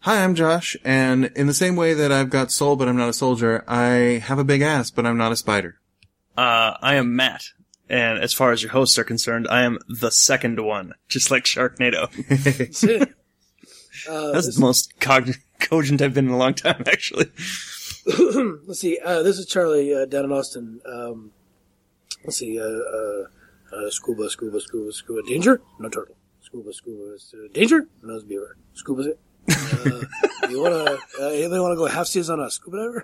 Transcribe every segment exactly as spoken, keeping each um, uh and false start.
Hi, I'm Josh, and in the same way that I've got soul but I'm not a soldier, I have a big ass but I'm not a spider. Uh, I am Matt, and as far as your hosts are concerned, I am the second one, just like Sharknado. That's it. Uh, That's the most cog- cogent I've been in a long time, actually. Let's see. Uh, this is Charlie uh, down in Austin. Um, let's see. Uh, uh, uh, scuba, scuba, scuba, scuba. Danger? No turtle. Scuba, scuba. Uh, danger? No beaver. Scuba's it. Uh, you wanna? Uh, anybody wanna go half seas on a scuba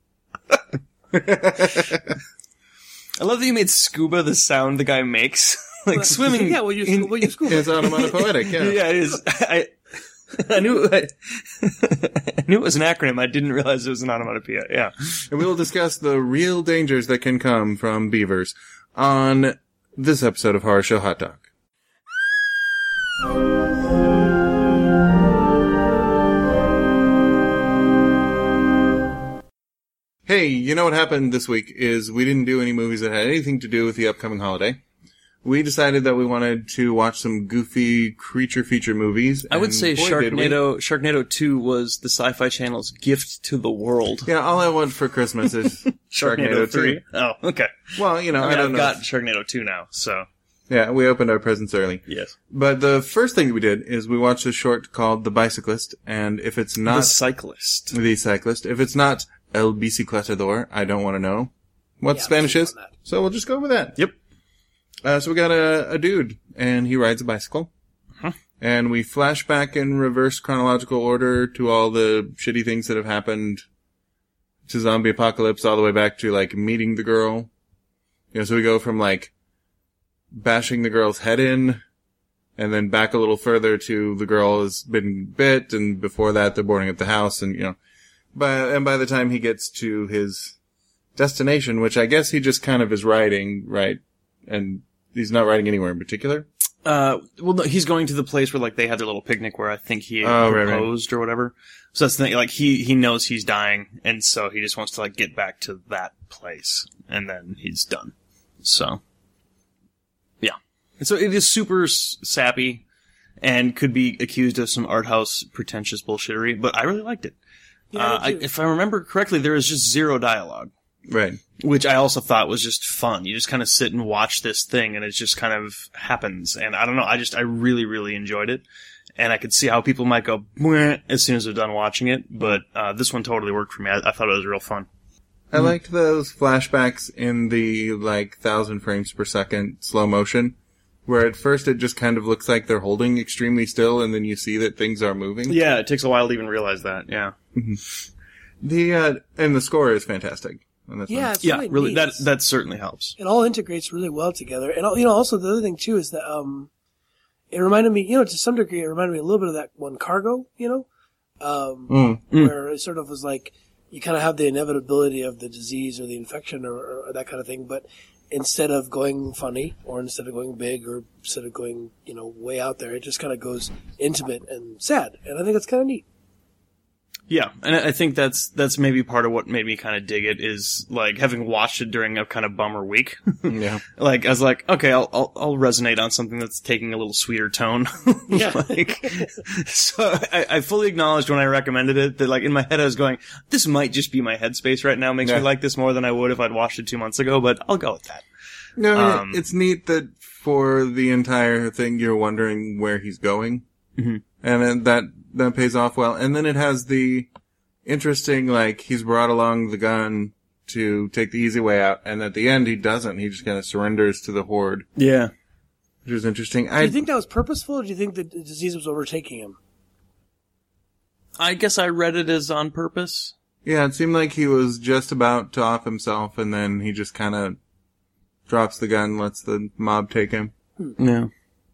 diver? I love that you made scuba the sound the guy makes, like Well, swimming. Yeah, well, you in- well, you scuba. It's onomatopoetic, yeah. Yeah, it is. I, I knew I, I knew it was an acronym. I didn't realize it was an onomatopoeia. Yeah. And we will discuss the real dangers that can come from beavers on this episode of Horror Show Hot Dog. Hey, you know what happened this week is we didn't do any movies that had anything to do with the upcoming holiday. We decided that we wanted to watch some goofy creature feature movies. I would and say boy, did we. Sharknado, Sharknado two was the Sci-Fi Channel's gift to the world. Yeah, all I want for Christmas is Sharknado three. two. Oh, okay. Well, you know, I, I, mean, don't I've know. got Sharknado two now, so Yeah, we opened our presents early. yes. But the first thing that we did is we watched a short called The Bicyclist, and if it's The not Cyclist. The Cyclist, if it's not El Bicicletador, I don't want to know what Yeah, Spanish I'm is, on that. so we'll just go with that. Yep. Uh, so we got a, a dude, and he rides a bicycle. Huh. And we flash back in reverse chronological order to all the shitty things that have happened to zombie apocalypse, all the way back to, like, meeting the girl. You know, so we go from, like, bashing the girl's head in, and then back a little further to the girl has been bit, and before that they're boarding up the house, and, you know, by, and by the time he gets to his destination, which I guess he just kind of is riding, right? And he's not riding anywhere in particular. Uh, well, no, he's going to the place where, like, they had their little picnic where I think he Oh, right, right. proposed or whatever. So that's the thing, like, he, he knows he's dying, and so he just wants to, like, get back to that place, and then he's done. So, yeah. And so it is super s- sappy, and could be accused of some art house pretentious bullshittery, but I really liked it. Yeah, uh, I I, do. if I remember correctly, there is just zero dialogue. Right. Which I also thought was just fun. You just kind of sit and watch this thing and it just kind of happens. And I don't know, I just, I really, really enjoyed it. And I could see how people might go, "Mwah," as soon as they're done watching it. But, uh, this one totally worked for me. I, I thought it was real fun. I liked those flashbacks in the, like, thousand frames per second slow motion, where at first it just kind of looks like they're holding extremely still, and then you see that things are moving. Yeah, it takes a while to even realize that, yeah. The, uh, and the score is fantastic. on this Yeah, one. it's Yeah, really, really, neat. that, that certainly helps. It all integrates really well together. And, you know, also the other thing, too, is that, um, it reminded me, you know, to some degree, it reminded me a little bit of that one Cargo, you know? Um, Mm. Mm. where it sort of was like, you kind of have the inevitability of the disease or the infection or, or that kind of thing, but instead of going funny or instead of going big or instead of going, you know, way out there, it just kind of goes intimate and sad. And I think that's kind of neat. Yeah, and I I think that's that's maybe part of what made me kind of dig it is like having watched it during a kind of bummer week. Yeah. Like I was like, okay, I'll, I'll I'll resonate on something that's taking a little sweeter tone. Yeah. Like, so I, I fully acknowledged when I recommended it that like in my head I was going, this might just be my headspace right now. Makes Yeah. me like this more than I would if I'd watched it two months ago. But I'll go with that. No, Um, it's neat that for the entire thing you're wondering where he's going. Mhm. And then that, that pays off well. And then it has the interesting, like, he's brought along the gun to take the easy way out, and at the end he doesn't. He just kind of surrenders to the horde, Yeah. which is interesting. Do I you think that was purposeful or do you think the the disease was overtaking him? I guess I read it as on purpose. Yeah, it seemed like he was just about to off himself, and then he just kind of drops the gun, lets the mob take him. Yeah.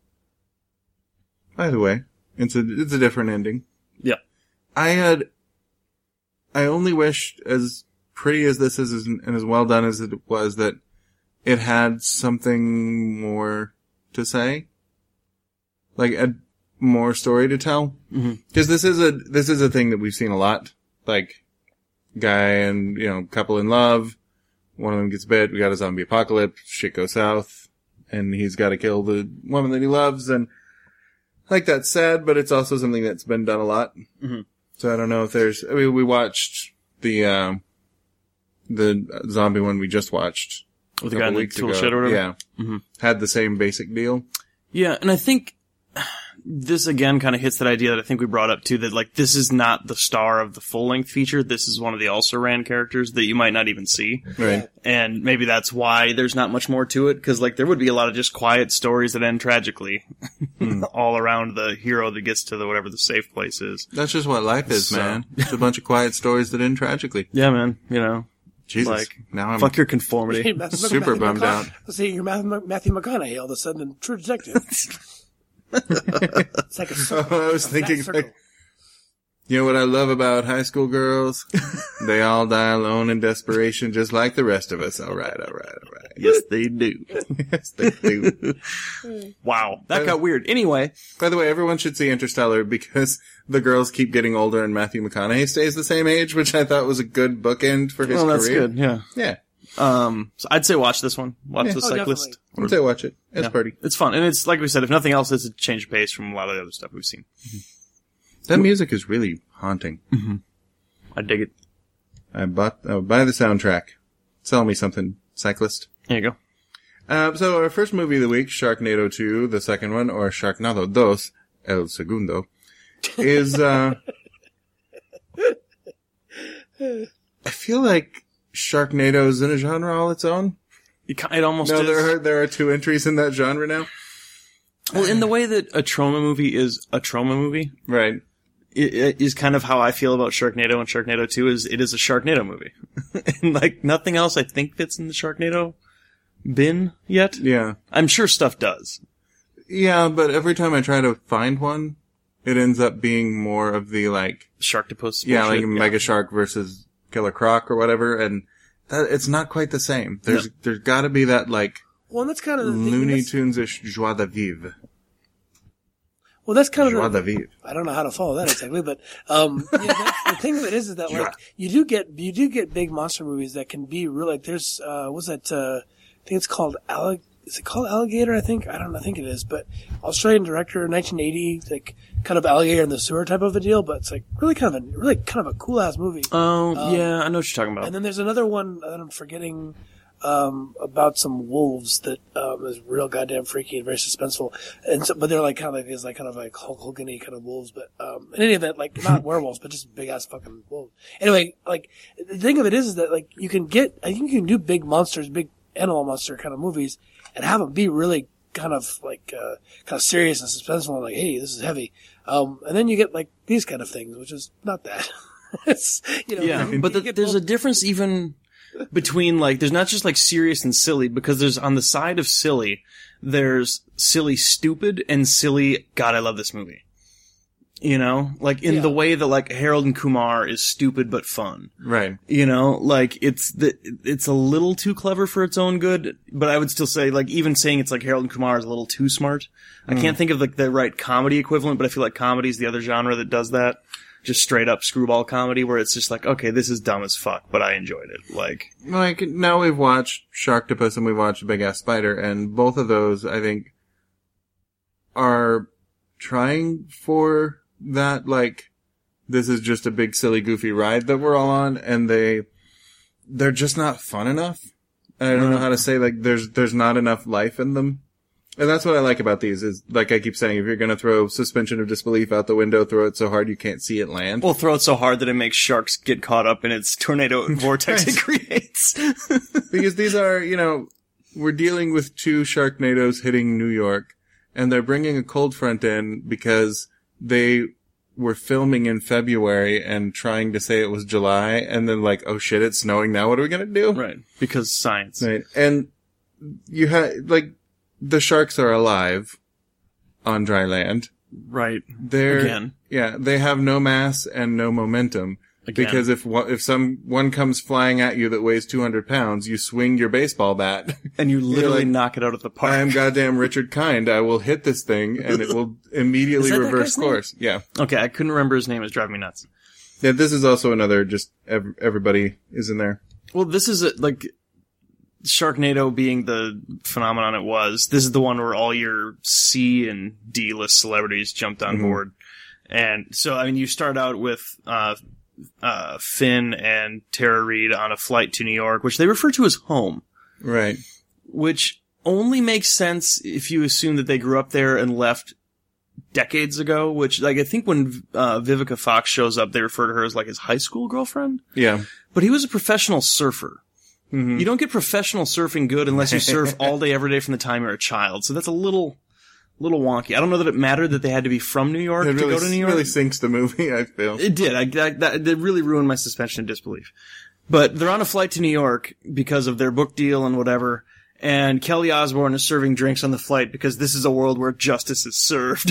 Either way, it's a it's a different ending. Yeah. I had, I only wished, as pretty as this is and as well done as it was, that it had something more to say, like a more story to tell. Mhm. Because this is a this is a thing that we've seen a lot, like guy and you know couple in love, one of them gets bit, we got a zombie apocalypse, shit goes south, and he's got to kill the woman that he loves, and like that's sad, but it's also something that's been done a lot. Mhm. So I don't know if there's, I mean, we watched the, um, the zombie one we just watched. With the guy in the tool shed or whatever? Yeah. Mm-hmm. Had the same basic deal. Yeah, and I think this again kind of hits that idea that I think we brought up too, that like this is not the star of the full-length feature. This is one of the also-ran characters that you might not even see. Right. And maybe that's why there's not much more to it, because like there would be a lot of just quiet stories that end tragically Hmm. all around the hero that gets to the whatever the safe place is. That's just what life is, So- man. It's a bunch of quiet stories that end tragically. Yeah, man. You know, Jesus. like now I'm fuck your conformity. Matthew- super Matthew bummed McCona- out. Let's see, you're Matthew, Matthew McConaughey all of a sudden, True Detective. It's like a circle. I was a flat thinking, circle. like, you know what I love about high school girls? They all die alone in desperation, just like the rest of us. All right, all right, all right. Yes, they do. Yes, they do. Wow, that got weird. Anyway, By the way, everyone should see Interstellar because the girls keep getting older and Matthew McConaughey stays the same age, which I thought was a good bookend for his well, that's career. good. Yeah. Yeah. Um, so I'd say watch this one. Watch Yeah. the Oh, cyclist. definitely. I'd say watch it. It's Yeah. pretty. It's fun, and it's like we said. If nothing else, it's a change of pace from a lot of the other stuff we've seen. That music is really haunting. I dig it. I bought, I would buy the soundtrack. Sell me something, cyclist. There you go. Uh, so our first movie of the week, Sharknado two, the second one, or Sharknado dos, el segundo, is, uh, I feel like Sharknado is in a genre all its own. It, ki- it almost No, is. there are, there are two entries in that genre now. Well, in the way that a trauma movie is a trauma movie, Right. it, it is kind of how I feel about Sharknado and Sharknado two is it is a Sharknado movie. And like nothing else I think fits in the Sharknado bin yet. Yeah. I'm sure stuff does. Yeah, but every time I try to find one, it ends up being more of the like, Sharktopus. yeah, like bullshit. Mega Shark versus Killer Croc or whatever, and that, it's not quite the same. There's, No. there's gotta be that like, Well, and that's kind of the thing. Looney that's- Tunes-ish joie de vivre. Well, that's kind Joie of de the, vivre. I don't know how to follow that exactly, but um, yeah, that's, the thing of it is, is that like you do get you do get big monster movies that can be real. Like there's uh, what's that? Uh, I think it's called Allig. Is it called Alligator? I think I don't know. I think it is, but Australian director, nineteen eighty, like kind of alligator in the sewer type of a deal. But it's like really kind of a really kind of a cool ass movie. Oh, Um, yeah, I know what you're talking about. And then there's another one that I'm forgetting um, about some wolves that um, is real goddamn freaky and very suspenseful. And so, but they're like kind of like these like kind of like Hulk Hogan-y kind of wolves. But um, in any event, like not werewolves, but just big ass fucking wolves. Anyway, like the thing of it is, is that like you can get, I think you can do big monsters, big animal monster kind of movies, and have them be really kind of like uh, kind of serious and suspenseful. And like, hey, this is heavy. Um, and then you get like these kind of things, which is not that. It's, you know, Yeah, you but the, get there's a both- difference even between like there's not just like serious and silly, because there's on the side of silly there's silly stupid and silly God I love this movie. You know, like in Yeah. the way that like Harold and Kumar is stupid but fun. Right. You know, like it's the it's a little too clever for its own good, but I would still say like even saying it's like Harold and Kumar is a little too smart. I can't think of like the right comedy equivalent, but I feel like comedy is the other genre that does that. Just straight up screwball comedy where it's just like, okay, this is dumb as fuck, but I enjoyed it. Like, Like, now we've watched Sharktopus and we've watched Big Ass Spider, and both of those, I think, are trying for that, like, this is just a big, silly, goofy ride that we're all on, and they, they're just not fun enough. I don't know how to say, like, there's, there's not enough life in them. And that's what I like about these is, like I keep saying, if you're gonna throw suspension of disbelief out the window, throw it so hard you can't see it land. we'll throw it so hard that it makes sharks get caught up in its tornado vortex it creates. Because these are, you know, we're dealing with two Sharknadoes hitting New York, and they're bringing a cold front in because they were filming in February and trying to say it was July, and then like, oh shit, it's snowing now, what are we gonna do? Right. Because science. Right. And you had, like, the sharks are alive on dry land. Right. They're, Again. yeah, they have no mass and no momentum. Again. Because if one, if some, one comes flying at you that weighs two hundred pounds, you swing your baseball bat. And you literally like, knock it out of the park. I am goddamn Richard Kind. I will hit this thing and it will immediately Is that that reverse guy's name? course. Yeah. Okay, I couldn't remember his name. It's driving me nuts. Yeah, this is also another just ev- everybody is in there. Well, this is a, like Sharknado being the phenomenon it was. This is the one where all your C and D list celebrities jumped on Mhm. board, And so, I mean, you start out with uh, uh, Finn and Tara Reid on a flight to New York, which they refer to as home. Right. Which only makes sense if you assume that they grew up there and left decades ago, which, like, I think when uh, Vivica Fox shows up, they refer to her as, like, his high school girlfriend. Yeah. But he was a professional surfer. Mm-hmm. You don't get professional surfing good unless you surf all day, every day from the time you're a child. So that's a little... little wonky. I don't know that it mattered that they had to be from New York it to really, go to New York. It really sinks the movie, I feel. It did. I, I, that, it really ruined my suspension of disbelief. But they're on a flight to New York because of their book deal and whatever, and Kelly Osbourne is serving drinks on the flight because this is a world where justice is served.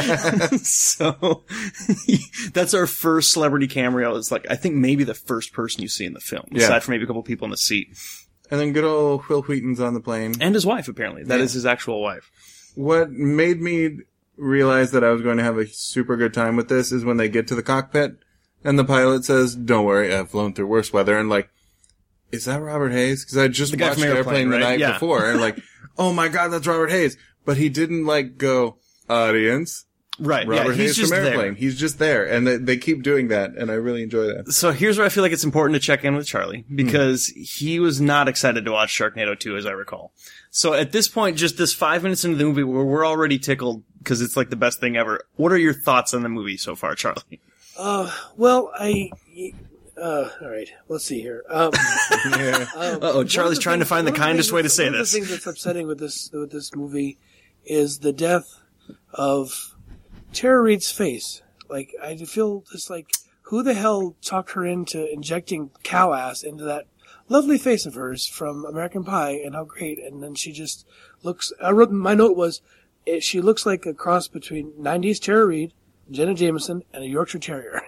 So, that's our first celebrity cameo. It's like, I think maybe the first person you see in the film, Yeah. aside from maybe a couple people in the seat. And then good old Will Wheaton's on the plane. And his wife, apparently. That Yeah. is his actual wife. What made me realize that I was going to have a super good time with this is when they get to the cockpit and the pilot says, "Don't worry, I've flown through worse weather." And like, is that Robert Hayes? Because I just The guy watched from Airplane, Airplane, the right? night Yeah. before and like, oh my god, that's Robert Hayes. But he didn't like go, audience, Right. Robert yeah, Hayes he's just from there. Airplane. He's just there. And they, they keep doing that. And I really enjoy that. So here's where I feel like it's important to check in with Charlie, because mm. he was not excited to watch Sharknado two, as I recall. So at this point, just this five minutes into the movie where we're already tickled because it's like the best thing ever. What are your thoughts on the movie so far, Charlie? Uh, well, I, uh, all right, let's see here. Um, Yeah. um, Uh-oh, Charlie's trying to things, find the kindest way to say one this. One of the things that's upsetting with this, with this movie is the death of Tara Reid's face. Like, I feel just like, who the hell talked her into injecting cow ass into that lovely face of hers from American Pie, and how great, and then she just looks, I wrote, my note was, it, she looks like a cross between nineties Tara Reid, Jenna Jameson, and a Yorkshire Terrier.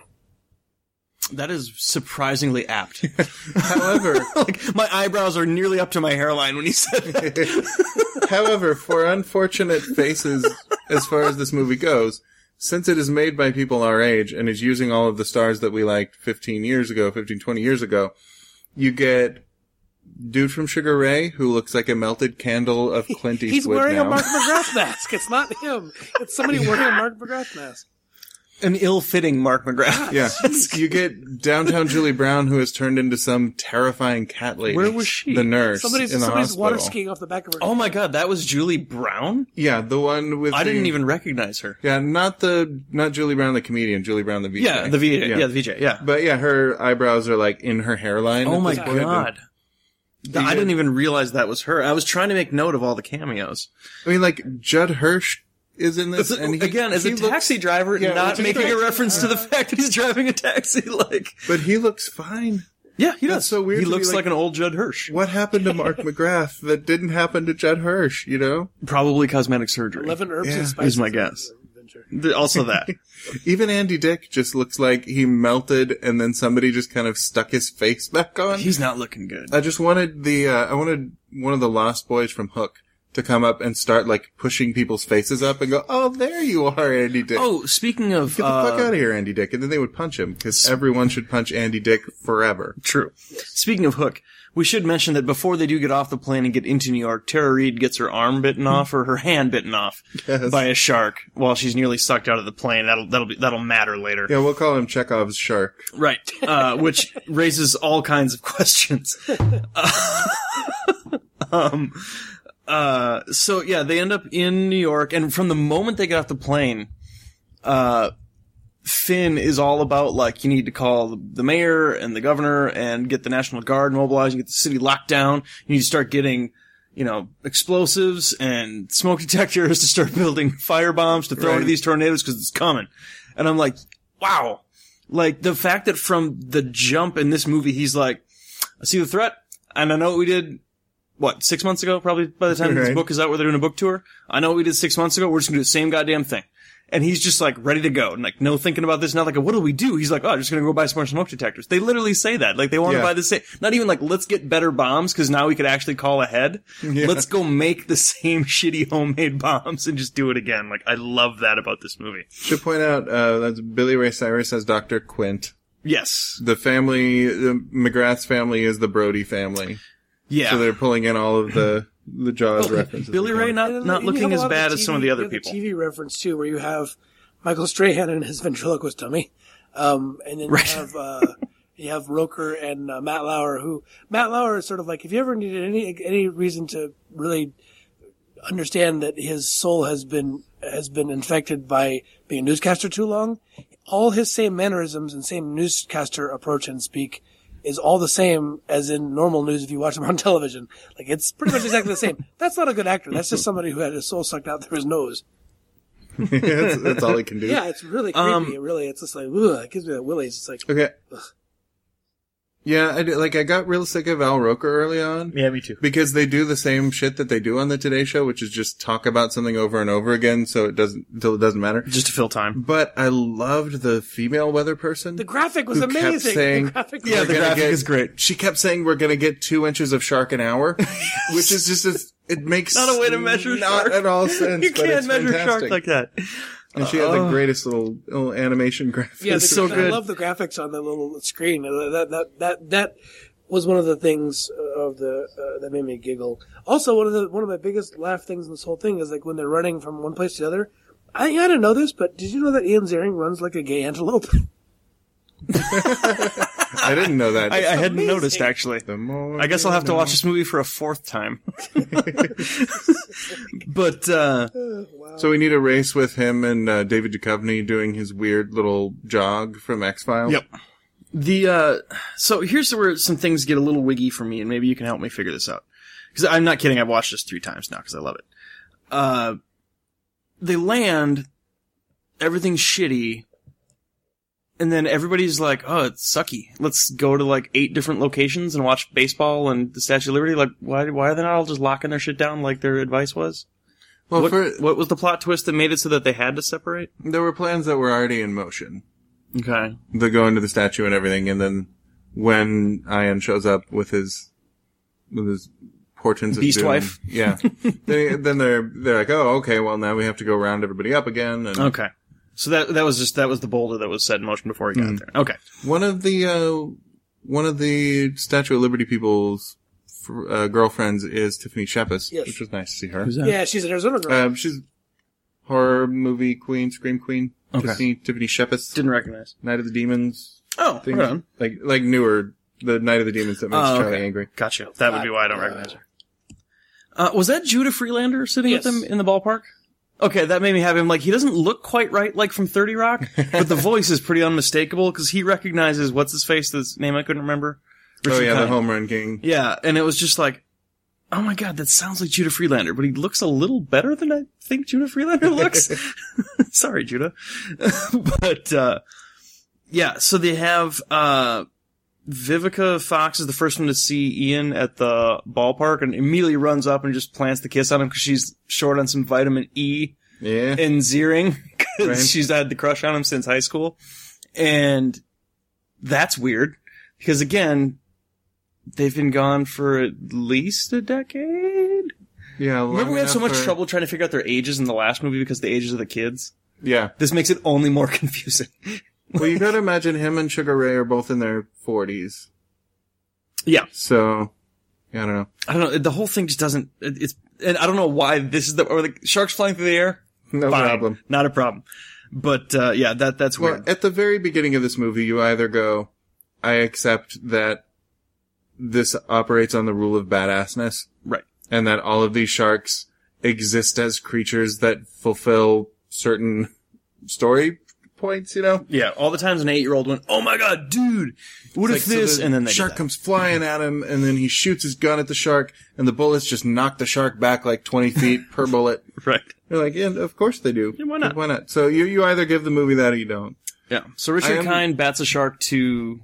That is surprisingly apt. However, like, my eyebrows are nearly up to my hairline when you said that. however, for unfortunate faces, as far as this movie goes, since it is made by people our age and is using all of the stars that we liked fifteen years ago, fifteen, twenty years ago, you get dude from Sugar Ray who looks like a melted candle of Clint Eastwood. He's wearing now. a Mark McGrath mask. It's not him. It's somebody wearing a Mark McGrath mask. An ill-fitting Mark McGrath. Yeah. You get downtown Julie Brown who has turned into some terrifying cat lady. Where was she? The nurse Somebody's, in the somebody's hospital. water skiing off the back of her. Oh my god, that was Julie Brown? Yeah, the one with I the- didn't even recognize her. Yeah, not the, not Julie Brown the comedian, Julie Brown the V J. Yeah, the V J. Yeah, the V J, yeah. But yeah, her eyebrows are like in her hairline. Oh at my this point. god. You I get- didn't even realize that was her. I was trying to make note of all the cameos. I mean, like, Judd Hirsch is in this. and he, Again, as he a looks- taxi driver, Yeah, not which is making great. a reference to the fact that he's driving a taxi, like... But he looks fine. Yeah, he That's does. so weird He to be looks like- like, an old Judd Hirsch. What happened to Mark McGrath that didn't happen to Judd Hirsch, you know? Probably cosmetic surgery. Eleven herbs Yeah, and is spices. my guess. Adventure. Th- Also that. Even Andy Dick just looks like he melted and then somebody just kind of stuck his face back on. He's not looking good. I just wanted the, uh, I wanted one of the Lost Boys from Hook to come up and start, like, pushing people's faces up and go, oh, there you are, Andy Dick. Oh, speaking of... Get the uh, fuck out of here, Andy Dick. And then they would punch him, because everyone should punch Andy Dick forever. True. Speaking of Hook, we should mention that before they do get off the plane and get into New York, Tara Reid gets her arm bitten off or her hand bitten off Yes. by a shark while she's nearly sucked out of the plane. That'll that'll be that'll matter later. Yeah, we'll call him Chekhov's shark. Right. Uh, which raises all kinds of questions. um, uh, so yeah, they end up in New York, and from the moment they get off the plane, uh, Finn is all about, like, you need to call the mayor and the governor and get the National Guard mobilized, you get the city locked down, you need to start getting, you know, explosives and smoke detectors to start building fire bombs to throw Right. into these tornadoes because it's coming. And I'm like, wow. Like, the fact that from the jump in this movie, he's like, I see the threat, and I know what we did, what, six months ago, probably by the time Right. this book is out where they're doing a book tour. I know what we did six months ago, we're just gonna do the same goddamn thing. And he's just like ready to go. And like, no thinking about this. Not like, what do we do? He's like, oh, I'm just going to go buy some more smoke detectors. They literally say that. Like, they want Yeah. to buy the same, not even like, let's get better bombs because now we could actually call ahead. Yeah. Let's go make the same shitty homemade bombs and just do it again. Like, I love that about this movie. Should point out, uh, that's Billy Ray Cyrus as Doctor Quint. Yes. The family, the McGrath's family is the Brody family. Yeah. So they're pulling in all of the, the Jaws references. Billy again. Ray not, And not you have looking a as lot bad the as T V some of the other you have people. The T V reference too, where you have Michael Strahan and his ventriloquist dummy. Um, and then Right. you have, uh, you have Roker and uh, Matt Lauer, who, Matt Lauer is sort of like, if you ever needed any, any reason to really understand that his soul has been, has been infected by being a newscaster too long, all his same mannerisms and same newscaster approach and speak is all the same as in normal news if you watch him on television. Like, it's pretty much exactly the same. That's not a good actor. That's just somebody who had his soul sucked out through his nose. that's, that's all he can do. Yeah, it's really creepy. Um, it really, it's just like, ugh, it gives me that willies. It's like, Okay. ugh. Yeah, I did, like I got real sick of Al Roker early on. Yeah, me too. Because they do the same shit that they do on the Today Show, which is just talk about something over and over again, so it doesn't until it doesn't matter. Just to fill time. But I loved the female weather person. The graphic was who kept amazing. saying, the graphic was Yeah, "We're the gonna graphic get-" is great. She kept saying we're gonna get two inches of shark an hour, which is just a, it makes Not a way to measure not shark. at all sense. You but can't it's measure fantastic. shark like that. And she had the Uh, greatest little little animation graphics. Yeah, It's the, so I good. love the graphics on the little screen. Uh, That that that that was one of the things of the uh, that made me giggle. Also, one of the one of my biggest laugh things in this whole thing is like when they're running from one place to the other. I, I didn't know this, but did you know that Ian Ziering runs like a gay antelope? I didn't know that. I, I hadn't amazing. noticed, actually. The more I guess I'll have to you watch know. this movie for a fourth time. But, uh, Wow. So we need a race with him and uh, David Duchovny doing his weird little jog from X-Files. Yep. The, uh, so here's where some things get a little wiggy for me, and maybe you can help me figure this out. Because I'm not kidding, I've watched this three times now, because I love it. Uh, they land, everything's shitty, and then everybody's like, oh, it's sucky. Let's go to like eight different locations and watch baseball and the Statue of Liberty. Like, why, why are they not all just locking their shit down like their advice was? Well, what, for, what was the plot twist that made it so that they had to separate? there were plans that were already in motion. Okay. They go into the statue and everything, and then when Ian shows up with his with his portents of Beast doom, wife? yeah, they, then they're they're like, oh, okay, well now we have to go round everybody up again. And Okay. So that that was just that was the boulder that was set in motion before he got Mm. there. Okay. one of the uh, one of the Statue of Liberty people's uh, girlfriends is Tiffany Shepis, Yes. which was nice to see her. Yeah, she's an Arizona girl. Um, she's horror movie queen, scream queen. Okay. Tiffany, Tiffany Shepis, Didn't recognize. Night of the Demons. Oh, Thing. right on. Like like newer, the Night of the Demons that makes Oh, Charlie okay. angry. Gotcha. That would be why I don't recognize her. Uh, was that Judah Freelander sitting Yes. with him in the ballpark? Okay, that made me have him like, he doesn't look quite right like from thirty Rock, but the voice is pretty unmistakable because he recognizes, what's his face, this name I couldn't remember? Oh Richard yeah, the Kind. home run king. Yeah, and it was just like, oh my god, that sounds like Judah Freelander, but he looks a little better than I think Judah Freelander looks. Sorry, Judah. But, uh, yeah, so they have, uh, Vivica Fox is the first one to see Ian at the ballpark and immediately runs up and just plants the kiss on him because she's short on some vitamin E Yeah. in Ziering because Right. she's had the crush on him since high school. And that's weird because again, they've been gone for at least a decade. Yeah. Remember we had so long much enough trouble trying to figure out their ages in the last movie because the ages of the kids? for- Yeah. This makes it only more confusing. Well, you gotta imagine him and Sugar Ray are both in their forties. Yeah. So, yeah, I don't know. I don't know. The whole thing just doesn't, it- it's, and I don't know why this is the, or the sharks flying through the air? No Fine. problem. Not a problem. But, uh, yeah, that, that's Well, weird. at the very beginning of this movie, you either go, I accept that this operates on the rule of badassness, Right. and that all of these sharks exist as creatures that fulfill certain story points, you know? Yeah, all the times an eight-year-old went, oh my god, dude, what Like, if so this? the And then they shark did that. comes flying at him, and then he shoots his gun at the shark, and the bullets just knock the shark back like twenty feet per bullet. Right. You're like, yeah, of course they do. Yeah, why not? Why not? So you, you either give the movie that or you don't. Yeah. So I Richard am- Kind bats a shark to,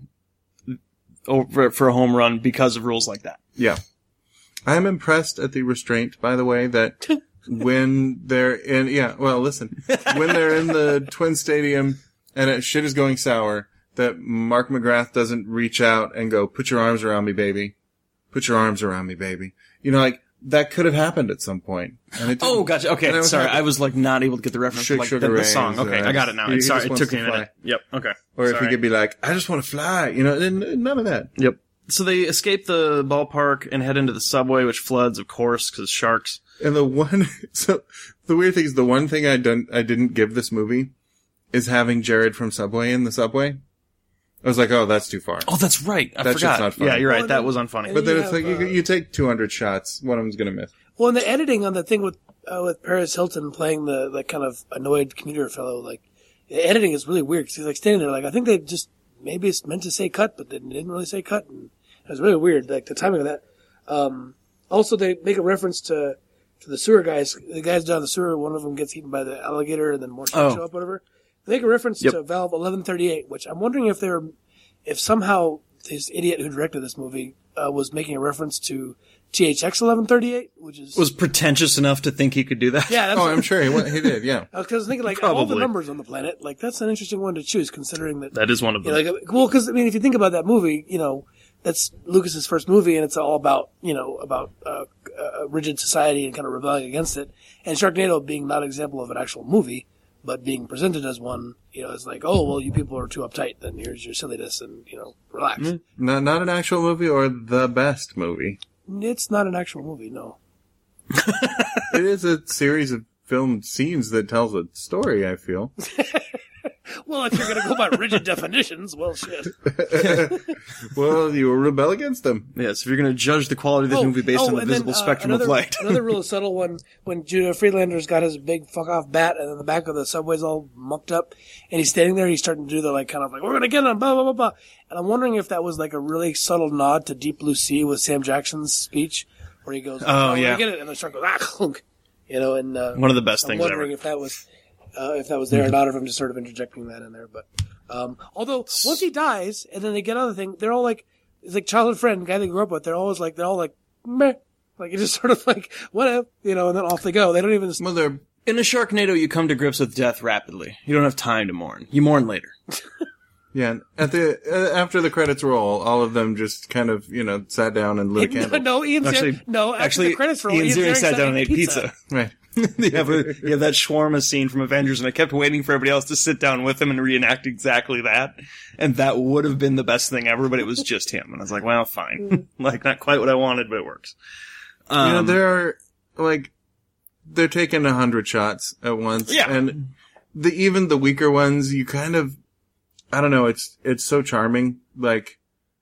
over, for a home run because of rules like that. Yeah. I am impressed at the restraint, by the way, that when they're in, yeah, well, listen, when they're in the Twin Stadium and it, shit is going sour, that Mark McGrath doesn't reach out and go, put your arms around me, baby. Put your arms around me, baby. You know, like, that could have happened at some point. And it Oh, didn't. gotcha. And I Okay, was sorry. happy. I was like not able to get the reference to Sugar like the, Ray the is, song. Okay, uh, I got it now. he- he Sorry, just it wants took to me a minute. fly. Yep. Okay. Or if Sorry. he could be like, I just want to fly, you know, and none of that. Yep. So they escape the ballpark and head into the subway, which floods, of course, because sharks. And the one, so the weird thing is the one thing I done, I didn't give this movie is having Jared from Subway in the subway. I was like, oh, that's too far. Oh, that's right. I That's just forgot. not funny. Yeah, you're right. Well, that then- was unfunny. But then you it's like, have, you, uh, you take two hundred shots, one of them's gonna miss. Well, and the editing on the thing with uh, with Paris Hilton playing the, the kind of annoyed commuter fellow, like, the editing is really weird, because he's like standing there like, I think they just, maybe it's meant to say cut, but they didn't really say cut, and it was really weird, like, the timing of that. Um, also, they make a reference to, to the sewer guys, the guys down the sewer, one of them gets eaten by the alligator, and then more sharks Oh. show up, whatever. They make a reference Yep. to Valve eleven thirty-eight, which I'm wondering if they're, if somehow this idiot who directed this movie, uh, was making a reference to T H X eleven thirty-eight, which is... Was pretentious enough to think he could do that. yeah, that's Oh, what- I'm sure he went, he did, yeah. I was thinking, like, all the Probably. numbers on the planet, like, that's an interesting one to choose, considering that, That is one of you them. know, like, well, because, I mean, if you think about that movie, you know, that's Lucas's first movie, and it's all about, you know, about uh, uh, rigid society and kind of rebelling against it. And Sharknado being not an example of an actual movie, but being presented as one, you know, it's like, oh, well, you people are too uptight, then here's your silliness, and, you know, relax. Mm-hmm. Not, not an actual movie or the best movie. It's not an actual movie, no. It is a series of filmed scenes that tells a story, I feel. Well, if you're going to go by rigid definitions, well, shit. Well, you will rebel against them. Yes, if you're going to judge the quality of this Oh, movie based oh, on the and then, visible uh, spectrum another, of light. another real subtle one, when Judah Friedlander's got his big fuck off bat and then the back of the subway's all mucked up and he's standing there, he's starting to do the like kind of like, we're gonna get him, blah, blah, blah, blah. And I'm wondering if that was like a really subtle nod to Deep Blue Sea with Sam Jackson's speech where he goes, Oh, we're yeah. gonna get it, and the shark goes, ah, clunk. You know, and, uh, One of the best I'm things wondering ever. if that was, uh, if that was there or not, or if I'm just sort of interjecting that in there, but, um, although once he dies and then they get on the thing, they're all like, it's like childhood friend, guy they grew up with, they're always like, they're all like, meh. Like, it's just sort of like, whatever, you know, and then off they go. They don't even, Well, they're, In a Sharknado, you come to grips with death rapidly. You don't have time to mourn. You mourn later. yeah, at the, uh, after the credits roll, all of them just kind of, you know, sat down and lit a no, candle. no, Ian Actually, Ziering, no, after actually, the credits roll, Ian Ian Ziering Ziering sat down and ate pizza. Right. you, have a, you have that shawarma scene from Avengers, and I kept waiting for everybody else to sit down with him and reenact exactly that. And that would have been the best thing ever, but it was just him. And I was like, well, fine. like, not quite what I wanted, but it works. Um, you know, there are, like, they're taking a hundred shots at once. Yeah. And the, even the weaker ones, you kind of, I don't know, it's, it's so charming. Like,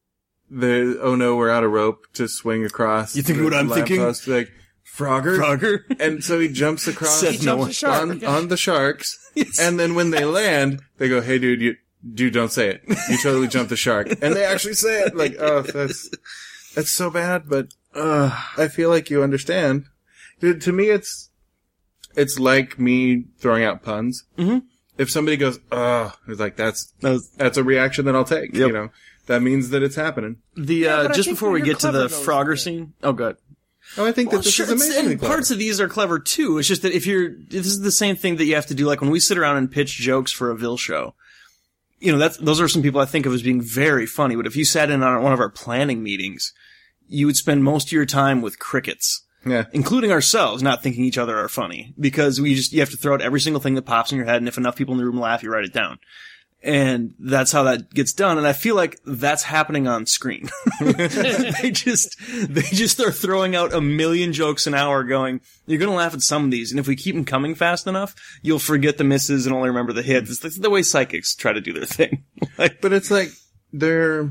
the, oh no, we're out of rope to swing across. You think the what I'm thinking? lamppost, Like, Frogger? Frogger. And so he jumps across Said He no jumps one. the shark. on, on the sharks. Yes. And then when they land, they go, hey dude, you, dude, don't say it. You totally jumped the shark. And they actually say it. Like, oh, that's, that's so bad, but, uh, I feel like you understand. To, to me, it's, it's like me throwing out puns. Mhm. If somebody goes, oh, it's like, that's, That was- that's a reaction that I'll take. Yep. You know, that means that it's happening. The, Yeah, uh, but I just think before we you're get to clever, the though, Frogger isn't it? scene. Oh, good. Oh, I think Well, that this sure, is it's- amazingly and clever. parts of these are clever too. It's just that if you're, this is the same thing that you have to do, like when we sit around and pitch jokes for a Ville show. You know, that's, those are some people I think of as being very funny, but if you sat in on one of our planning meetings, you would spend most of your time with crickets. Yeah. Including ourselves, not thinking each other are funny. Because we just, you have to throw out every single thing that pops in your head, and if enough people in the room laugh, you write it down. And that's how that gets done, and I feel like that's happening on screen. they just, they just are throwing out a million jokes an hour going, you're gonna laugh at some of these, and if we keep them coming fast enough, you'll forget the misses and only remember the hits. It's like the way psychics try to do their thing. like, But it's like, they're,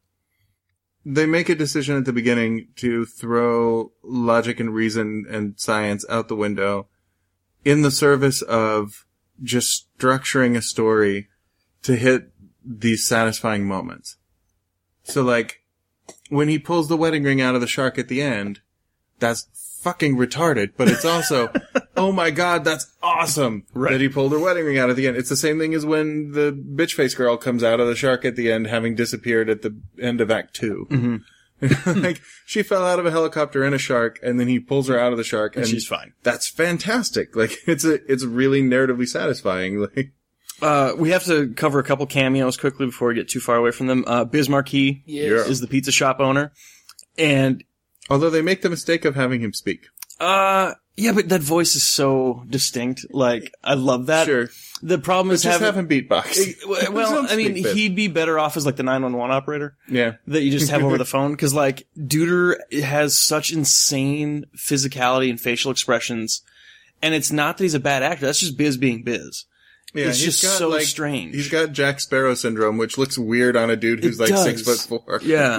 they make a decision at the beginning to throw logic and reason and science out the window in the service of just structuring a story to hit these satisfying moments. So like, when he pulls the wedding ring out of the shark at the end, that's fucking retarded, but it's also, oh my god, that's awesome Right. that he pulled her wedding ring out at the end. It's the same thing as when the bitch face girl comes out of the shark at the end, having disappeared at the end of Act Two. Mm-hmm. Like, she fell out of a helicopter in a shark, and then he pulls her out of the shark, and, and she's fine. that's fantastic. Like, it's a, it's really narratively satisfying. Like, Uh, we have to cover a couple cameos quickly before we get too far away from them. Uh, Biz Marquis Yes. is the pizza shop owner. And, although they make the mistake of having him speak. uh, yeah, but that voice is so distinct. Like, I love that. Sure. The problem is Just having, have him beatbox. well, well, Don't I mean, speak, Biz. he'd be better off as like the nine one one operator Yeah. that you just have over the phone. Cause like, Duder has such insane physicality and facial expressions. And it's not that he's a bad actor. That's just Biz being Biz. Yeah, it's he's just got, so like, strange. He's got Jack Sparrow syndrome, which looks weird on a dude who's It like does. six foot four. Yeah.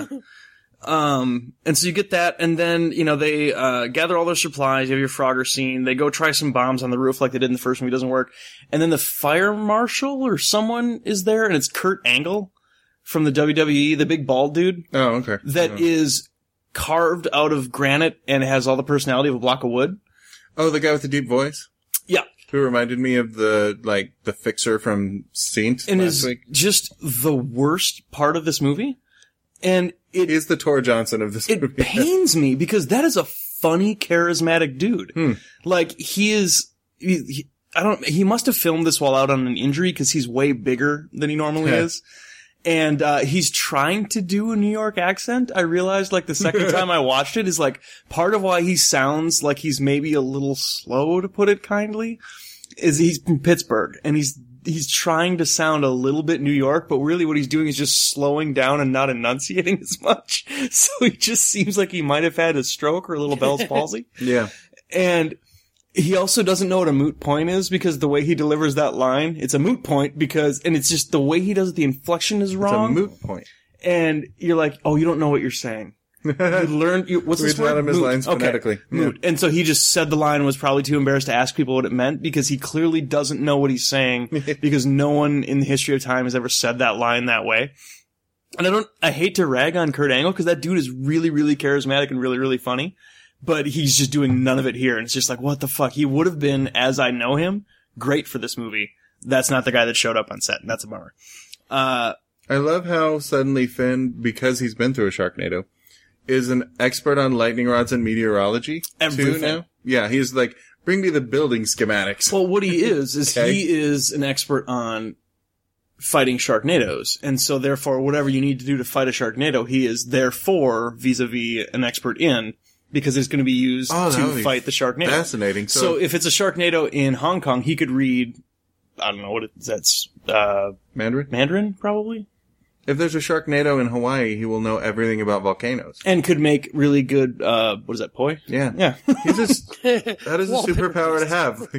Um, and so you get that, and then, you know, they, uh, gather all their supplies, you have your Frogger scene, they go try some bombs on the roof like they did in the first movie, doesn't work, and then the fire marshal or someone is there, and it's Kurt Angle from the W W E, the big bald dude, Oh, okay. that oh. is carved out of granite and has all the personality of a block of wood. Oh, the guy with the deep voice? Yeah. Who reminded me of the, like, the fixer from Saint And last is week. just the worst part of this movie. And it, He's the Tor Johnson of this it movie. pains me because that is a funny, charismatic dude. Hmm. Like, he is, he, he, I don't, he must have filmed this while out on an injury because he's way bigger than he normally Yeah. is. And, uh, he's trying to do a New York accent. I realized, like, the second time I watched it is, like, part of why he sounds like he's maybe a little slow, to put it kindly, is he's from Pittsburgh. And he's, he's trying to sound a little bit New York, but really what he's doing is just slowing down and not enunciating as much. So he just seems like he might have had a stroke or a little Bell's palsy. Yeah. And he also doesn't know what a moot point is because the way he delivers that line, it's a moot point because, and it's just the way he does it, the inflection is It's wrong. a moot point. And you're like, oh, you don't know what you're saying. You learned, you, what's We this taught word? him his Moot. lines Okay. phonetically. Yeah. Moot. And so he just said the line and was probably too embarrassed to ask people what it meant because he clearly doesn't know what he's saying because no one in the history of time has ever said that line that way. And I don't, I hate to rag on Kurt Angle because that dude is really, really charismatic and really, really funny. But he's just doing none of it here. And it's just like, what the fuck? He would have been, as I know him, great for this movie. That's not the guy that showed up on set. And that's a bummer. Uh, I love how suddenly Finn, because he's been through a Sharknado, is an expert on lightning rods and meteorology. Too Everything. now. Yeah, he's like, bring me the building schematics. well, what he is, is Okay. he is an expert on fighting Sharknadoes. And so therefore, whatever you need to do to fight a Sharknado, he is therefore vis-a-vis an expert in because it's going to be used Oh, that would to be fight the Sharknado. Fascinating. So, So if it's a Sharknado in Hong Kong, he could read, I don't know what it, that's, uh, Mandarin? Mandarin, probably? If there's a Sharknado in Hawaii, he will know everything about volcanoes. And could make really good, uh, what is that, poi? Yeah. Yeah. He's just, that is a Wallpaper superpower to have.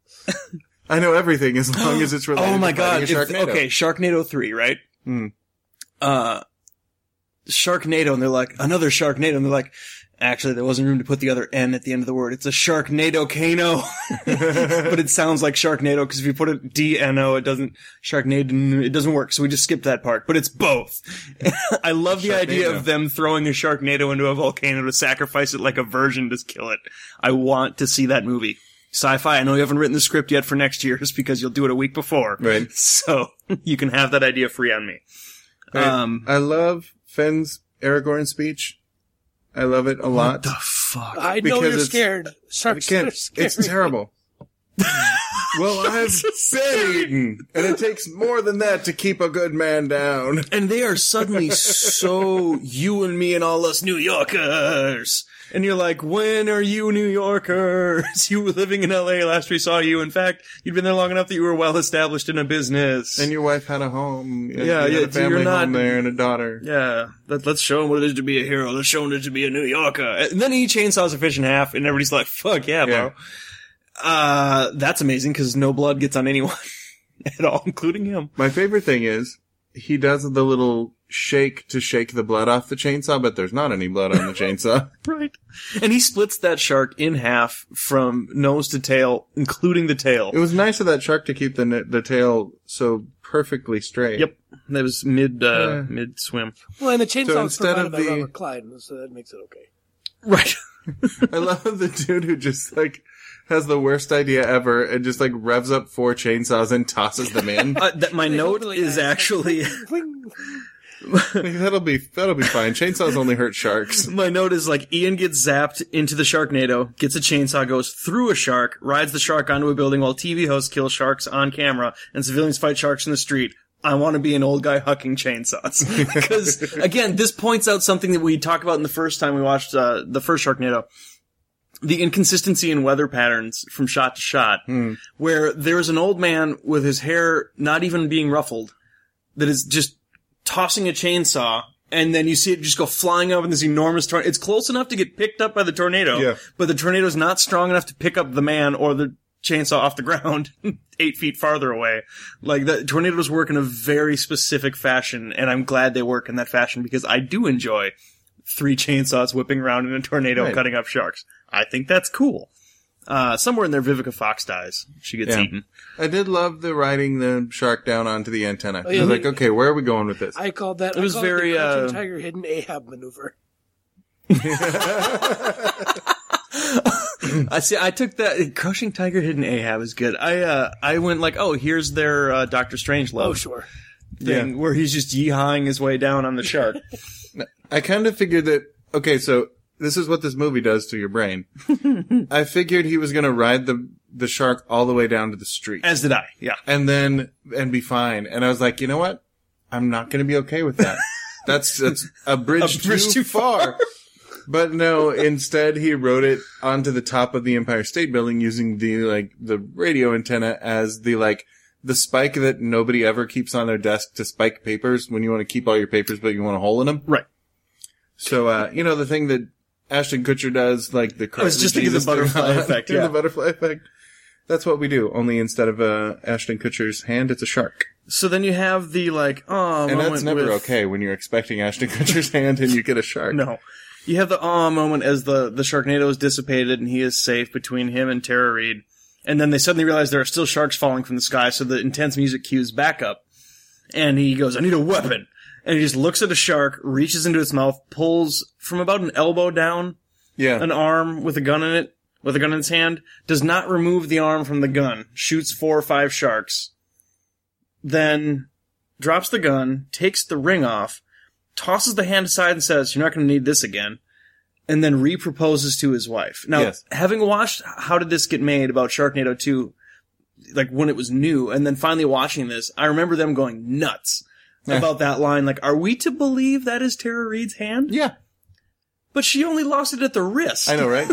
I know everything as long as it's related Oh my to god. fighting a If- Sharknado. okay, Sharknado three, right? Hmm. Uh, Sharknado, and they're like, another Sharknado, and they're like, actually, there wasn't room to put the other N at the end of the word. It's a Sharknado-cano. But it sounds like Sharknado, because if you put a D N O, it doesn't, Sharknado, it doesn't work, so we just skipped that part. But it's both. I love the idea Sharknado. of them throwing a Sharknado into a volcano to sacrifice it like a virgin to kill it. I want to see that movie. Sci-fi, I know you haven't written the script yet for next year, just because you'll do it a week before. Right. So, you can have that idea free on me. Right. Um, I love Finn's Aragorn speech. I love it a lot. What the fuck? I know Because you're it's- scared. Sharks Again, are scary. it's terrible. Well, I've been eaten, and it takes more than that to keep a good man down. And they are suddenly so you and me and all us New Yorkers. And you're like, when are you New Yorkers? You were living in L A last we saw you. In fact, you'd been there long enough that you were well established in a business. And your wife had a home. You Yeah, had yeah, a family you're not- home there and a daughter. yeah, let, let's show him what it is to be a hero. Let's show him what it is to be a New Yorker. And then he chainsaws a fish in half, and everybody's like, fuck yeah, bro. Yeah. Uh, that's amazing, because no blood gets on anyone at all, including him. My favorite thing is he does the little shake to shake the blood off the chainsaw, but there's not any blood on the chainsaw. Right. And he splits that shark in half from nose to tail, including the tail. It was nice of that shark to keep the ne- the tail so perfectly straight. Yep. That was mid, uh, Yeah. mid swim. Well, and the chainsaw So was instead provided of by the- Robert Klein, so that makes it okay. Right. I love the dude who just like has the worst idea ever and just like revs up four chainsaws and tosses them in. Uh, that my They note totally is nice. actually, Wing. Like, that'll be that'll be fine. Chainsaws only hurt sharks. my note is like Ian gets zapped into the Sharknado, gets a chainsaw, goes through a shark, rides the shark onto a building while T V hosts kill sharks on camera and civilians fight sharks in the street. I want to be an old guy hucking chainsaws. Because, again, this points out something that we talked about in the first time we watched uh, the first Sharknado. The inconsistency in weather patterns from shot to shot, Hmm. where there's an old man with his hair not even being ruffled that is just tossing a chainsaw, and then you see it just go flying up in this enormous tornado. It's close enough to get picked up by the tornado, Yeah. but the tornado's not strong enough to pick up the man or the chainsaw off the ground eight feet farther away. Like, the tornadoes work in a very specific fashion, and I'm glad they work in that fashion because I do enjoy three chainsaws whipping around in a tornado Right. cutting up sharks. I think that's cool. Uh, somewhere in there, Vivica Fox dies. She gets Yeah. eaten. I did love the riding the shark down onto the antenna. Oh, I yeah, was we- like, okay, where are we going with this? I called that. It was I called very, the Crouching uh, Tiger, Hidden Ahab maneuver. I see. I took that. Crouching Tiger, Hidden Ahab is good. I uh, I went like, oh, here's their uh, Doctor Strangelove Oh, sure. thing, Yeah. where he's just yeehawing his way down on the shark. I kind of figured that, okay, so this is what this movie does to your brain. I figured he was going to ride the, the shark all the way down to the street. As did I. Yeah. And then, and be fine. And I was like, you know what? I'm not going to be okay with that. That's, that's a bridge, A bridge too, too far. But no, instead he rode it onto the top of the Empire State Building using the, like, the radio antenna as the, like, the spike that nobody ever keeps on their desk to spike papers when you want to keep all your papers but you want a hole in them. Right. So, uh, you know, the thing that Ashton Kutcher does, like the I was just thinking the Jesus thing butterfly on- effect, yeah. the butterfly effect. That's what we do. Only instead of uh, Ashton Kutcher's hand, it's a shark. So then you have the like, oh, And that's moment never with- okay when you're expecting Ashton Kutcher's hand and you get a shark. No. You have the aw moment as the, the Sharknado is dissipated and he is safe between him and Tara Reid. And then they suddenly realize there are still sharks falling from the sky, so the intense music cues back up. And he goes, I need a weapon. And he just looks at a shark, reaches into its mouth, pulls from about an elbow down Yeah. an arm with a gun in it, with a gun in its hand, does not remove the arm from the gun, shoots four or five sharks, then drops the gun, takes the ring off, tosses the hand aside and says, you're not going to need this again, and then re-proposes to his wife. Now, Yes. having watched How Did This Get Made about Sharknado two, like when it was new, and then finally watching this, I remember them going nuts Yeah. about that line, like, are we to believe that is Tara Reid's hand? Yeah. But she only lost it at the wrist. I know, right?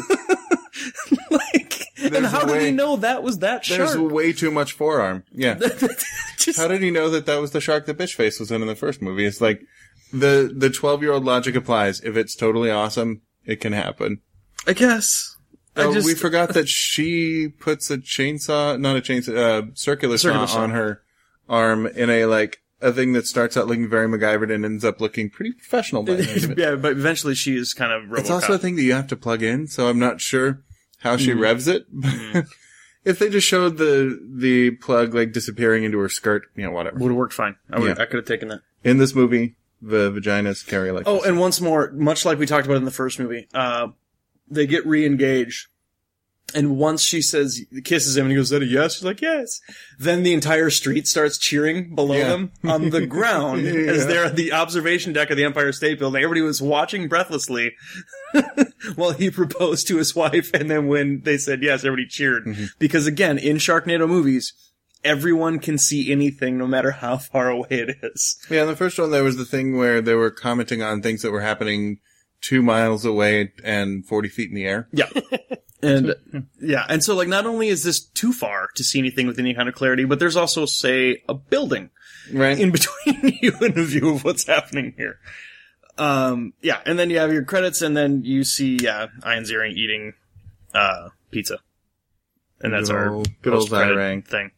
like, and There's how a did way- he know that was that There's shark? way too much forearm. Yeah. Just, How did he know that that was the shark that Bitchface was in in the first movie? It's like, the, the twelve-year-old logic applies. If it's totally awesome, it can happen. I guess. I Oh, just, we forgot that she puts a chainsaw, not a chainsaw, uh, circular, Circular saw saw. on her arm in a, like, a thing that starts out looking very MacGyvered and ends up looking pretty professional by the end of it. yeah, but eventually she is kind of RoboCop. It's also a thing that you have to plug in, so I'm not sure how she Mm. revs it. If they just showed the, the plug, like, disappearing into her skirt, you know, whatever. would have worked fine. I would. Yeah. I could have taken that. In this movie, the vaginas carry like Oh, this. and once more, much like we talked about in the first movie, uh, they get re-engaged. And once she says, kisses him, and he goes, is that a yes? She's like, yes. Then the entire street starts cheering below Yeah. them on the ground as Yeah. they're at the observation deck of the Empire State Building. Everybody was watching breathlessly while he proposed to his wife. And then when they said yes, everybody cheered. Mm-hmm. Because again, in Sharknado movies, everyone can see anything no matter how far away it is. Yeah, in the first one, there was the thing where they were commenting on things that were happening two miles away and forty feet in the air. Yeah. And, yeah. And so, like, not only is this too far to see anything with any kind of clarity, but there's also, say, a building Right? in between you and a view of what's happening here. Um, yeah. And then you have your credits, and then you see, yeah, Ian Ziering eating, uh, pizza. And that's Good our old- good old post-credit Zyrang. thing.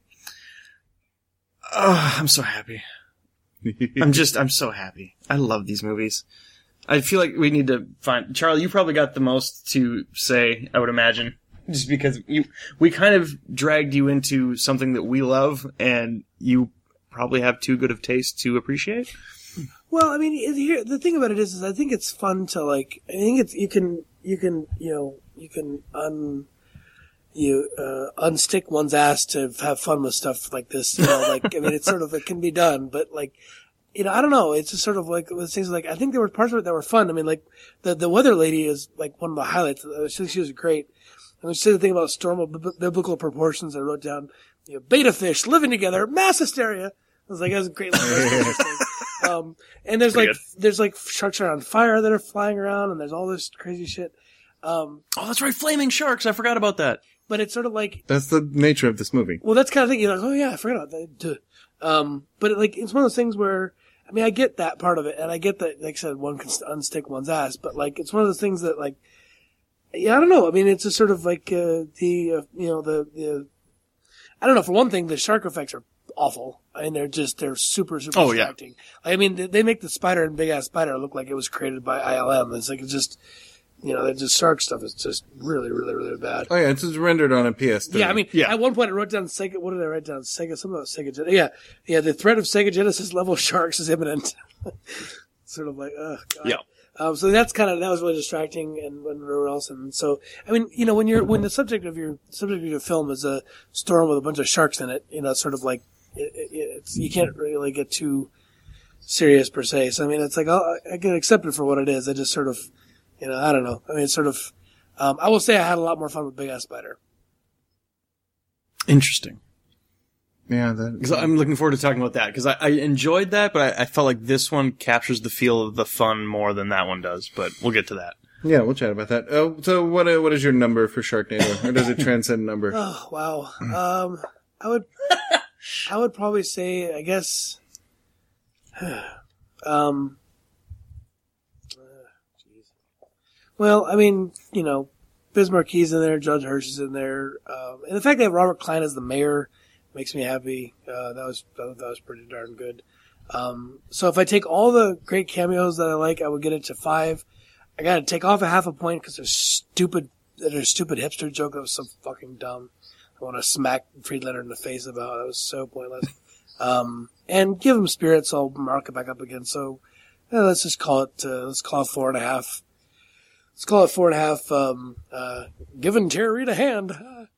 Oh, I'm so happy. I'm just, I'm so happy. I love these movies. I feel like we need to find, Charlie, you probably got the most to say, I would imagine. Just because you, we kind of dragged you into something that we love, and you probably have too good of taste to appreciate. Well, I mean, it- here the thing about it is, is I think it's fun to like. I think it's you can you can you know you can un you uh, unstick one's ass to have fun with stuff like this. You know, like I mean, it's sort of it can be done, but like. You know, I don't know. It's just sort of like with things like I think there were parts of it that were fun. I mean, like the the weather lady is like one of the highlights. I think she was great. And when she said the thing about storm of bib- biblical proportions, I wrote down, you know, beta fish living together, mass hysteria. I was like, that was a great line. um, and there's Pretty like good. there's like sharks are on fire that are flying around, and there's all this crazy shit. Um, Oh, that's right, flaming sharks. I forgot about that. but it's sort of like, That's the nature of this movie. well, that's kind of thing. You're like, oh yeah, I forgot about that. Duh. Um, but it, like it's one of those things where. I mean, I get that part of it, and I get that, like I said, one can unstick one's ass, but, like, it's one of those things that, like, yeah, I don't know. I mean, it's a sort of, like, uh, the, uh, you know, the, the, I don't know. For one thing, the shark effects are awful. I mean, they're just they're super super Oh, yeah. distracting. I mean, they, they make the spider and Big Ass Spider look like it was created by I L M. It's like it's just, you know, it's just shark stuff is just really really really bad. Oh yeah, it's just rendered on a P S three. Yeah, I mean, Yeah. at one point I wrote down Sega. What did I write down? Sega. Something about Sega. Gen- yeah, yeah. The threat of Sega Genesis level sharks is imminent. Sort of like, oh god. Yeah. Um, so that's kind of that was really distracting, and whatever else. And so, I mean, you know, when you're when the subject of your subject of your film is a storm with a bunch of sharks in it, you know, it's sort of like it, it, it's you can't really get too serious per se. So I mean, it's like I'll, I can accept it for what it is. I just sort of, you know, I don't know. I mean, it's sort of. Um, I will say I had a lot more fun with Big Ass Spider. Interesting. Yeah, that. Because I'm looking forward to talking about that, because I, I enjoyed that, but I, I felt like this one captures the feel of the fun more than that one does, but we'll get to that. Yeah, we'll chat about that. Oh, so what? Uh, what is your number for Sharknado, or does it transcend number? Oh wow. Um, I would, I would probably say, I guess, um, uh, geez. Well, I mean, you know, Biz Marquis in there, Judge Hirsch is in there, um, and the fact that Robert Klein is the mayor makes me happy. Uh, that was that was pretty darn good. Um, so if I take all the great cameos that I like, I would get it to five. I gotta take off a half a point because there's stupid, there's a stupid hipster joke that was so fucking dumb. I want to smack Friedlander in the face about. That was so pointless. Um, and give him spirit, so I'll mark it back up again. So eh, let's just call it, uh, let's call it four and a half. Let's call it four and a half. Um, uh, giving Tara Reid a hand.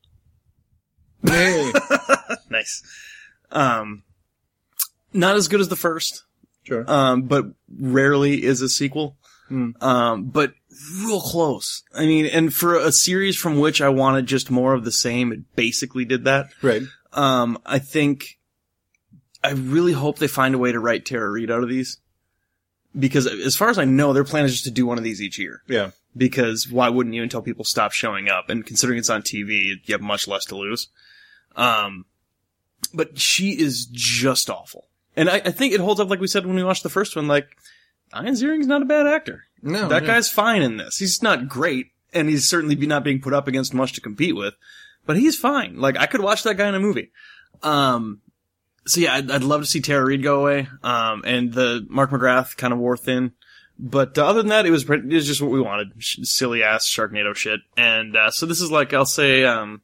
Hey. Nice. Um, not as good as the first, Sure. um, but rarely is a sequel. Hmm. Um, but real close. I mean, and for a series from which I wanted just more of the same, it basically did that. Right. Um, I think, I really hope they find a way to write Tara Reid out of these. Because as far as I know, their plan is just to do one of these each year. Yeah. Because why wouldn't you until people stop showing up? And considering it's on T V, you have much less to lose. Um, but she is just awful. And I, I think it holds up like we said when we watched the first one, like, Ian Ziering's not a bad actor. No. That no. guy's fine in this. He's not great, and he's certainly be not being put up against much to compete with, but he's fine. Like, I could watch that guy in a movie. Um, so yeah, I'd, I'd love to see Tara Reid go away, um, and the Mark McGrath kind of wore thin. But uh, other than that, it was pretty, it was just what we wanted. Sh- silly ass Sharknado shit. And, uh, so this is like, I'll say, um,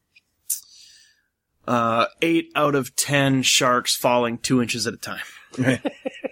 uh, eight out of ten sharks falling two inches at a time. Right.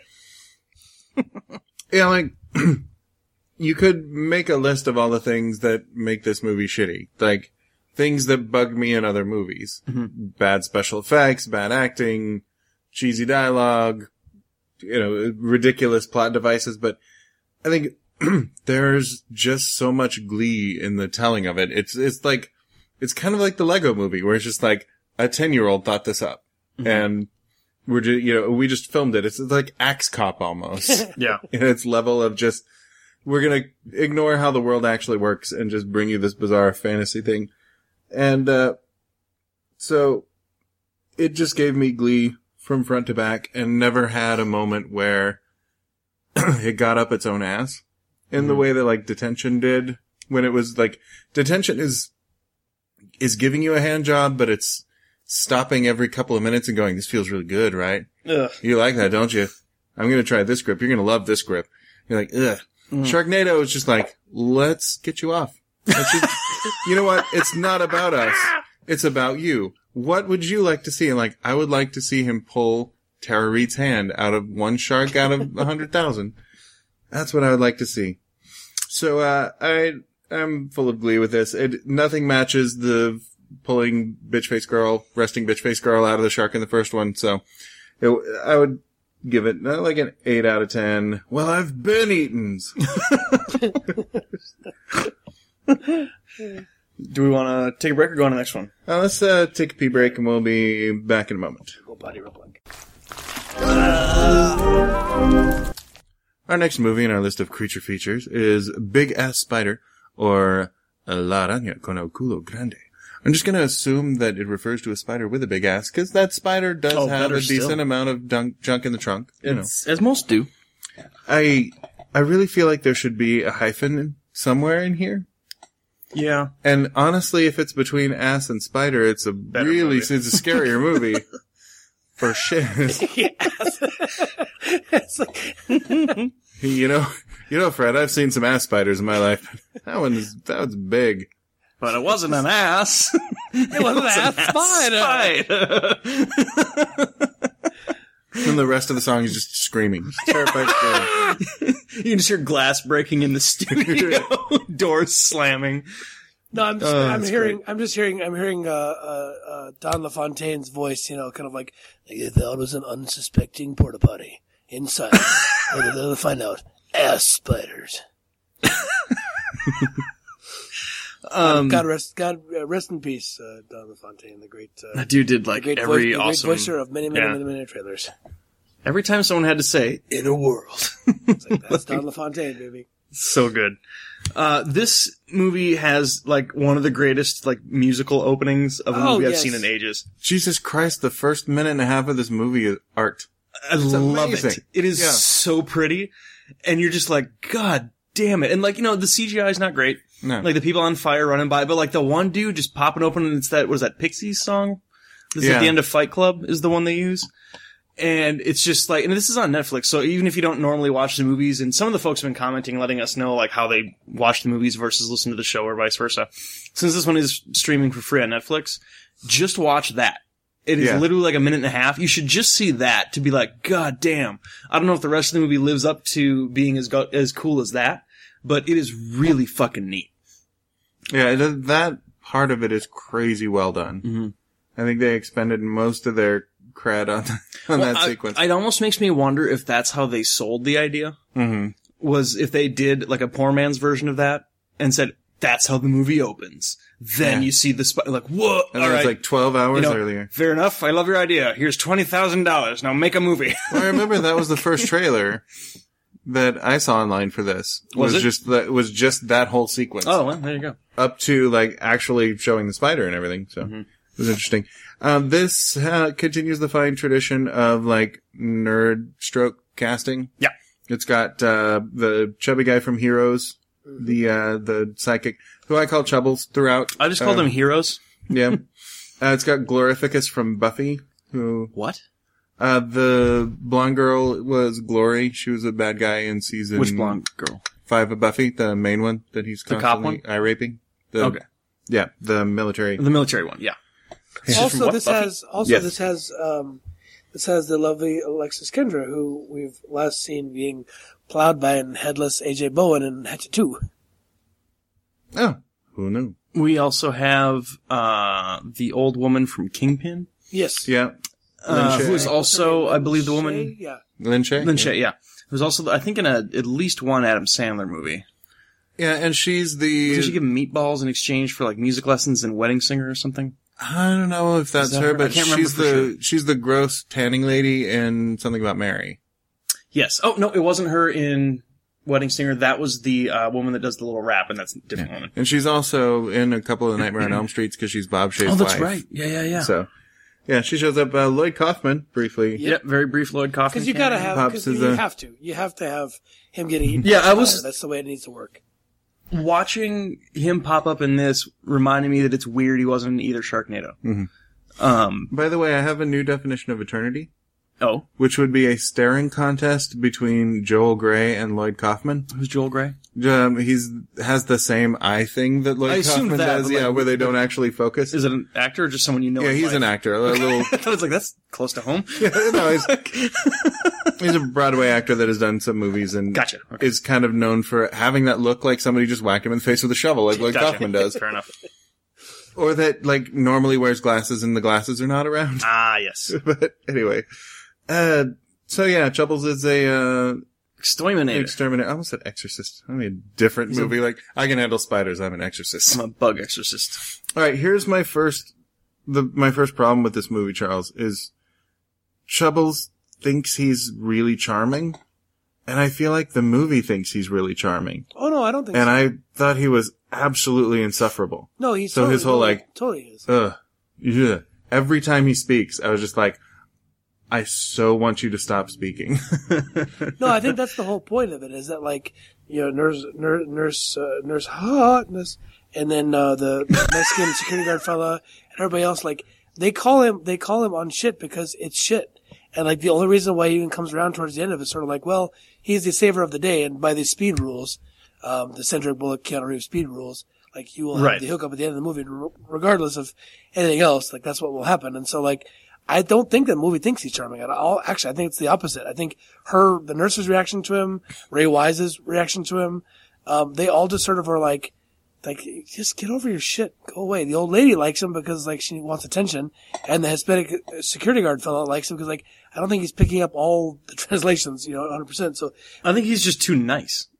Yeah, like, you could make a list of all the things that make this movie shitty. Like, things that bug me in other movies. Mm-hmm. Bad special effects, bad acting, cheesy dialogue, you know, ridiculous plot devices, but I think there's just so much glee in the telling of it. It's, it's like, it's kind of like the Lego movie, where it's just like, a ten-year-old thought this up. Mm-hmm. And we're just, you know, we just filmed it. It's like Axe Cop almost. Yeah. In its level of just, we're gonna ignore how the world actually works and just bring you this bizarre fantasy thing. And, uh, so, it just gave me glee from front to back and never had a moment where it got up its own ass in mm-hmm. the way that, like, Detention did, when it was, like, Detention is, is giving you a hand job, but it's stopping every couple of minutes and going, this feels really good, right? Ugh. You like that, don't you? I'm gonna try this grip. You're gonna love this grip. You're like, ugh. Mm. Sharknado is just like, let's get you off. Let's just, you know what? It's not about us. It's about you. What would you like to see? And like, I would like to see him pull Tara Reid's hand out of one shark out of a hundred thousand. That's what I would like to see. So, uh, I, I'm full of glee with this. It, nothing matches the pulling bitch face girl, resting bitch face girl out of the shark in the first one. So it, I would give it uh, like an eight out of ten. Well, I've been eaten. Do we want to take a break or go on to the next one? Uh, let's uh, take a pee break and we'll be back in a moment. Go body real quick. Our next movie in our list of creature features is Big Ass Spider, or La Araña con el culo grande. I'm just gonna assume that it refers to a spider with a big ass, because that spider does Oh, have a better decent still. amount of dunk, junk in the trunk. You know, It's, as most do. I I really feel like there should be a hyphen somewhere in here. Yeah. And honestly, if it's between Ass and Spider, it's a Better really, movie. it's a scarier movie. For shit. Yes. It's like, You know, you know, Fred, I've seen some ass spiders in my life. That one is, that was big. But it wasn't an ass. it wasn't an ass spider. Spider. And the rest of the song is just screaming. Just terrified screaming. You can just hear glass breaking in the studio, doors slamming. No, I'm just, Oh, I'm that's hearing, great. I'm just hearing, I'm hearing, uh, uh, uh, Don LaFontaine's voice, you know, kind of like, they thought it was an unsuspecting porta potty. Inside, they'll, they'll find out ass spiders. Um, God rest, God uh, rest in peace, uh, Don LaFontaine, the great, uh, that dude did the like great, every voice, awesome. the great voicer of many, many, yeah. many, many trailers. Every time someone had to say "inner world," It's like, that's Don LaFontaine, baby. so good. Uh, this movie has like one of the greatest like musical openings of a Oh, movie I've yes. seen in ages. Jesus Christ, the first minute and a half of this movie is art. I love it. amazing. It is Yeah. so pretty, and you're just like, God damn it! And like you know, the C G I is not great. No. Like the people on fire running by, but like the one dude just popping open, and it's that what is that Pixies song? This is Yeah. at the end of Fight Club is the one they use. And it's just like, and this is on Netflix, so even if you don't normally watch the movies, and some of the folks have been commenting, letting us know like how they watch the movies versus listen to the show or vice versa. Since this one is streaming for free on Netflix, just watch that. It is Yeah. literally like a minute and a half. You should just see that to be like, God damn. I don't know if the rest of the movie lives up to being as go- as cool as that, but it is really fucking neat. Yeah, it, that part of it is crazy well done. Mm-hmm. I think they expended most of their cred on, on Well, that I- sequence. It almost makes me wonder if that's how they sold the idea. mm-hmm. Was if they did like a poor man's version of that and said, that's how the movie opens. Then Yeah. you see the spot, like, whoa, And all it was right. like twelve hours You know, earlier. fair enough. I love your idea. Here's twenty thousand dollars. Now make a movie. Well, I remember that was the first trailer that I saw online for this. Was it? just that was just that whole sequence. Oh, well, there you go. Up to like actually showing the spider and everything. So Mm-hmm. it was interesting. Um, this uh, continues the fine tradition of like nerd stroke casting. Yeah. It's got uh the chubby guy from Heroes, the uh the psychic who I call Chubbles throughout. I just called Um, them heroes. Yeah. uh, it's got Glorificus from Buffy, who What? uh the blonde girl was Glory. She was a bad guy in season Which blonde girl? five of Buffy, the main one that he's The cop constantly eye raping. The, Okay. Yeah, the military. The military one, yeah. She's from Also, what, this Buffy? has also Yes. this has um, this has the lovely Alexis Kendra, who we've last seen being plowed by an headless A J Bowen in Hatchet Two. Oh, who knew? We also have uh the old woman from Kingpin, Yes, Yeah, uh, Lin Shaye. who is also, What's her name? I believe, the Shay? woman Yeah, Lin Shaye. Lin Shaye, yeah. Who's also, I think, in a at least one Adam Sandler movie. Yeah, and she's the. Did she give him meatballs in exchange for like music lessons and Wedding Singer or something? I don't know if that's that her, her? I but can't remember she's for the sure. she's the gross tanning lady in Something About Mary. Yes. Oh no, it wasn't her in Wedding Singer. That was the uh, woman that does the little rap, and that's a different woman. And she's also in a couple of the Nightmare on Elm Streets because she's Bob Shaye's Oh, that's wife. right. Yeah, yeah, yeah. So, yeah, she shows up. Uh, Lloyd Kaufman briefly. Yep, very brief Lloyd Kaufman. because you gotta have Pops because is you a- have to you have to have him getting eaten. Yeah, by I was- fire. That's the way it needs to work. Watching him pop up in this reminded me that it's weird he wasn't in either Sharknado. Mm-hmm. Um. By the way, I have a new definition of eternity, Oh, which would be a staring contest between Joel Grey and Lloyd Kaufman. who's Joel Grey? Um, he's has the same eye thing that Lloyd I assumed Kaufman that, does, but, yeah, like, where they don't actually focus. Is it an actor or just someone you know? Yeah, in he's life? an actor. A little. I thought it was like that's close to home. no, he's, he's a Broadway actor that has done some movies and Gotcha. Okay. is kind of known for having that look like somebody just whacked him in the face with a shovel, like Lloyd Gotcha. Kaufman does, Fair enough. or that like normally wears glasses and the glasses are not around. Ah, yes. But anyway, uh, so yeah, Chubbles is a uh, Exterminator. exterminator. I almost said Exorcist. I mean, a different He's a- movie. Like I can handle spiders. I'm an exorcist. I'm a bug exorcist. All right, here's my first, the my first problem with this movie, Charles, is Chubbles thinks he's really charming, and I feel like the movie thinks he's really charming, Oh no, I don't think. and so. I thought he was absolutely insufferable. no, he's so totally, his whole, no, like- totally is. Ugh, yeah. Every time he speaks, I was just like, I so want you to stop speaking. No, I think that's the whole point of it. Is that like you know nurse nurse nurse uh, nurse hotness and then uh, the, the Mexican security guard fella and everybody else, like they call him they call him on shit because it's shit. And like the only reason why he even comes around towards the end of it is sort of like, well, he's the savior of the day, and by the speed rules, um, the Sandra Bullock, Keanu Reeves speed rules, like you will have Right. the hookup at the end of the movie, r- regardless of anything else. Like that's what will happen. And so like, I don't think that movie thinks he's charming at all. Actually, I think it's the opposite. I think her, the nurse's reaction to him, Ray Wise's reaction to him, um, they all just sort of are like, like, just get over your shit. Go away. The old lady likes him because, like, she wants attention. And the Hispanic security guard fellow likes him because, like, I don't think he's picking up all the translations, you know, one hundred percent. So, I think he's just too nice.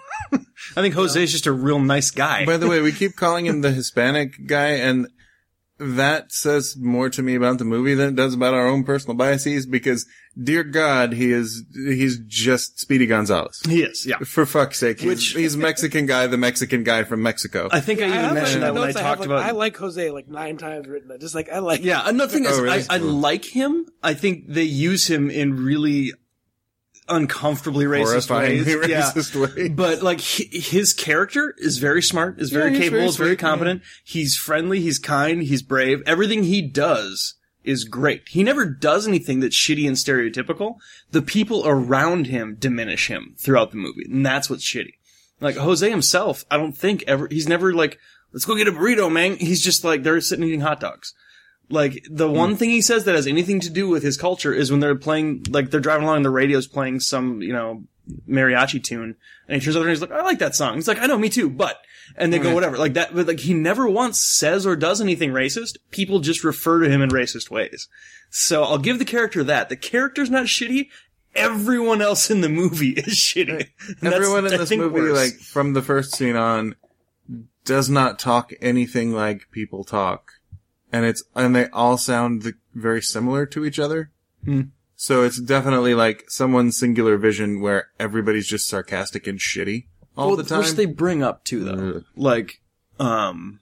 I think Jose is just a real nice guy. By the way, we keep calling him the Hispanic guy, and that says more to me about the movie than it does about our own personal biases, because, dear God, he is, he's just Speedy Gonzalez. He is, yeah. For fuck's sake. He's, Which- he's Mexican guy, the Mexican guy from Mexico. I think I even have, mentioned like, that when I notes talked have, like, about... I like Jose like nine times written. I just like, I like. Yeah, another thing is, Oh, really? I, I like him. I think they use him in really uncomfortably racist Horrifying ways. Yeah. racist ways. But like hi- his character is very smart, is very Yeah, he's capable, very is very sweet, competent. He's friendly, he's kind, he's brave. Everything he does is great. He never does anything that's shitty and stereotypical. The people around him diminish him throughout the movie, and that's what's shitty. Like Jose himself, I don't think ever, he's never like, let's go get a burrito, man. He's just like, they're sitting eating hot dogs. Like, the one thing he says that has anything to do with his culture is when they're playing, like, they're driving along and the radio's playing some, you know, mariachi tune, and he turns over and he's like, I like that song. He's like, I know, me too, but, and they go, whatever, like that, but like, he never once says or does anything racist. People just refer to him in racist ways. So I'll give the character that. The character's not shitty. Everyone else in the movie is shitty. And that's, Everyone in I this think, movie, worse. like, from the first scene on, does not talk anything like people talk. And it's, and they all sound the, very similar to each other. Hmm. So it's definitely like someone's singular vision where everybody's just sarcastic and shitty all well, the time. Which they bring up too, though. Ugh. Like, um,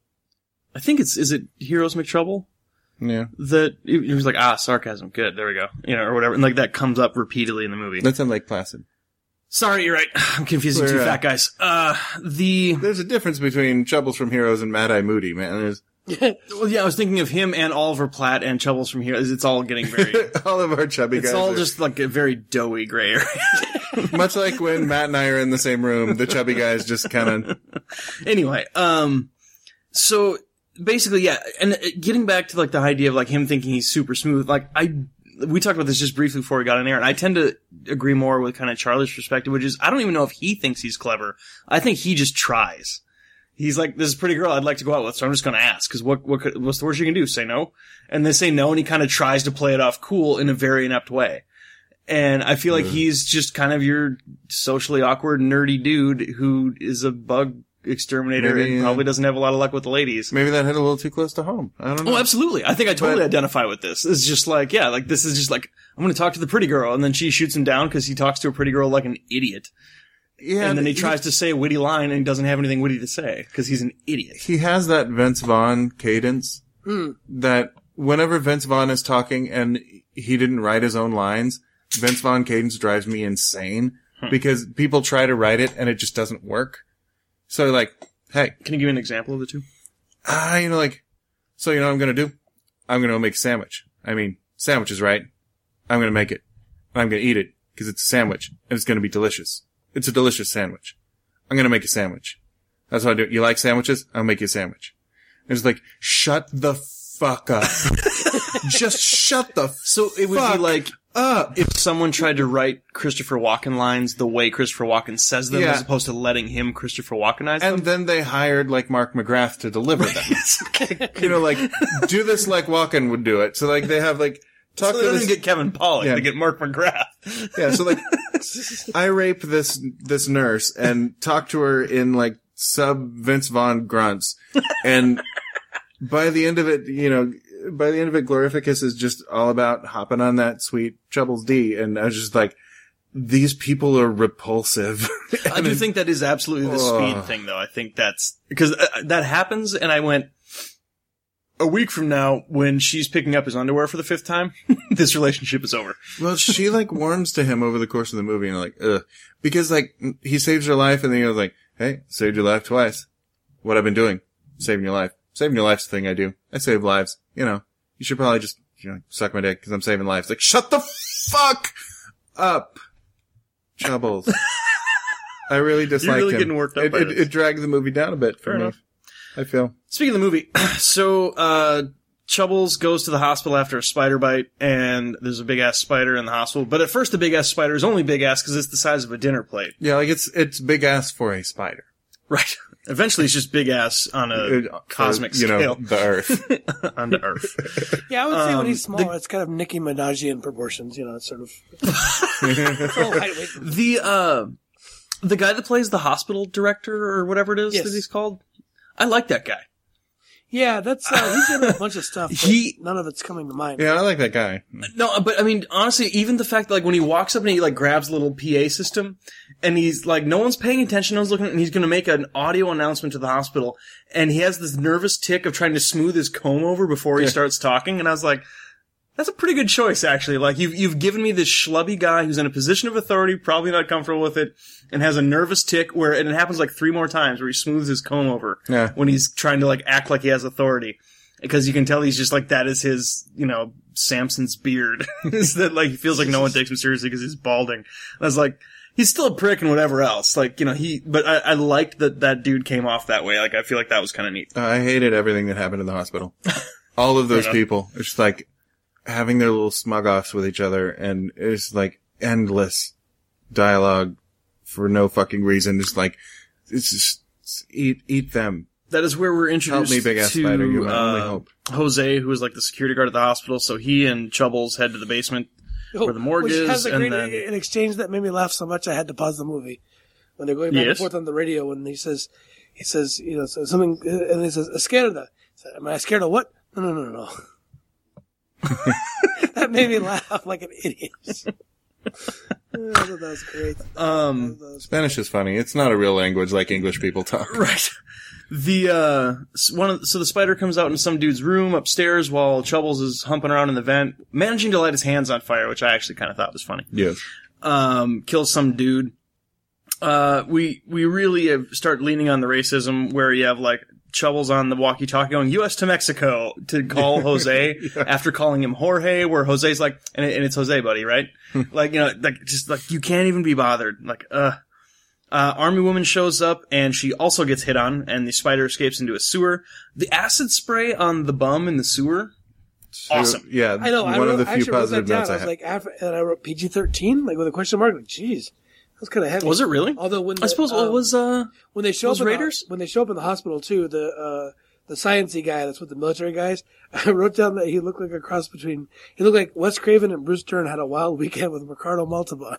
I think it's, is it Heroes Make Trouble? Yeah. That, he he was like, ah, sarcasm, good, there we go. You know, or whatever. And like that comes up repeatedly in the movie. That's in Lake Placid. Sorry, you're right. I'm confusing We're, two uh, fat guys. Uh, the, There's a difference between Troubles from Heroes and Mad Eye Moody, man. There's well, yeah, I was thinking of him and Oliver Platt and Troubles from Heroes. It's all getting very, all of our chubby it's guys. all are- just like a very doughy gray area. much like when Matt and I are in the same room, the chubby guys just kind of. Anyway, um, so basically, yeah, and uh, getting back to like the idea of like him thinking he's super smooth, like I, we talked about this just briefly before we got on air, and I tend to agree more with kind of Charlie's perspective, which is I don't even know if he thinks he's clever. I think he just tries. He's like, this is a pretty girl I'd like to go out with, so I'm just going to ask, because what, what, could, what's the worst you can do? Say no? And they say no, and he kind of tries to play it off cool in a very inept way. And I feel like he's just kind of your socially awkward, nerdy dude who is a bug exterminator Maybe, and uh, probably doesn't have a lot of luck with the ladies. Maybe that hit a little too close to home. I don't know. Oh, absolutely. I think I totally But- identify with this. It's just like, yeah, like this is just like, I'm going to talk to the pretty girl, and then she shoots him down because he talks to a pretty girl like an idiot. Yeah, And then he tries to say a witty line and he doesn't have anything witty to say because he's an idiot. He has that Vince Vaughn cadence Hmm. that whenever Vince Vaughn is talking and he didn't write his own lines, Vince Vaughn cadence drives me insane because people try to write it and it just doesn't work. So like, hey, Can you give me an example of the two? ah, you know, like, so you know what I'm gonna do? I'm gonna make a sandwich. I mean, sandwich is right. I'm gonna make it. And I'm gonna eat it because it's a sandwich and it's gonna be delicious. It's a delicious sandwich. I'm gonna make a sandwich. That's what I do. You like sandwiches? I'll make you a sandwich. It's like, shut the fuck up. Just shut the So it would fuck be like up. if someone tried to write Christopher Walken lines the way Christopher Walken says them, Yeah. as opposed to letting him Christopher Walkenize them. And then they hired like Mark McGrath to deliver them. You know, like, do this like Walken would do it. So like they have like, talk So to they this. didn't get Kevin Pollak, Yeah. they get Mark McGrath. Yeah, so like, I rape this, this nurse and talk to her in like sub Vince Vaughn grunts. And by the end of it, you know, by the end of it, Glorificus is just all about hopping on that sweet Troubles D. And I was just like, these people are repulsive. I do think that is absolutely the speed Ugh. thing, though. I think that's because uh, that happens, and I went a week from now when she's picking up his underwear for the fifth time. This relationship is over. Well, she like warms to him over the course of the movie and like, ugh. Because like, he saves her life and then he goes like, hey, saved your life twice. what I've been doing. Saving your life. Saving your life's the thing I do. I save lives. You know, you should probably just, you know, suck my dick because I'm saving lives. Like, shut the fuck up, Chubbles. I really dislike You're really him. getting worked up It, by it, this. it dragged the movie down a bit for Fair me. enough. I feel. Speaking of the movie, so, uh, Chubbles goes to the hospital after a spider bite, and there's a big-ass spider in the hospital. But at first, the big-ass spider is only big-ass because it's the size of a dinner plate. Yeah, like it's it's big ass for a spider. Right. Eventually, it's just big-ass on a It- cosmic for, you scale. know, the Earth. onto Earth. Yeah, I would say when Um, he's small, it's kind of Nicki Minaj-ian proportions. You know, it's sort of. oh, wait, wait. The, uh, the guy that plays the hospital director, or whatever it is Yes. that he's called, I like that guy. Yeah, that's uh, he's done a bunch of stuff. But He- none of it's coming to mind. Yeah, I like that guy. No, but I mean, honestly, even the fact that, like, when he walks up and he, like, grabs a little P A system, and he's, like, no one's paying attention, no one's looking, and he's gonna make an audio announcement to the hospital, and he has this nervous tick of trying to smooth his comb over before he Yeah. starts talking, and I was like, that's a pretty good choice, actually. Like, you've, you've given me this schlubby guy who's in a position of authority, probably not comfortable with it, and has a nervous tick where, and it happens like three more times where he smooths his comb over Yeah. when he's trying to, like, act like he has authority. Because you can tell he's just like, that is his, you know, Samson's beard. Is that, like, he feels like no one takes him seriously because he's balding. And I was like, he's still a prick and whatever else. Like, you know, he, but I, I liked that that dude came off that way. Like, I feel like that was kind of neat. Uh, I hated everything that happened in the hospital. All of those Fair enough. people. It's just like having their little smug offs with each other, and it's like endless dialogue for no fucking reason. It's like, it's just, it's eat, eat them. That is where we're introduced Help me, big ass to, spider, you're my only uh, hope. Jose, who is like the security guard at the hospital. So he and Chubbles head to the basement Oh, where the morgue which is, has a and great then- an exchange that made me laugh so much I had to pause the movie when they're going back and Yes. forth on the radio. When he says, he says, you know, so something, and he says, "Scared of that." Am I scared of what? No, no, no, no. That made me laugh like an idiot. I thought that was great. Um, That was- Spanish is funny. It's not a real language like English people talk. Right. The, uh, s- one of, so the spider comes out in some dude's room upstairs while Chubbles is humping around in the vent, managing to light his hands on fire, which I actually kind of thought was funny. Yes. Um, kills some dude. Uh, we, we really have start leaning on the racism where you have like Chubbles on the walkie-talkie going U S to Mexico to call Jose after calling him Jorge, where Jose's like, and, it, and it's Jose, buddy, right? Like, you know, like, just like, you can't even be bothered. Like, uh, Uh, Army woman shows up and she also gets hit on, and the spider escapes into a sewer. The acid spray on the bum in the sewer, awesome. Yeah. I know. One I wrote, of the I few actually wrote that positive down. notes I I was have. like, after, and I wrote P G thirteen, like with a question mark. Like, jeez, that's kind of heavy. Was it really? Although when I the, suppose um, it was, uh, when they show those up in Raiders? The, when they show up in the hospital too, the uh, the sciencey guy that's with the military guys. I wrote down that he looked like a cross between he looked like Wes Craven and Bruce Dern had a wild weekend with Ricardo Montalban.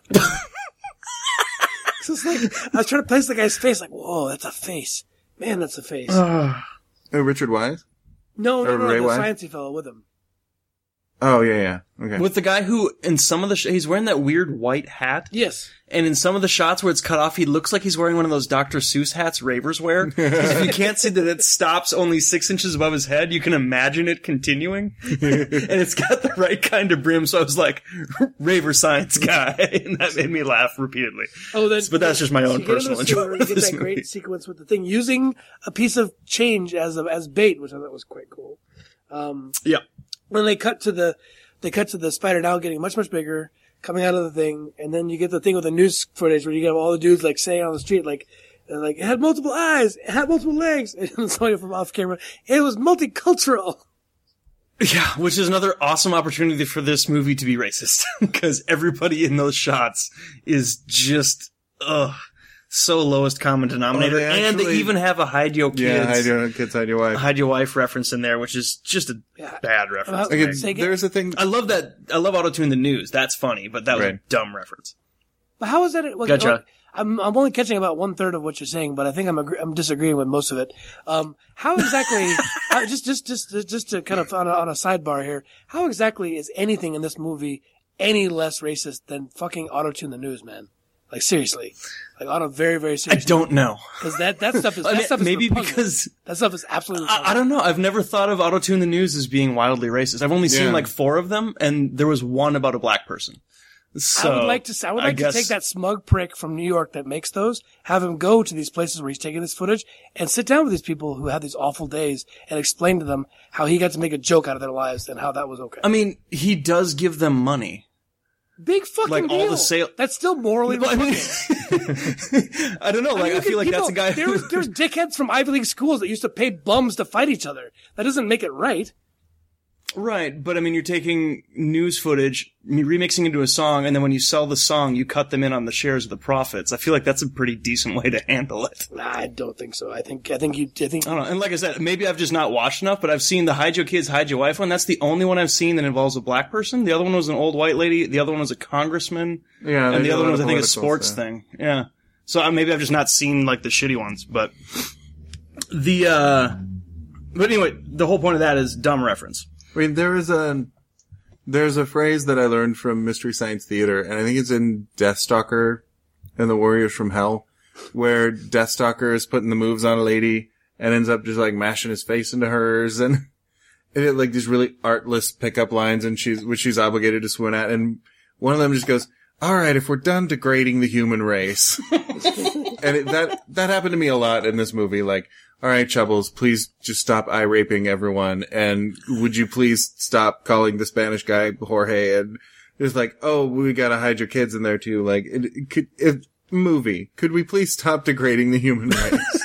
So it's like I was trying to place the guy's face, like, whoa, that's a face, man, that's a face. Oh, Richard Wise? no, no, or no, Ray the Wise? sciencey fellow with him. Oh, yeah, yeah. Okay. with the guy who, in some of the, sh- he's wearing that weird white hat. Yes. And in some of the shots where it's cut off, he looks like he's wearing one of those Doctor Seuss hats ravers wear. 'Cause if you can't see that it stops only six inches above his head, you can imagine it continuing. And it's got the right kind of brim, so I was like, raver science guy. And that made me laugh repeatedly. Oh, then, But that's just my own you get into personal the sewer, enjoyment You of get this that great movie. sequence with the thing using a piece of change as a, as bait, which I thought was quite cool. Um, Yeah. when they cut to the they cut to the spider now getting much much bigger, coming out of the thing, and then you get the thing with the news footage where you get all the dudes like saying on the street like they're like it had multiple eyes, it had multiple legs, and somebody from off camera, it was multicultural. Yeah, which is another awesome opportunity for this movie to be racist. Because everybody in those shots is just, ugh, so lowest common denominator. Oh, they and they actually- even have a hide your kids. Yeah, hide your kids, hide your wife. Hide your wife reference in there, which is just a Yeah. bad reference. About- Like, Say again? there's a thing. I love that. I love auto-tune the news. That's funny, but that was a Right. dumb reference. But how is that? Well, Gotcha. I'm I'm only catching about one third of what you're saying, but I think I'm agree- I'm disagreeing with most of it. Um, how exactly? how, just just just just to kind of on a, on a sidebar here, how exactly is anything in this movie any less racist than fucking auto tune the news, man? Like seriously, like on a very very I serious. don't know. because that that stuff is I that mean, stuff is maybe repugnant. because that stuff is absolutely. I, I don't know. I've never thought of auto-tune the news as being wildly racist. I've only seen Yeah. like four of them, and there was one about a black person. So, I would like to. I would I like guess, to take that smug prick from New York that makes those, have him go to these places where he's taking this footage, and sit down with these people who had these awful days, and explain to them how he got to make a joke out of their lives and how that was okay. I mean, he does give them money. Big fucking Like, deal. all the sale- That's still morally Well, I mean, repugnant. I don't know. I Like, mean, I, look feel at like that's a people- guy. There's there's dickheads from Ivy League schools that used to pay bums to fight each other. That doesn't make it right. Right, but I mean, you're taking news footage, remixing into a song, and then when you sell the song, you cut them in on the shares of the profits. I feel like that's a pretty decent way to handle it. Nah, I don't think so. I think I think you. I think I don't know. And like I said, maybe I've just not watched enough, but I've seen the Hide Your Kids, Hide Your Wife one. That's the only one I've seen that involves a black person. The other one was an old white lady. The other one was a congressman. Yeah, they and the do other a one lot was, I of think, a political sports stuff. thing. Yeah. So uh, maybe I've just not seen like the shitty ones, but the. uh But anyway, the whole point of that is dumb reference. I mean, there is a there's a phrase that I learned from Mystery Science Theater, and I think it's in Deathstalker and the Warriors from Hell, where Deathstalker is putting the moves on a lady and ends up just like mashing his face into hers, and, and it like these really artless pickup lines, and she's which she's obligated to swoon at, and one of them just goes, "All right, if we're done degrading the human race," and it, that that happened to me a lot in this movie, like. All right, Chubbles, please just stop eye raping everyone, and would you please stop calling the Spanish guy Jorge? And it's like, oh, we gotta hide your kids in there too. Like, it, it could, if movie, could we please stop degrading the human race?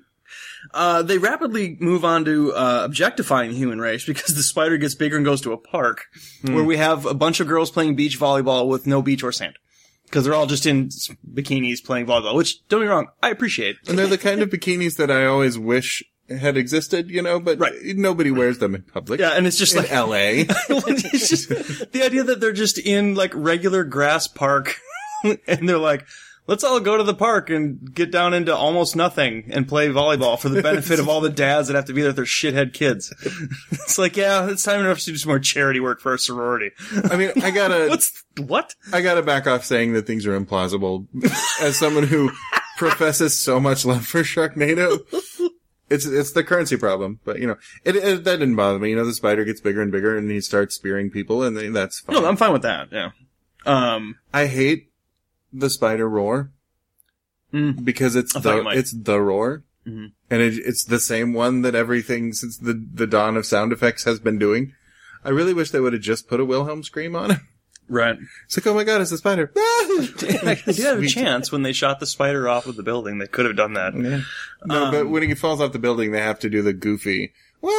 Uh, they rapidly move on to uh, objectifying the human race because the spider gets bigger and goes to a park Hmm. where we have a bunch of girls playing beach volleyball with no beach or sand. Because they're all just in bikinis playing volleyball, which, don't get me wrong, I appreciate. And they're the kind of bikinis that I always wish had existed, you know, but Right. nobody wears them in public. Yeah, and it's just in like... L A. it's just the idea that they're just in, like, regular grass park, and they're like, let's all go to the park and get down into almost nothing and play volleyball for the benefit of all the dads that have to be there with their shithead kids. It's like, yeah, it's time enough to do some more charity work for our sorority. I mean, I gotta, What's, what? I gotta back off saying that things are implausible. As someone who professes so much love for Sharknado, it's it's the currency problem. But you know, it, it that didn't bother me. You know, the spider gets bigger and bigger, and he starts spearing people, and they, that's fine. No, I'm fine with that, yeah. Um, I hate the spider roar mm, because it's I thought you the might. it's the roar, Mhm. and it, it's the same one that everything since the the dawn of sound effects has been doing. I really wish they would have just put a Wilhelm scream on it. right. It's like, oh my god, it's a spider. They did have a Sweet. chance when they shot the spider off of the building. They could have done that. Yeah. No, Um, but when he falls off the building, they have to do the goofy.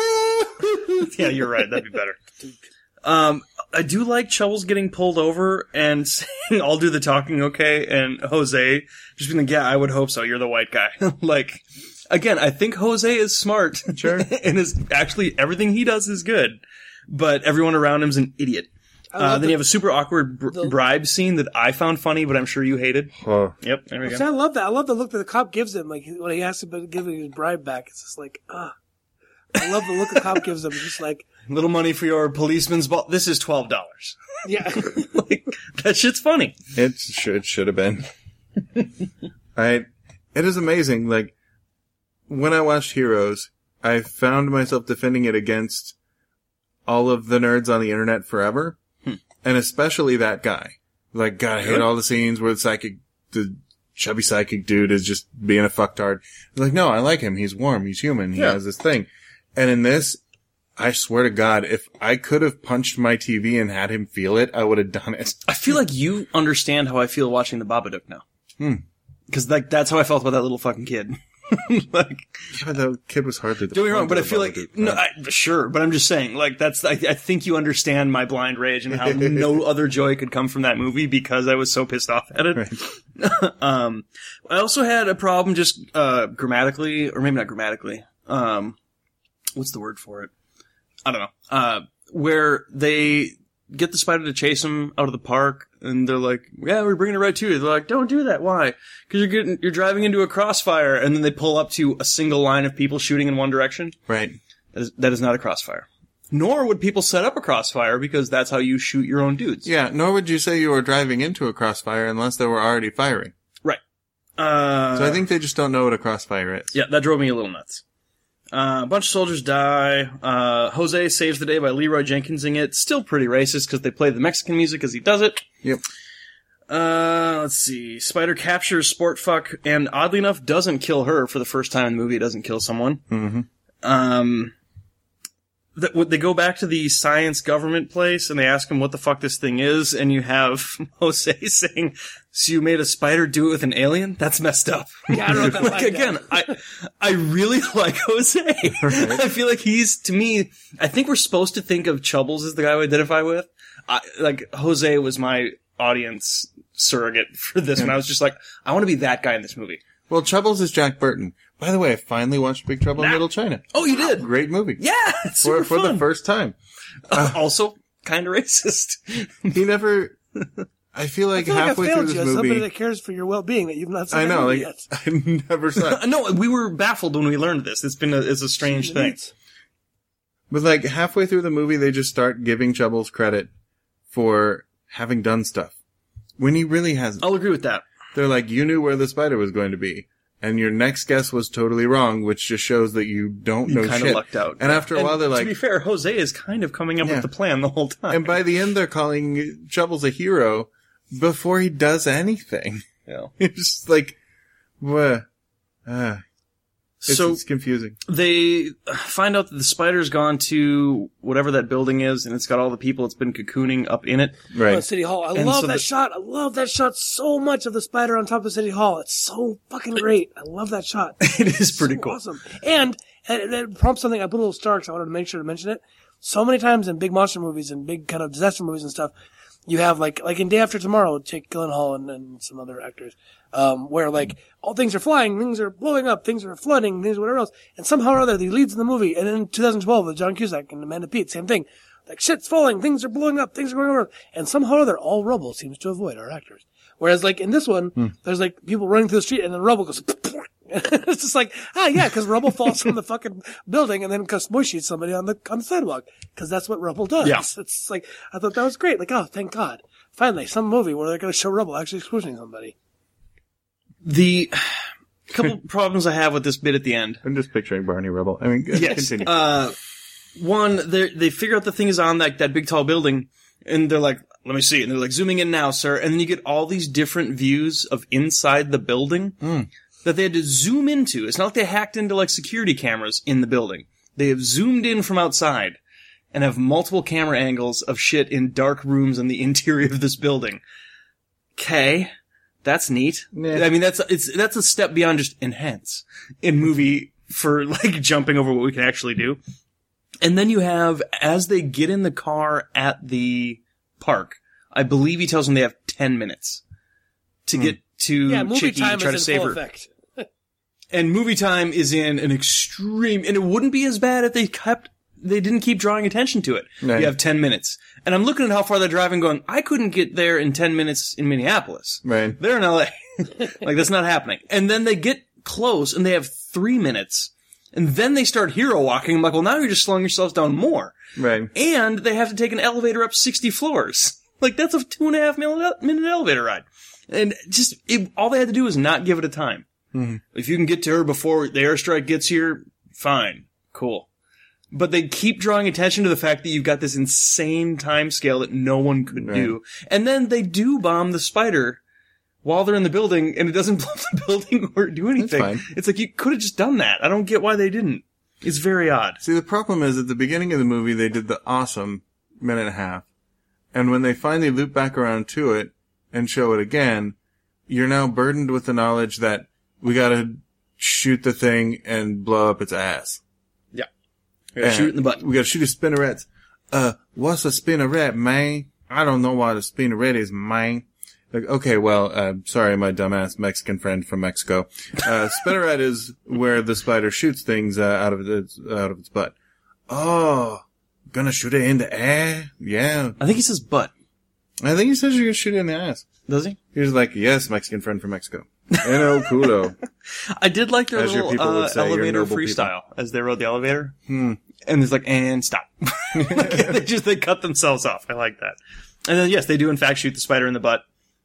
Yeah, you're right. That'd be better. Um, I do like Chubbles getting pulled over and saying, I'll do the talking, okay? And Jose just being like, yeah, I would hope so. You're the white guy. Like, again, I think Jose is smart. Sure. And is actually, everything he does is good. But everyone around him's an idiot. I Uh, love then the- you have a super awkward br- the- bribe scene that I found funny, but I'm sure you hated. Oh. Yep, there we See, go. I love that. I love the look that the cop gives him. Like when he asks him to give his bribe back, it's just like, ah. I love the look the cop gives him. It's just like, Little money for your policeman's ball. This is twelve dollars. yeah. Like, that shit's funny. It should, it should have been. I, it is amazing. Like, when I watched Heroes, I found myself defending it against all of the nerds on the internet forever. Hmm. And especially that guy. Like, God, I hate Really? all the scenes where the psychic, the chubby psychic dude is just being a fucktard. Like, no, I like him. He's warm. He's human. He Yeah. has this thing. And in this, I swear to God, if I could have punched my T V and had him feel it, I would have done it. I feel like you understand how I feel watching the Babadook now. Hmm. Because, like, that's how I felt about that little fucking kid. Like, Yeah, the kid was hardly the don't get me wrong, point but I of the feel like, Babadook, no, right? I, sure, but I'm just saying, like, that's, I, I think you understand my blind rage and how no other joy could come from that movie because I was so pissed off at it. Right. um, I also had a problem just, uh, grammatically, or maybe not grammatically, um, what's the word for it? I don't know. Uh, where they get the spider to chase him out of the park, and they're like, yeah, we're bringing it right to you. They're like, don't do that. Why? Because you're getting, you're driving into a crossfire, and then they pull up to a single line of people shooting in one direction. Right. That is, that is not a crossfire. Nor would people set up a crossfire, because that's how you shoot your own dudes. Yeah, nor would you say you were driving into a crossfire unless they were already firing. Right. Uh, So I think they just don't know what a crossfire is. yeah, that drove me a little nuts. Uh, a bunch of soldiers die. Uh, Jose saves the day by Leroy Jenkinsing it. Still pretty racist because they play the Mexican music as he does it. Yep. Uh, let's see. Spider captures Sport Fuck, and oddly enough, doesn't kill her for the first time in the movie. It doesn't kill someone. Mm-hmm. Um, th- they go back to the science government place, and they ask him what the fuck this thing is, and you have Jose saying, "So you made a spider do it with an alien? That's messed up." Yeah, I wrote that like line again, down. I I really like Jose. Right. I feel like he's, to me, I think we're supposed to think of Chubbles as the guy we identify with. I, like Jose was my audience surrogate for this, and I was just like, I want to be that guy in this movie. Well, Troubles is Jack Burton. By the way, I finally watched Big Trouble in Nah. Little China. Oh, you did? Great movie. Yeah, it's For, super for fun. the first time. Uh, also, kind of racist. He never, I feel I like feel like I halfway failed through you this as somebody movie, that cares for your well-being that you've not seen I that know, movie like, yet. I never saw it. No, we were baffled when we learned this. It's been a, it's a strange thing. But like halfway through the movie, they just start giving Chubbles credit for having done stuff. When he really hasn't. I'll agree with that. They're like, you knew where the spider was going to be. And your next guess was totally wrong, which just shows that you don't know You kind shit. of lucked out. And after a And while, they're to like, be fair, Jose is kind of coming up Yeah. with the plan the whole time. and by the end, they're calling Chubbles a hero before he does anything. Yeah. It's just like, what? Uh, it's, So it's confusing. they find out that the spider's gone to whatever that building is, and it's got all the people it's been cocooning up in it. Oh, Right. City Hall. I And love so that the- shot. I love that shot so much of the spider on top of City Hall. It's so fucking great. I love that shot. It is pretty So cool. Awesome. And, and it prompts something. I put a little star because I wanted to make sure to mention it. So many times in big monster movies and big kind of disaster movies and stuff, you have like, like in Day After Tomorrow with Jake Gyllenhaal and, and some other actors, um, where like all things are flying, things are blowing up, things are flooding, things whatever else. And somehow or other, the leads in the movie, and in twenty twelve with John Cusack and Amanda Peet, same thing. Like shit's falling, things are blowing up, things are going over. And somehow or other, all rubble seems to avoid our actors. Whereas like in this one, there's like people running through the street and then rubble goes, it's just like, ah, yeah, cause rubble falls from the fucking building and then smushes somebody on the, on the sidewalk. Cause that's what rubble does. Yeah. It's like, I thought that was great. Like, oh, thank God. Finally, some movie where they're gonna show rubble actually smushing somebody. The couple problems I have with this bit at the end. I'm just picturing Barney Rubble. I mean, Yes. continue. Uh, one, they they figure out the thing is on that, that big tall building, and they're like, let me see. And they're like, zooming in now, sir. And then you get all these different views of inside the building that they had to zoom into. It's not like they hacked into like security cameras in the building. They have zoomed in from outside and have multiple camera angles of shit in dark rooms in the interior of this building. Okay. That's neat. Yeah. I mean, that's, it's, that's a step beyond just enhance in movie for like jumping over what we can actually do. And then you have, as they get in the car at the park, I believe he tells them they have ten minutes to get to Yeah, movie Chicky time and try to is in save full her. effect. And movie time is in an extreme, and it wouldn't be as bad if they kept, they didn't keep drawing attention to it. Right. You have ten minutes. And I'm looking at how far they're driving going, I couldn't get there in ten minutes in Minneapolis. Right. They're in L A. Like, that's not happening. And then they get close, and they have three minutes. And then they start hero walking. I'm like, well, now you're just slowing yourselves down more. Right. And they have to take an elevator up sixty floors. Like, that's a two and a half minute minute elevator ride. And just, it, all they had to do was not give it a time. Mm-hmm. If you can get to her before the airstrike gets here, fine. Cool. But they keep drawing attention to the fact that you've got this insane time scale that no one could Right. do. And then they do bomb the spider while they're in the building, and it doesn't blow up the building or do anything. fine. It's like, you could have just done that. I don't get why they didn't. It's very odd. See, the problem is at the beginning of the movie, they did the awesome minute and a half. And when they finally loop back around to it and show it again, you're now burdened with the knowledge that we gotta shoot the thing and blow up its ass. Yeah. We gotta And shoot it in the butt. We gotta shoot his spinnerets. Uh, what's a spinneret, man? I don't know what a spinneret is, man. Like, okay, well, uh, sorry, my dumbass Mexican friend from Mexico. Uh, spinneret is where the spider shoots things, uh, out of its, out of its butt. Oh, gonna shoot it in the air? Yeah. I think he says butt. I think he says you're gonna shoot it in the ass. Does he? He's like, yes, Mexican friend from Mexico. En el culo. I did like their As your little people would uh, say, you're elevator noble freestyle as they rode the elevator. Hmm. And it's like, and stop. Like, they just, they cut themselves off. I like that. And then, yes, they do in fact shoot the spider in the butt.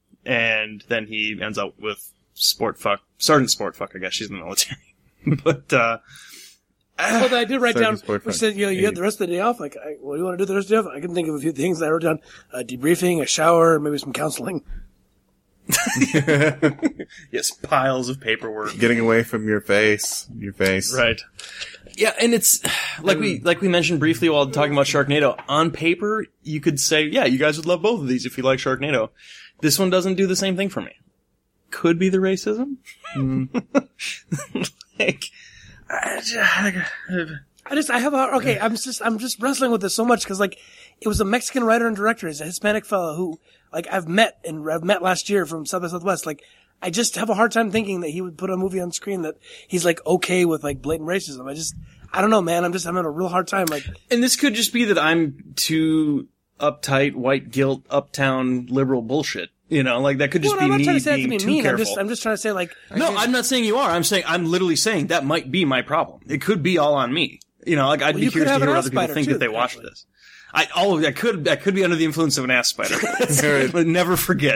And then he ends up with Sport Fuck. Sergeant Sport Fuck, I guess. She's in the military. But, uh, Well, I did write Sergeant down, Sport which Fuck. said, you know, you had the rest of the day off. Like, I, what do you want to do the rest of the day off? I can think of a few things. I wrote down uh, debriefing, a shower, maybe some counseling. Yes, piles of paperwork. Getting away from your face, your face. Right. Yeah, and it's like we like we mentioned briefly while talking about Sharknado. On paper, you could say, yeah, you guys would love both of these if you like Sharknado. This one doesn't do the same thing for me. Could be the racism. Mm. like, I, I just, I have a, okay, I'm just, I'm just wrestling with this so much because, like, it was a Mexican writer and director. He's a Hispanic fellow who, like, I've met and I've met last year from South by Southwest. Like, I just have a hard time thinking that he would put a movie on screen that he's, like, okay with, like, blatant racism. I just, I don't know, man. I'm just, I'm having a real hard time. Like, and this could just be that I'm too uptight, white guilt, uptown liberal bullshit. You know, like, that could just well, be I'm not me trying to say that being to be too mean. careful. I'm just, I'm just trying to say, like, No, I'm not saying you are. I'm saying, I'm literally saying that might be my problem. It could be all on me. You know, like, I'd Well, be you could curious to have hear an what ass other people spider, think too, if they watch actually. this. I, oh, I could, I could be under the influence of an ass spider. But never forget.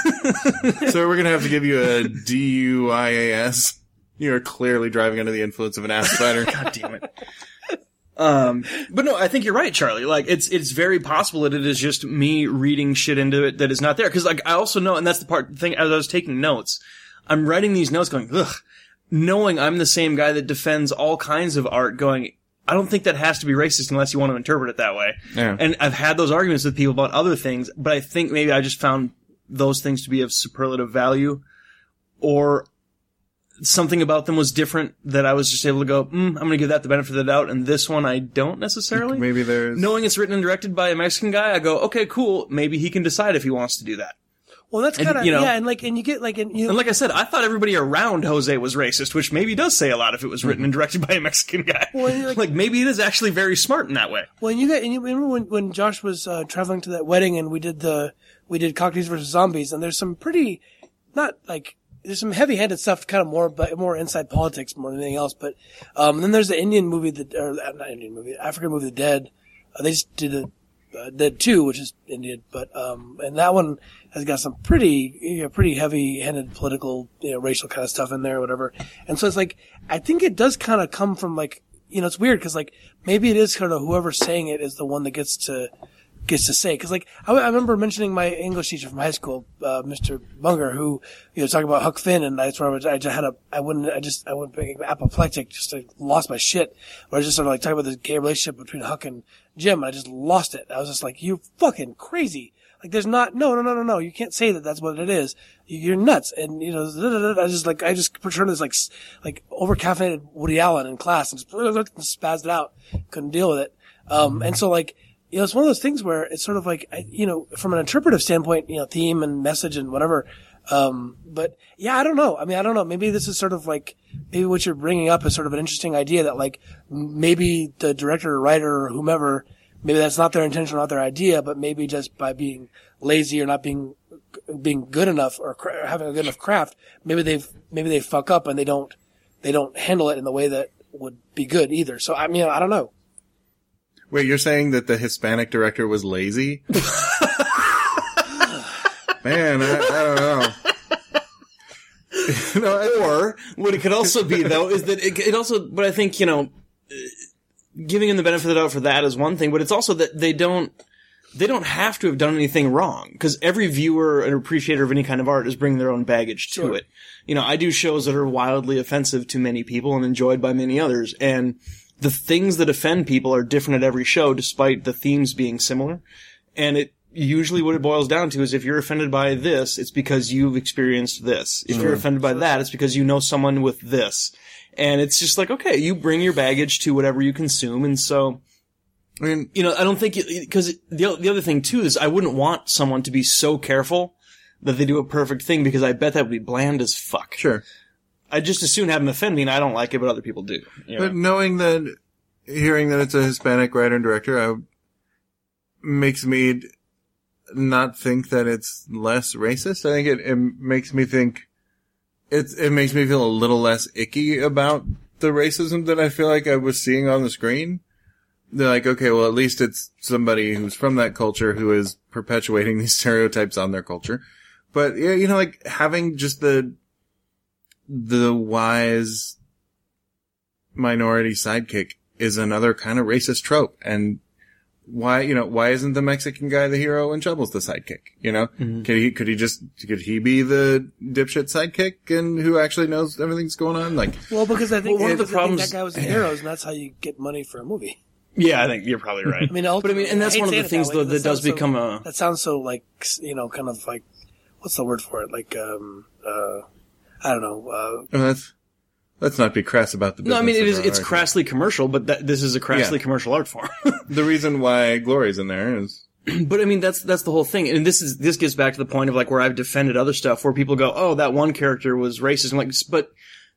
So we're gonna have to give you a D U I A S. You're clearly driving under the influence of an ass spider. God damn it. Um, but no, I think you're right, Charlie. Like, it's, it's very possible that it is just me reading shit into it that is not there. Cause, like, I also know, and that's the part, the thing, as I was taking notes, I'm writing these notes going, ugh, knowing I'm the same guy that defends all kinds of art going, I don't think that has to be racist unless you want to interpret it that way. Yeah. And I've had those arguments with people about other things, but I think maybe I just found those things to be of superlative value, or something about them was different that I was just able to go, mm, I'm going to give that the benefit of the doubt, and this one I don't necessarily. Maybe there's... Knowing it's written and directed by a Mexican guy, I go, okay, cool, maybe he can decide if he wants to do that. well, that's And, kind of, you know- yeah, and like, and you get like, and you And like I said, I thought everybody around Jose was racist, which maybe does say a lot if it was written and directed by a Mexican guy. Well, and like- like, maybe it is actually very smart in that way. Well, and you got, and you remember when, when Josh was, uh, traveling to that wedding and we did the, we did Cockneys versus Zombies, and there's some pretty, not like, there's some heavy-handed stuff, kind of more, but more inside politics more than anything else, but, um, then there's the Indian movie that, or uh, not Indian movie, African movie, The Dead. Uh, they just did a, uh, Dead two, which is Indian, but, um, and that one has got some pretty, you know, pretty heavy-handed political, you know, racial kind of stuff in there, or whatever. And so it's like, I think it does kind of come from like, you know, it's weird because like maybe it is kind of whoever's saying it is the one that gets to gets to say. Because like I, I remember mentioning my English teacher from high school, uh, Mister Bunger, who you know talking about Huck Finn, and that's where I, was, I just had a I wouldn't I just I went apoplectic, just I lost my shit. Where I was just sort of like talking about this gay relationship between Huck and Jim, and I just lost it. I was just like, you fucking crazy. Like, there's not, no, no, no, no, no. You can't say that that's what it is. You're nuts. And, you know, I just like, I just pictured this like, like over-caffeinated Woody Allen in class and just spazzed it out. Couldn't deal with it. Um, and so like, you know, it's one of those things where it's sort of like, I, you know, from an interpretive standpoint, you know, theme and message and whatever. Um, but yeah, I don't know. I mean, I don't know. Maybe this is sort of like, maybe what you're bringing up is sort of an interesting idea that like, maybe the director or writer or whomever, maybe that's not their intention, not their idea, but maybe just by being lazy or not being being good enough or cra- having a good enough craft, maybe they've maybe they fuck up and they don't they don't handle it in the way that would be good either. So I mean, I don't know. Wait, you're saying that the Hispanic director was lazy? Man, I, I don't know. no, or what it could also be though is that it, it also, but I think you know. Giving them the benefit of the doubt for that is one thing, but it's also that they don't, they don't have to have done anything wrong, because every viewer and appreciator of any kind of art is bringing their own baggage to Sure. it. You know, I do shows that are wildly offensive to many people and enjoyed by many others, and the things that offend people are different at every show, despite the themes being similar. And it, usually what it boils down to is if you're offended by this, it's because you've experienced this. If you're offended by that, it's because you know someone with this. And it's just like, okay, you bring your baggage to whatever you consume. And so, I mean, you know, I don't think, because the, the other thing too is I wouldn't want someone to be so careful that they do a perfect thing, because I bet that would be bland as fuck. sure. I'd just as soon have them offend me, and I don't like it, but other people do. You know? But knowing that, hearing that it's a Hispanic writer and director, I, makes me not think that it's less racist. I think it, it makes me think, it, it makes me feel a little less icky about the racism that I feel like I was seeing on the screen. They're like, okay, well, at least it's somebody who's from that culture who is perpetuating these stereotypes on their culture. But, yeah, you know, like, having just the, the wise minority sidekick is another kind of racist trope. And why, you know, why isn't the Mexican guy the hero and Chubble's the sidekick? You know, mm-hmm. could he, could he just, could he be the dipshit sidekick and who actually knows everything's going on? Like, well, because I think well, one it, of the problems, that guy was the hero, and that's how you get money for a movie. Yeah, I think you're probably right. I mean, but I mean, and that's one of the things that though that does so, become a. That sounds so like, you know, kind of like, what's the word for it? Like, um, uh, I don't know. Uh, well, that's, let's not be crass about the business. No, I mean, it is, it's art. crassly commercial, but that, this is a crassly yeah. commercial art form. The reason why Glory's in there is. But I mean, that's, that's the whole thing. And this is, this gets back to the point of like where I've defended other stuff where people go, oh, that one character was racist. I'm like, but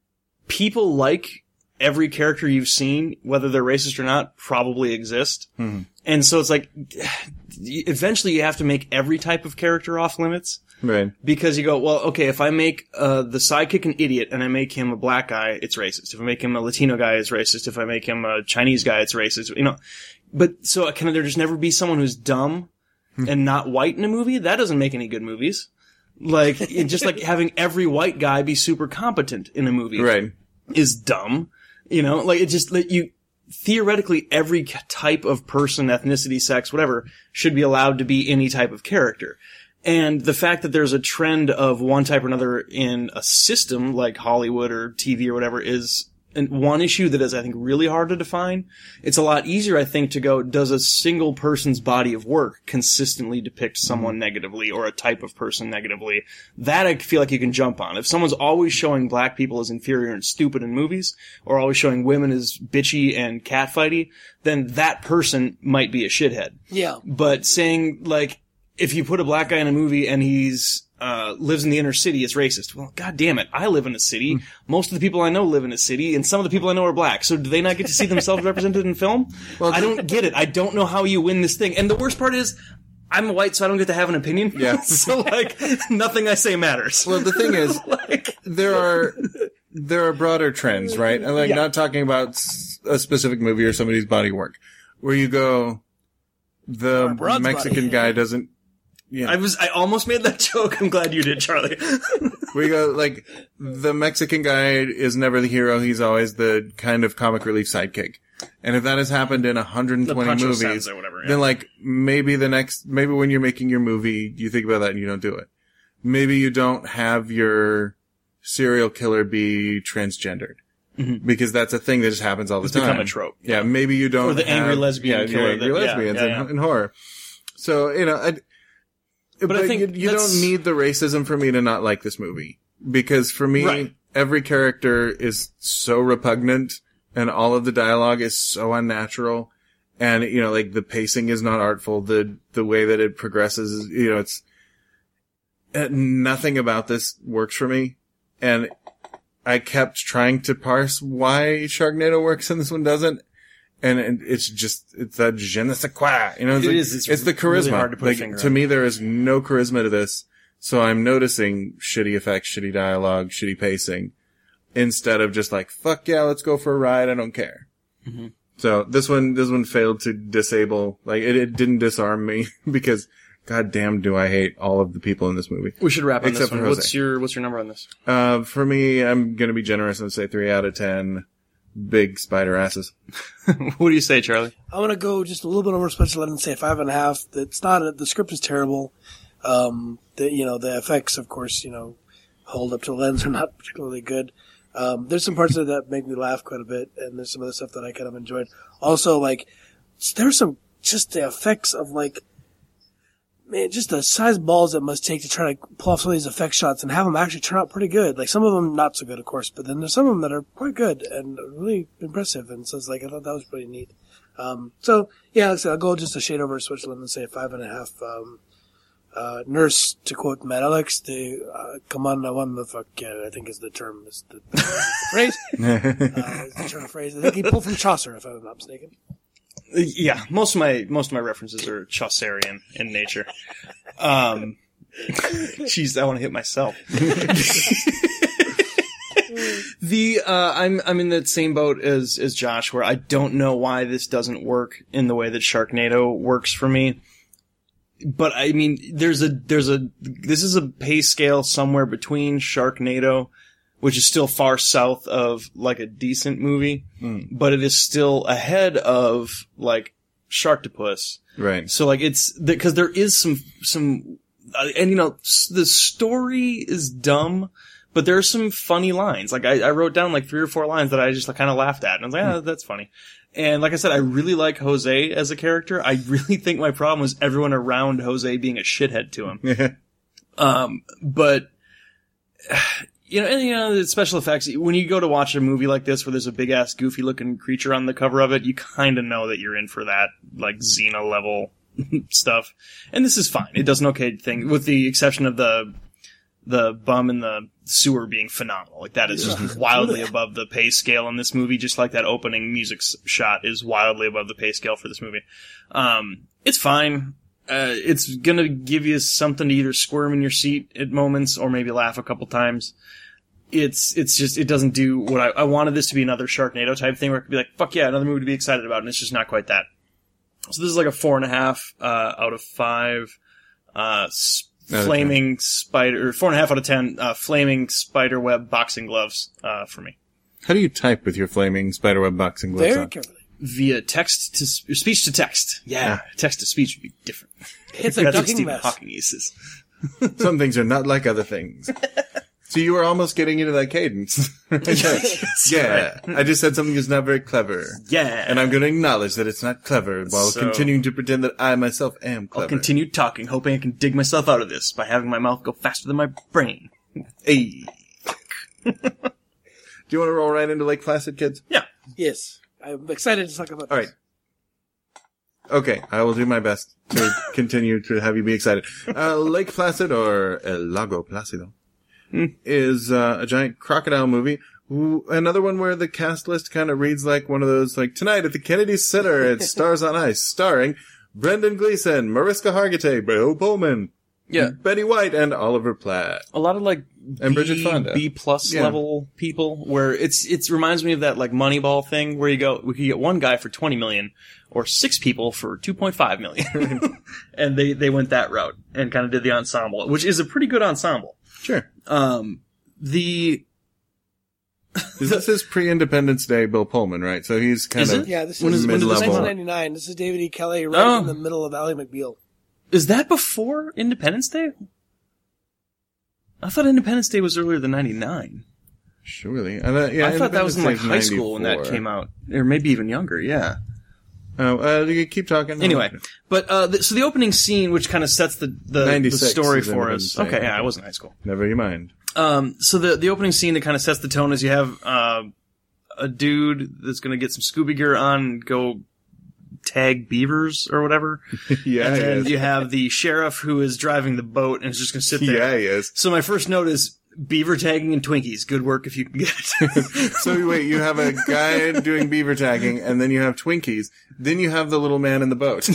people like every character you've seen, whether they're racist or not, probably exist. Mm-hmm. And so it's like, eventually you have to make every type of character off limits. Right. Because you go, well, okay, if I make uh the sidekick an idiot and I make him a black guy, it's racist. If I make him a Latino guy, it's racist. If I make him a Chinese guy, it's racist. You know, but so can there just never be someone who's dumb and not white in a movie? That doesn't make any good movies. Like, it, just like having every white guy be super competent in a movie. Right. Is dumb. You know, like it just, like you, theoretically every type of person, ethnicity, sex, whatever, should be allowed to be any type of character. And the fact that there's a trend of one type or another in a system like Hollywood or T V or whatever is one issue that is, I think, really hard to define. It's a lot easier, I think, to go, does a single person's body of work consistently depict someone negatively or a type of person negatively? That I feel like you can jump on. If someone's always showing black people as inferior and stupid in movies, or always showing women as bitchy and catfighty, then that person might be a shithead. Yeah. But saying, like, if you put a black guy in a movie and he's uh lives in the inner city, it's racist. Well, god damn it. I live in a city. Mm. Most of the people I know live in a city, and some of the people I know are black. So do they not get to see themselves represented in film? Well, I don't get it. I don't know how you win this thing. And the worst part is, I'm white, so I don't get to have an opinion. Yeah. So, like, nothing I say matters. Well, the thing is, like, there are there are broader trends, right? I'm like, yeah. not talking about a specific movie or somebody's body work, where you go, the Mexican body. guy doesn't. Yeah. I was, I almost made that joke. I'm glad you did, Charlie. We go, like, the Mexican guy is never the hero. He's always the kind of comic relief sidekick. And if that has happened in one hundred twenty movies, or whatever, yeah. then, like, maybe the next, maybe when you're making your movie, you think about that and you don't do it. Maybe you don't have your serial killer be transgendered. Mm-hmm. Because that's a thing that just happens all the it's time. It's become a trope. Yeah, maybe you don't Or the have, angry lesbian yeah, killer. angry that, lesbians yeah, yeah, in, yeah. in horror. So, you know, I, But, but I think you, you don't need the racism for me to not like this movie. Because for me, right. every character is so repugnant and all of the dialogue is so unnatural. And, you know, like the pacing is not artful. The, the way that it progresses, you know, it's, uh, nothing about this works for me. And I kept trying to parse why Sharknado works and this one doesn't. And it's just, it's that je ne sais quoi, you know, it's, it like, is, it's, it's the charisma. Really hard to put like, a finger to on. me, there is no charisma to this. So I'm noticing shitty effects, shitty dialogue, shitty pacing, instead of just like, fuck yeah, let's go for a ride, I don't care. Mm-hmm. So this one, this one failed to disable, like, it, it didn't disarm me, because god damn do I hate all of the people in this movie. We should wrap on Except this one. What's your, what's your number on this? Uh, for me, I'm gonna be generous and say three out of ten. Big spider asses. What do you say, Charlie? I'm gonna go just a little bit over special ed and say five and a half. It's not a, the script is terrible. Um, the you know the effects, of course, you know, hold up to the lens are not particularly good. Um, there's some parts of it that make me laugh quite a bit, and there's some other stuff that I kind of enjoyed. Also, like there's some just the effects of like. Man, just the size balls that must take to try to pull off some of these effect shots and have them actually turn out pretty good. Like some of them not so good, of course, but then there's some of them that are quite good and really impressive. And so it's like I thought that was pretty neat. Um, so yeah, like I said, I'll go just a shade over Switzerland and say five and a half. Um, uh, nurse, to quote Matt Alex, the uh, come on, one the fuck, yeah, I think is the term, is the, the, the phrase. uh, is the term phrase. I think he pulled from Chaucer, if I'm not mistaken. Yeah, most of my most of my references are Chaucerian in nature. Um, jeez, I want to hit myself. the uh, I'm I'm in that same boat as as Josh, where I don't know why this doesn't work in the way that Sharknado works for me. But I mean, there's a there's a this is a pay scale somewhere between Sharknado, which is still far south of like a decent movie, mm. but it is still ahead of like Sharktopus. Right. So like it's because there is some some uh, and you know s- the story is dumb, but there are some funny lines. Like I, I wrote down like three or four lines that I just like kind of laughed at, and I was like, ah, that's funny. And like I said, I really like Jose as a character. I really think my problem was everyone around Jose being a shithead to him. um, but you know, and you know the special effects. When you go to watch a movie like this, where there's a big ass goofy looking creature on the cover of it, you kind of know that you're in for that like Xena level stuff. And this is fine. It does an okay thing, with the exception of the the bum in the sewer being phenomenal. Like that is just wildly above the pay scale in this movie. Just like that opening music shot is wildly above the pay scale for this movie. Um, it's fine. Uh, it's gonna give you something to either squirm in your seat at moments or maybe laugh a couple times. It's, it's just, it doesn't do what I, I wanted this to be another Sharknado type thing where I could be like, fuck yeah, another movie to be excited about, and it's just not quite that. So this is like a four and a half, uh, out of five, uh, s- flaming spider, or four and a half out of ten, uh, flaming spiderweb boxing gloves, uh, for me. How do you type with your flaming spiderweb boxing gloves Very on? carefully. Via text to, or speech to text. Yeah, text to speech would be different. It's like That's what ducking Stephen mess. Hawking uses. Some things are not like other things. So you were almost getting into that cadence. Yeah. I just said something that's not very clever. Yeah. And I'm going to acknowledge that it's not clever while So- continuing to pretend that I myself am clever. I'll continue talking, hoping I can dig myself out of this by having my mouth go faster than my brain. Hey. Do you want to roll right into Lake Placid, kids? Yeah. Yes. I'm excited to talk about All this. right. Okay, I will do my best to continue to have you be excited. Uh, Lake Placid, or El Lago Placido, Mm. is uh, a giant crocodile movie. Ooh, another one where the cast list kind of reads like one of those, like, tonight at the Kennedy Center, it's Stars on Ice, starring Brendan Gleeson, Mariska Hargitay, Bill Pullman, Yeah. Betty White, and Oliver Platt. A lot of like And B, Bridget Fonda. B plus Yeah. level people where it's, it's reminds me of that like Moneyball thing where you go, we could get one guy for twenty million or six people for two point five million. And they, they went that route and kind of did the ensemble, which is a pretty good ensemble. Sure. Um, the, This is pre-Independence Day Bill Pullman, right? So he's kind Is of it? Yeah, this When is, is- when did this mid-level. come out? nineteen ninety-nine. This is David E. Kelly right Oh. in the middle of Ally McBeal. is that before Independence Day? I thought Independence Day was earlier than ninety-nine. Surely. I thought, yeah, I thought that was in like Independence high Day's school when that ninety-four. came out. Or maybe even younger, yeah. Oh, uh, you keep talking. Anyway, but uh, the, so the opening scene, which kind of sets the the, the ninety-six story is for us. Independence Day. Okay, yeah, I was in high school. Never you mind. Um, so the the opening scene that kind of sets the tone is you have uh, a dude that's going to get some Scooby gear on, and go tag beavers or whatever, Yeah, and he then is. you have the sheriff who is driving the boat and is just going to sit there. Yeah, he is. So my first note is beaver tagging and Twinkies. Good work if you can get it. So wait, you have a guy doing beaver tagging, and then you have Twinkies. Then you have the little man in the boat.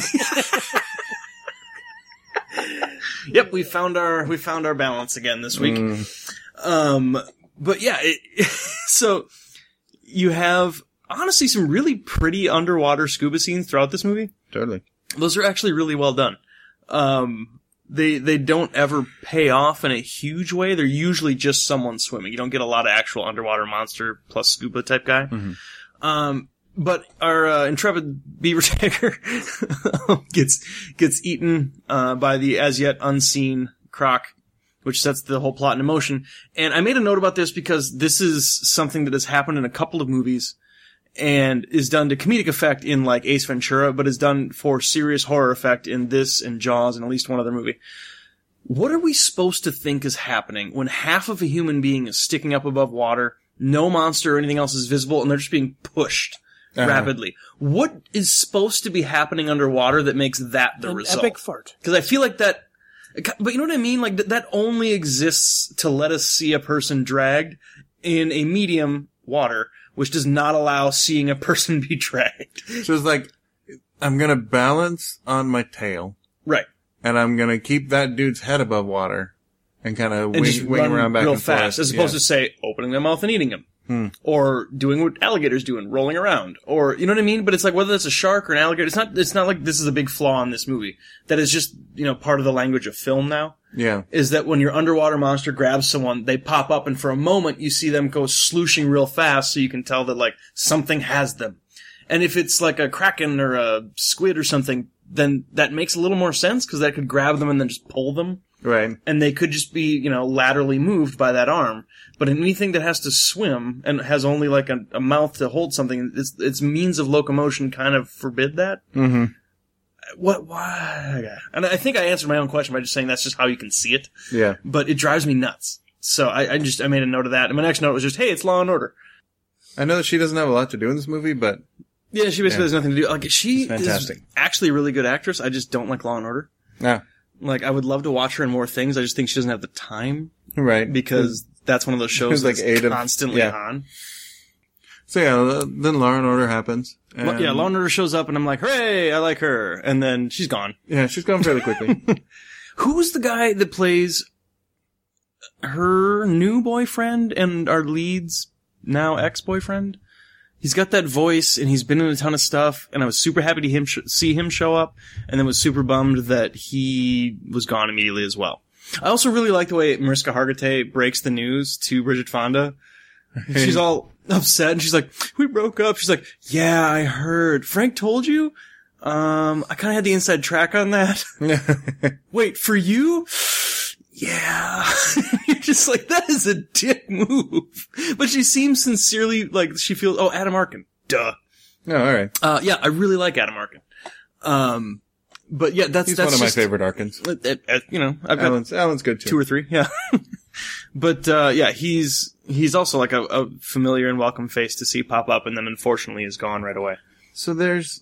Yep, we found our we found our balance again this week. Um, but yeah, it, so you have honestly some really pretty underwater scuba scenes throughout this movie. Totally. Those are actually really well done. Um, they they don't ever pay off in a huge way. They're usually just someone swimming. You don't get a lot of actual underwater monster plus scuba type guy. Um, but our uh, intrepid beaver tagger gets gets eaten uh, by the as yet unseen croc, which sets the whole plot into motion. And I made a note about this because this is something that has happened in a couple of movies and is done to comedic effect in like Ace Ventura, but is done for serious horror effect in this and Jaws and at least one other movie. What are we supposed to think is happening when half of a human being is sticking up above water, no monster or anything else is visible, and they're just being pushed Uh-huh. rapidly? What is supposed to be happening underwater that makes that the An result? epic fart. Because I feel like that, but you know what I mean? Like that, that only exists to let us see a person dragged in a medium water, which does not allow seeing a person be dragged. So it's like, I'm gonna balance on my tail, Right. and I'm gonna keep that dude's head above water, and kind of And wing, just wing run around back real and fast, forth. as opposed Yeah. to say opening their mouth and eating him. Hmm. Or doing what alligators do and rolling around. Or, you know what I mean? But it's like, whether it's a shark or an alligator, it's not, it's not like this is a big flaw in this movie. That is just, you know, part of the language of film now. Yeah. Is that when your underwater monster grabs someone, they pop up and for a moment you see them go slooshing real fast so you can tell that like something has them. And if it's like a kraken or a squid or something, then that makes a little more sense because that could grab them and then just pull them. Right. And they could just be, you know, laterally moved by that arm. But anything that has to swim and has only like a, a mouth to hold something, its, its means of locomotion kind of forbid that. Mm-hmm. What, why? And I think I answered my own question by just saying that's just how you can see it. Yeah. But it drives me nuts. So I, I just, I made a note of that. And my next note was just, hey, it's Law and Order. I know that she doesn't have a lot to do in this movie, but Yeah, she basically Yeah. has nothing to do. Like, she It's fantastic. is actually a really good actress. I just don't like Law and Order. yeah, Like, I would love to watch her in more things. I just think she doesn't have the time right. because that's one of those shows It's like that's eight of- constantly yeah. on. So yeah, then Law and Order happens. Well, And, yeah, Law and Order shows up and I'm like, hooray, I like her. And then she's gone. Yeah, she's gone fairly quickly. Who's the guy that plays her new boyfriend and our lead's now ex-boyfriend? He's got that voice and he's been in a ton of stuff and I was super happy to him sh- see him show up and then was super bummed that he was gone immediately as well. I also really like the way Mariska Hargitay breaks the news to Bridget Fonda. She's all upset and she's like, we broke up. She's like, yeah, I heard. Frank told you? Um, I kind of had the inside track on that. Wait, for you? Yeah. You're just like, that is a dick move. But she seems sincerely like she feels, oh, Adam Arkin. Duh. Oh, all right. Uh, yeah, I really like Adam Arkin. Um, but yeah, that's, He's that's one of my just, favorite Arkins. uh, uh, uh, you know, I've got Alan's, Alan's good too. two or three, yeah. But, uh, yeah, he's, he's also like a, a familiar and welcome face to see pop up and then unfortunately is gone right away. So there's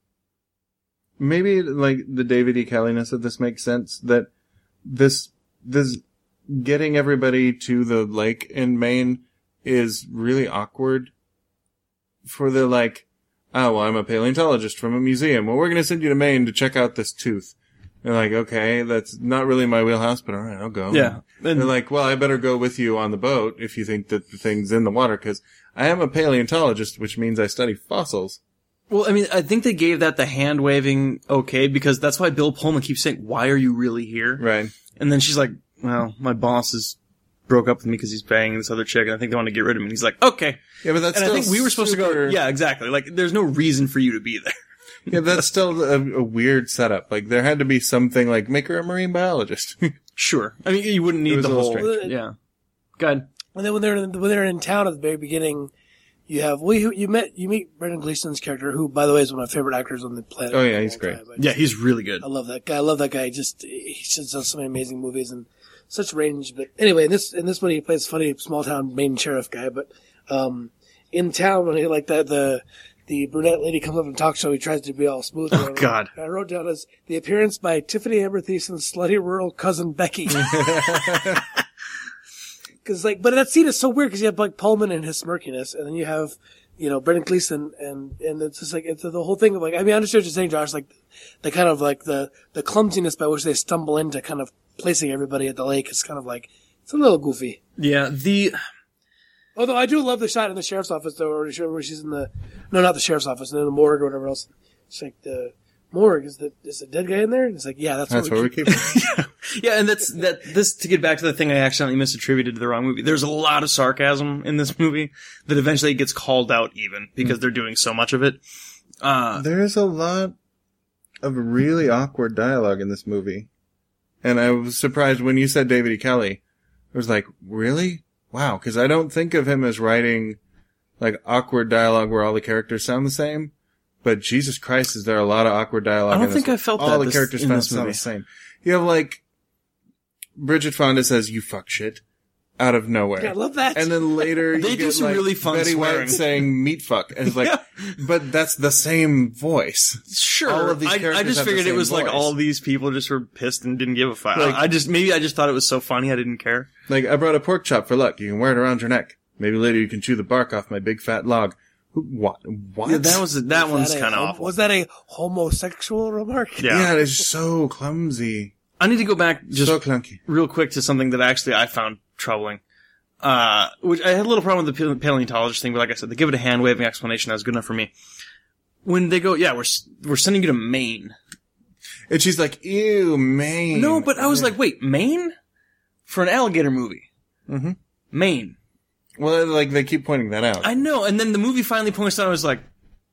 maybe like the David E. Kelly-ness of this makes sense that this, this getting everybody to the lake in Maine is really awkward for the like, oh, well, I'm a paleontologist from a museum. Well, we're going to send you to Maine to check out this tooth. They're like, okay, that's not really my wheelhouse, but all right, I'll go. Yeah. And they're like, well, I better go with you on the boat if you think that the thing's in the water, because I am a paleontologist, which means I study fossils. Well, I mean, I think they gave that the hand waving okay because that's why Bill Pullman keeps saying, why are you really here? Right. And then she's like, well, my boss is broke up with me because he's banging this other chick and I think they want to get rid of him. And he's like, okay. Yeah, but that's And I still think we were supposed to go, super- yeah, exactly. Like, there's no reason for you to be there. Yeah, that's still a, a weird setup. Like, there had to be something like, make her a marine biologist. Sure. I mean, you wouldn't need was the a little whole, strange. yeah. Go ahead. And then when they're in, when they're in town at the very beginning, you have well, you, you met you meet Brendan Gleeson's character, who, by the way, is one of my favorite actors on the planet. Oh, yeah, of all he's great. time. I Yeah, he's really good. I love that guy. I love that guy. Just he's just done so many amazing movies and such range. But anyway, in this in this one, he plays a funny small town Maine sheriff guy. But um, in town, when he like that the the brunette lady comes up and talks to him, he tries to be all smooth. Oh, God. I wrote down as the appearance by Tiffany Amber Thiessen's slutty rural cousin Becky. Because like, but that scene is so weird because you have like Pullman and his smirkiness, and then you have, you know, Brendan Gleeson, and and it's just like it's the whole thing of like. I mean, I understand what you're saying, Josh. Like, the kind of like the the clumsiness by which they stumble into kind of placing everybody at the lake is kind of like it's a little goofy. Yeah, the, Although I do love the shot in the sheriff's office though, where she- where she's in the no, not the sheriff's office, in the morgue or whatever else. It's like the morgue is the is the dead guy in there? And it's like, yeah, that's, That's what where we we keep. keep it. yeah, and that's, that, this, to get back to the thing I accidentally misattributed to the wrong movie, there's a lot of sarcasm in this movie that eventually gets called out even because they're doing so much of it. Uh, There's a lot of really awkward dialogue in this movie. And I was surprised when you said David E. Kelly. I was like, really? Wow. Because I don't think of him as writing like awkward dialogue where all the characters sound the same. But Jesus Christ, is there a lot of awkward dialogue I don't in this think one. I felt all that the this- characters in sound this sound movie. the same. You have like Bridget Fonda says, you fuck shit, out of nowhere. Yeah, I love that. And then later They you do get some like really fun Betty swearing. White saying meat fuck. And it's like, but that's the same voice. Sure. All of these I, characters I just have the figured it same was like voice. all these people just were pissed and didn't give a fuck. Like- I just, maybe I just thought it was so funny I didn't care. Like, I brought a pork chop for luck. You can wear it around your neck. Maybe later you can chew the bark off my big fat log. Who- What? What? Yeah, that was, that Was one's that a kind of hom- awful. Was that a homosexual remark? Yeah. Yeah, it's so clumsy. I need to go back just so clunky. real quick to something that actually I found troubling. Uh, which I had a little problem with the pale- paleontologist thing, but like I said, they give it a hand-waving explanation that was good enough for me. When they go, yeah, we're, s- we're sending you to Maine. And she's like, ew, Maine. No, but I was like, wait, Maine? For an alligator movie. Mhm. Maine. Well, like, they keep pointing that out. I know, and then the movie finally points out, I was like,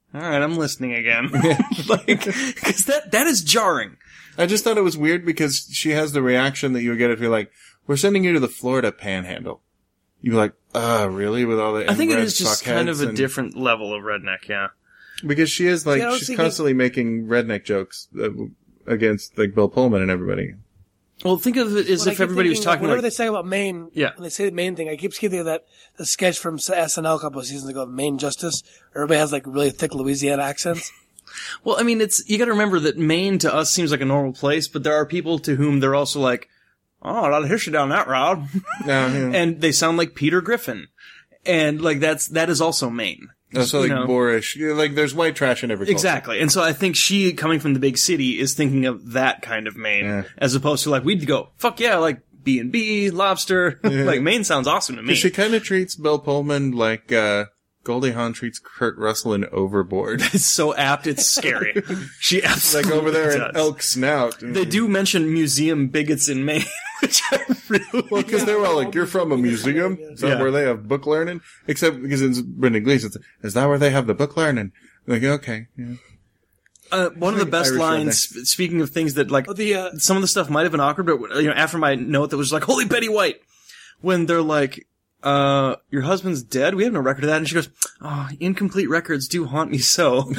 all right, I'm listening again. Like, because that that is jarring. I just thought it was weird because she has the reaction that you would get if you're like, we're sending you to the Florida Panhandle. You're like, uh, really? With all the I think it inbred is just kind of fuckheads a and- different level of redneck, yeah. Because she is like, See, I was she's thinking- constantly making redneck jokes uh, against like Bill Pullman and everybody. Well, think of it as Well, I if keep everybody was thinking, talking whenever like, they say about Maine, Yeah. when they say the Maine thing, I keep thinking of that the sketch from S N L a couple of seasons ago, Maine Justice. Where everybody has like really thick Louisiana accents. well, I mean, it's, you gotta remember that Maine to us seems like a normal place, but there are people to whom they're also like, oh, a lot of history down that road. No, yeah. And they sound like Peter Griffin. And like that's, that is also Maine. Also, like you know. boorish. Yeah, like there's white trash in every culture. Exactly. And so I think she, coming from the big city, is thinking of that kind of Maine, Yeah. as opposed to like, we'd go, fuck yeah, like B and B, lobster. Like Maine sounds awesome to me. She kind of treats Bill Pullman like uh Goldie Hawn treats Kurt Russell in Overboard. It's so apt, it's scary. She Like absolutely over there in does. Elk Snout. They do mention museum bigots in Maine, which I really Well, because they were all like, you're from a museum? Is that Yeah. where they have book learning? Except because it's Brendan Gleeson. Is that where they have the book learning? Like, okay. Yeah. Uh, one of the best Irish lines, speaking of things that like, Oh, the, uh, some of the stuff might have been awkward, but you know, after my note that was like, holy Betty White, when they're like, uh, your husband's dead? We have no record of that. And she goes, oh, incomplete records do haunt me so.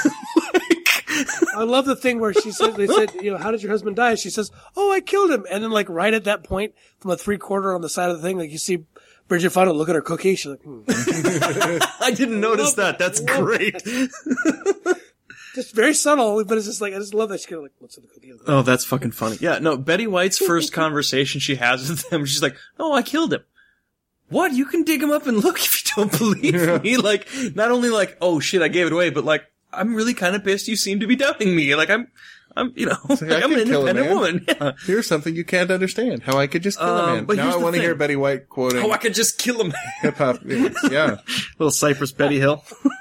I love the thing where she said, they said, you know, how did your husband die? She says, oh, I killed him. And then like right at that point from a three quarter on the side of the thing, like you see Bridget Fonda look at her cookie. She's like, hmm. I didn't notice Love that. That's Love great. Just very subtle, but it's just like, I just love that she's kind of like, what's in the cookie? Oh, that's fucking funny. Yeah, no, Betty White's first conversation she has with them, she's like, oh, I killed him. What? You can dig him up and look if you don't believe Yeah. me. Like, not only like, oh shit, I gave it away, but like, I'm really kind of pissed you seem to be doubting me. Like, I'm, I'm, you know, like, I I'm an could kill a independent man. woman. Yeah. Here's something you can't understand. How I could just kill Um, a man. but Now here's I the want to thing. hear Betty White quoting Oh, I could just kill him. hip hop. Yeah. Little Cypress Betty Hill.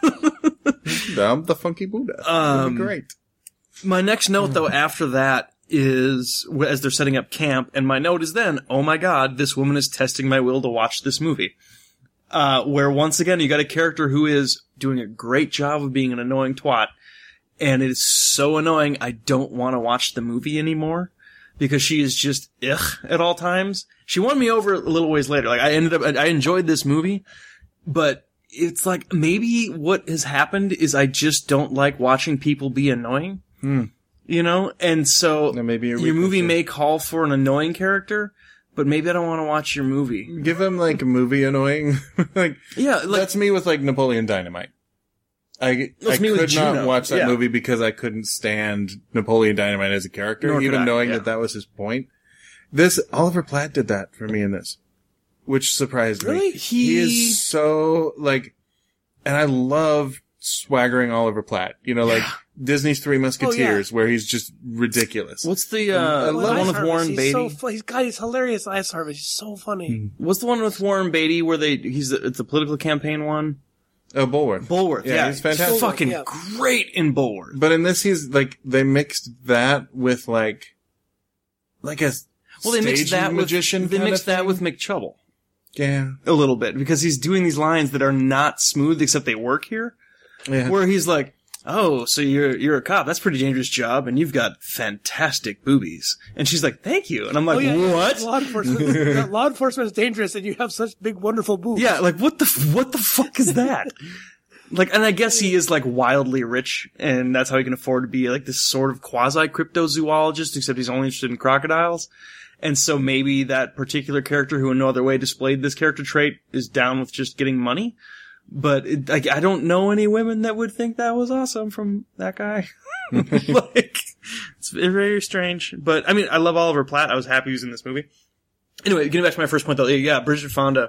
I'm the funky Buddha. Um, That'd be great. My next note, though, after that is as they're setting up camp, and my note is then, oh my god, this woman is testing my will to watch this movie. Uh, where once again, you got a character who is doing a great job of being an annoying twat, and it is so annoying, I don't want to watch the movie anymore, because she is just, ugh, at all times. She won me over a little ways later. Like, I ended up, I enjoyed this movie, but it's like, maybe what has happened is I just don't like watching people be annoying. Hmm. You know? And so, Now maybe your your movie weakness may call for an annoying character, but maybe I don't want to watch your movie. Give him like a movie annoying. like, Yeah, like, that's me with like Napoleon Dynamite. I, That's I me with could not Juno. watch that Yeah. movie because I couldn't stand Napoleon Dynamite as a character, Nor could even I, knowing yeah. that that was his point. This, Oliver Platt did that for me in this, which surprised Really? me. He- he is so, like, and I love swaggering Oliver Platt. You know, like Disney's Three Musketeers, where he's just ridiculous. what's the, uh, I the love one Ice with Harvest, Warren he's Beatty? So fu- he's got, he's hilarious. Ice Harvest. He's so funny. What's the one with Warren Beatty where they, he's, the, it's the political campaign one? Oh, Bulworth. Bulworth, yeah. Yeah, he's fantastic. fucking Yeah. great in Bulworth. But in this, he's like, they mixed that with like, like a Well, they mixed stage that with, magician they kind mixed of that thing. with McChubble. Yeah. A little bit, because he's doing these lines that are not smooth except they work here. Yeah. Where he's like, oh, so you're, you're a cop. That's a pretty dangerous job, and you've got fantastic boobies. And she's like, thank you. And I'm like, Oh, yeah, yeah. what? Law enforcement, yeah, law enforcement is dangerous, and you have such big, wonderful boobs. Yeah, like what the, f- what the fuck is that? Like, and I guess he is like wildly rich, and that's how he can afford to be like this sort of quasi cryptozoologist, except he's only interested in crocodiles. And so maybe that particular character who in no other way displayed this character trait is down with just getting money. But it, like, I don't know any women that would think that was awesome from that guy. Like, it's very strange. But I mean, I love Oliver Platt. I was happy he was in this movie. Anyway, getting back to my first point though, yeah, Bridget Fonda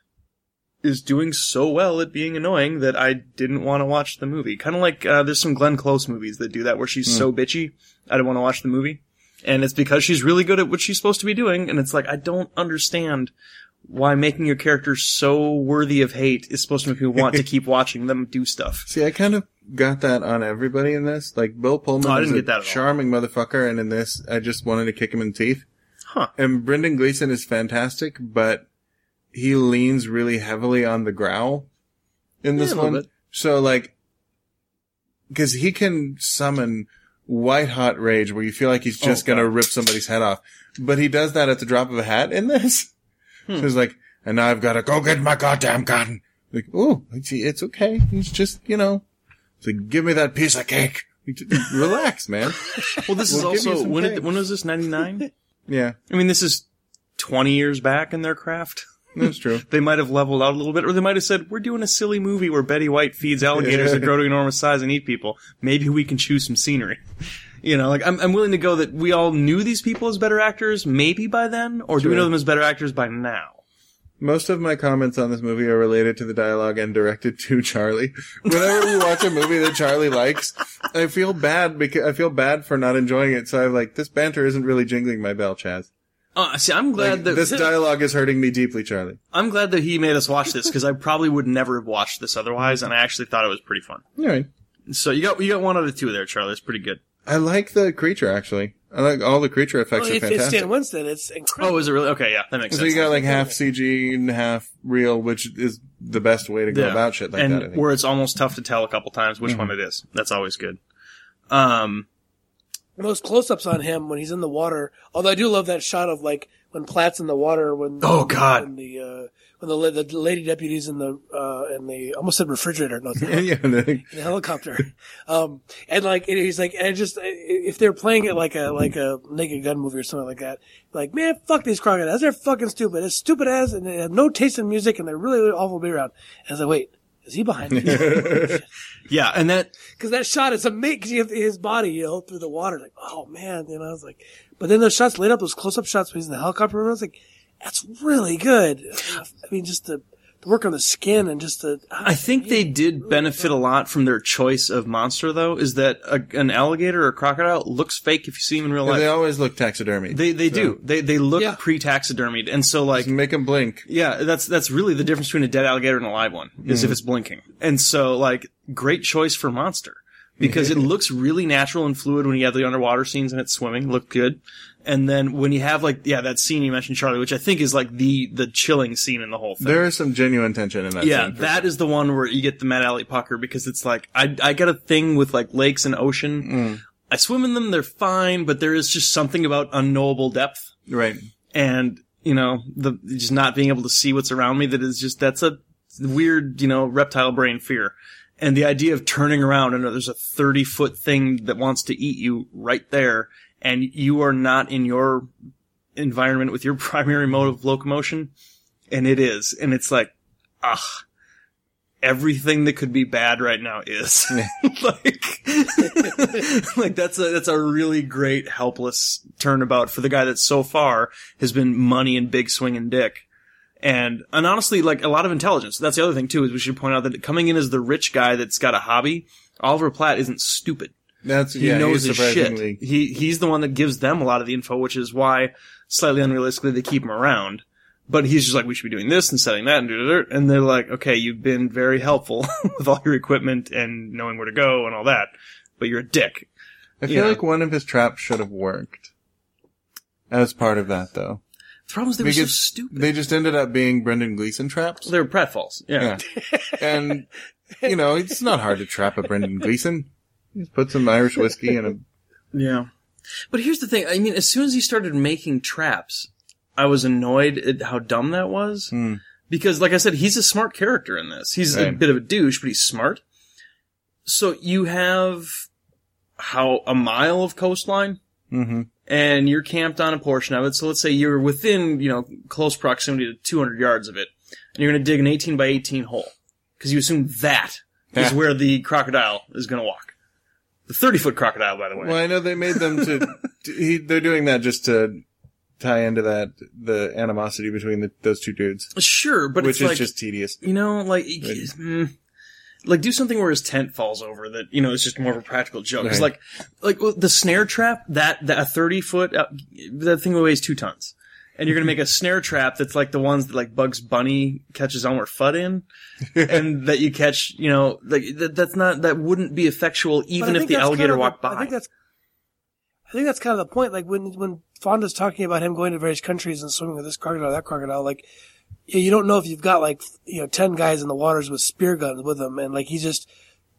is doing so well at being annoying that I didn't want to watch the movie. Kind of like, uh, there's some Glenn Close movies that do that where she's so bitchy, I don't want to watch the movie. And it's because she's really good at what she's supposed to be doing, and it's like, I don't understand why making your character so worthy of hate is supposed to make me want to keep watching them do stuff. See, I kind of got that on everybody in this. Like, Bill Pullman Oh, I is didn't a get that at all. charming motherfucker, and in this, I just wanted to kick him in the teeth. Huh. And Brendan Gleeson is fantastic, but he leans really heavily on the growl in this Yeah, a little one. bit. So, like, because he can summon white hot rage where you feel like he's just Oh, gonna God. rip somebody's head off. But he does that at the drop of a hat in this. Hmm. So he's like, and now I've got to go get my goddamn gun. Like, oh, it's okay. He's just, you know, it's like, give me that piece of cake. Relax, man. Well, this We'll is give you also, some when, cake. did, when was this, ninety-nine? Yeah, I mean, this is twenty years back in their craft. that's true. They might have leveled out a little bit, or they might have said, we're doing a silly movie where Betty White feeds alligators that grow to enormous size and eat people. Maybe we can choose some scenery. You know, like, I'm, I'm willing to go that we all knew these people as better actors, maybe by then, or do we Sure. know them as better actors by now? Most of my comments on this movie are related to the dialogue and directed to Charlie. Whenever we watch a movie that Charlie likes, I feel bad because I feel bad for not enjoying it. So I'm like, this banter isn't really jingling my bell, Chaz. Uh, see, I'm glad Like, that this dialogue is hurting me deeply, Charlie. I'm glad that he made us watch this because I probably would never have watched this otherwise, and I actually thought it was pretty fun. All right. So you got you got one out of two there, Charlie. It's pretty good. I like the creature, actually. I like all the creature effects Well, are if it's fantastic. Stan Winston, it's incredible. Oh, is it really? Okay, yeah, that makes So sense. you got like half C G and half real, which is the best way to go Yeah. about shit like and that, I think. where it's almost tough to tell a couple times which Mhm. one it is. That's always good. Um, Those close-ups on him when he's in the water. Although I do love that shot of like when Platt's in the water when Oh, God. when the uh, when the, la- the lady deputy's in the uh, in the almost said refrigerator no it's not, yeah, the- in the helicopter, um, and like and he's like and it just if they're playing it like a like a Naked Gun movie or something like that, like man fuck these crocodiles, they're fucking stupid, it's stupid as and they have no taste in music and they're really, really awful to be around. And I was like, wait, is he behind me? yeah, and that Because that shot is amazing. Because you have his body, you know, through the water. Like, oh man, you know, I was like, but then those shots laid up, those close-up shots when he's in the helicopter. I was like, that's really good. I mean, just the, the work on the skin and just the. I think they did benefit a lot from their choice of monster, though. Is that a, an alligator or a crocodile looks fake if you see them in real life? they always look taxidermy. They they So, do. They they look Yeah. pre-taxidermied, and so like just make them blink. yeah, that's that's really the difference between a dead alligator and a live one is if it's blinking. And so like great choice for monster because it looks really natural and fluid when you have the underwater scenes and it's swimming, look good. And then when you have like yeah that scene you mentioned, Charlie, which I think is like the the chilling scene in the whole thing. There is some genuine tension in that Yeah, scene. for that sure. is the one where you get the Mad Alley pucker because it's like I I got a thing with like lakes and ocean. Mm. I swim in them, they're fine, but there is just something about unknowable depth. Right. And, you know, the just not being able to see what's around me, that is just, that's a weird, you know, reptile brain fear. And the idea of turning around and there's a thirty foot thing that wants to eat you right there, and you are not in your environment with your primary mode of locomotion, and it is. And it's like, ah, everything that could be bad right now is. like, like that's a, that's a really great helpless turnabout for the guy that so far has been money and big swinging dick. And, and honestly, like a lot of intelligence. That's the other thing too, is we should point out that coming in as the rich guy that's got a hobby, Oliver Platt isn't stupid. That's, He yeah, knows he's his shit. surprisingly. He, he's the one that gives them a lot of the info, which is why slightly unrealistically they keep him around. But he's just like, we should be doing this and setting that and do and they're like, okay, you've been very helpful with all your equipment and knowing where to go and all that, but you're a dick. I feel Yeah. like one of his traps should have worked. As part of that, though. The problem is they were so Because stupid. they just ended up being Brendan Gleeson traps. They were pratfalls. Yeah. Yeah. And, you know, it's not hard to trap a Brendan Gleeson. You just put some Irish whiskey in a... Yeah. But here's the thing. I mean, as soon as he started making traps, I was annoyed at how dumb that was. Hmm. Because, like I said, he's a smart character in this. He's a Right. bit of a douche, but he's smart. So you have how a mile of coastline, Mm-hmm. and you're camped on a portion of it. So let's say you're within, you know, close proximity to two hundred yards of it, and you're going to dig an eighteen by eighteen hole. Because you assume that is Yeah. where the crocodile is going to walk. The thirty foot crocodile, by the way. Well, I know they made them to... to- he, they're doing that just to tie into that, the animosity between the, those two dudes. Sure, but Which it's is like, just tedious. you know, like, mm, like do something where his tent falls over that, you know, it's just more of a practical joke. Cause Right. like, like the snare trap, that, that a thirty foot, uh, that thing weighs two tons. And you're gonna make a snare trap that's like the ones that like Bugs Bunny catches Elmer Fudd in, and that you catch, you know, like that, that's not, that wouldn't be effectual But I even if think the that's alligator kind of walked the- by. I think that's, I think that's kind of the point. Like when when Fonda's talking about him going to various countries and swimming with this crocodile, that crocodile, like yeah, you don't know if you've got like you know ten guys in the waters with spear guns with them, and like he's just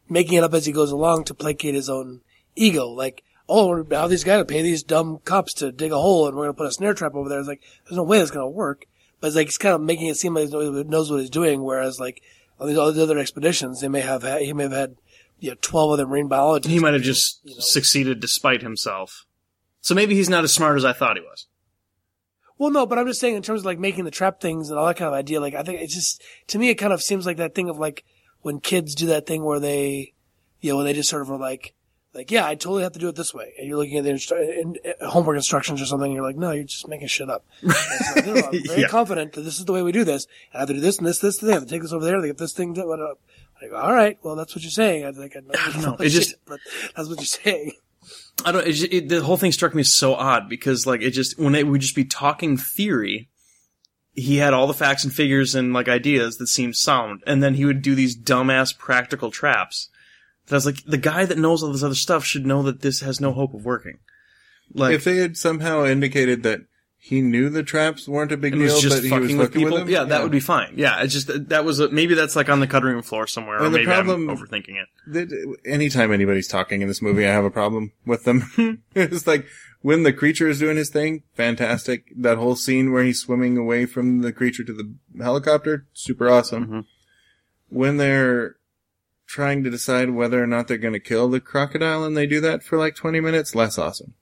making it up as he goes along to placate his own ego. Like, oh, now these guys pay these dumb cops to dig a hole and we're going to put a snare trap over there. It's like, there's no way that's going to work. But it's like, he's kind of making it seem like he knows what he's doing, whereas like, on these all the other expeditions, they may have had, he may have had, you know, twelve other marine biologists. He might have just you know. succeeded despite himself. So maybe he's not as smart as I thought he was. Well, no, but I'm just saying in terms of like making the trap things and all that kind of idea, like I think it's just, to me it kind of seems like that thing of like when kids do that thing where they, you know, when they just sort of are like, like, yeah, I totally have to do it this way. And you're looking at the instru- in, in homework instructions or something and you're like, no, you're just making shit up. So, no, I'm very Yeah. confident that this is the way we do this. I have to do this and this, this, and they have to take this over there, they get this thing done. I go, all right, well, that's what you're saying. I think I know, I don't know. know It just- shit, but that's what you're saying. I don't. It, just- it, the whole thing struck me as so odd because, like, it just when it would just be talking theory, he had all the facts and figures and like ideas that seemed sound, and then he would do these dumbass practical traps. That I was like, the guy that knows all this other stuff should know that this has no hope of working. Like, If they had somehow indicated that he knew the traps weren't a big and was deal, just but he fucking was with fucking people, with them, yeah, that would be fine. Yeah, it's just that was a, maybe that's like on the cutting room floor somewhere, Well, or the maybe problem- I'm overthinking it. That- anytime anybody's talking in this movie, I have a problem with them. It's like, when the creature is doing his thing, fantastic. That whole scene where he's swimming away from the creature to the helicopter, super awesome. Mm-hmm. When they're trying to decide whether or not they're going to kill the crocodile and they do that for like twenty minutes, less awesome.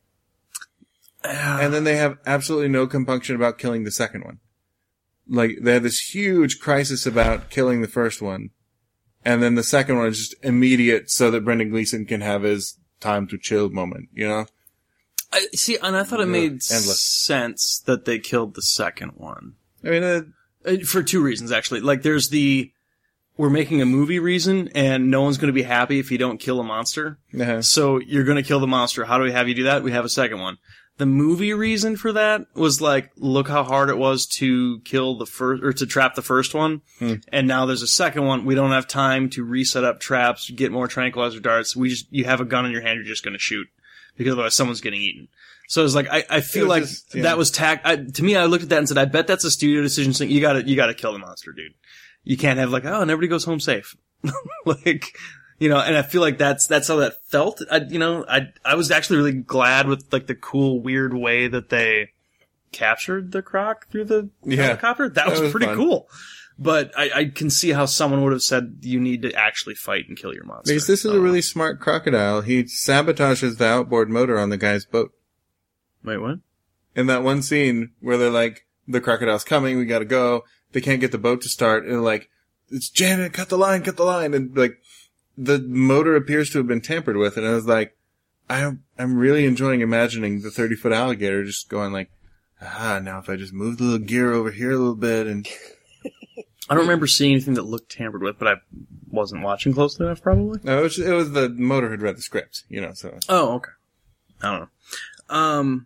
And then they have absolutely no compunction about killing the second one. Like, they have this huge crisis about killing the first one. And then the second one is just immediate so that Brendan Gleeson can have his time to chill moment, you know? I, see, and I thought it Ugh, made endless. sense that they killed the second one. I mean, uh, Uh, For two reasons, actually. Like, there's the, we're making a movie reason, and no one's going to be happy if you don't kill a monster. uh, So you're going to kill the monster. How do we have you do that? We have a second one. The movie reason for that was like, look how hard it was to kill the first, or to trap the first one. Hmm. And now there's a second one. We don't have time to reset up traps, get more tranquilizer darts. We just, you have a gun in your hand, you're just going to shoot. Because otherwise someone's getting eaten. So it's like, I, I feel It was like just, yeah. that was tack, I, to me, I looked at that and said, I bet that's a studio decision saying, you gotta, you gotta kill the monster, dude. You can't have like, oh, and everybody goes home safe. Like, you know, and I feel like that's, that's how that felt. I, you know, I, I was actually really glad with like the cool, weird way that they captured the croc through the Yeah. helicopter. That, That was, was pretty fun. cool. But I, I can see how someone would have said you need to actually fight and kill your monster. because this is Uh, a really smart crocodile. He sabotages the outboard motor on the guy's boat. Wait, what? In that one scene where they're like, the crocodile's coming, we gotta go. They can't get the boat to start. And they're like, it's jamming, cut the line, cut the line. And like, the motor appears to have been tampered with. And I was like, I'm, I'm really enjoying imagining the thirty foot alligator just going like, ah, now if I just move the little gear over here a little bit and I don't remember seeing anything that looked tampered with, but I wasn't watching closely enough, probably. no, it was, it was the motor had read the script, you know, so. Oh, okay. I don't know. Um.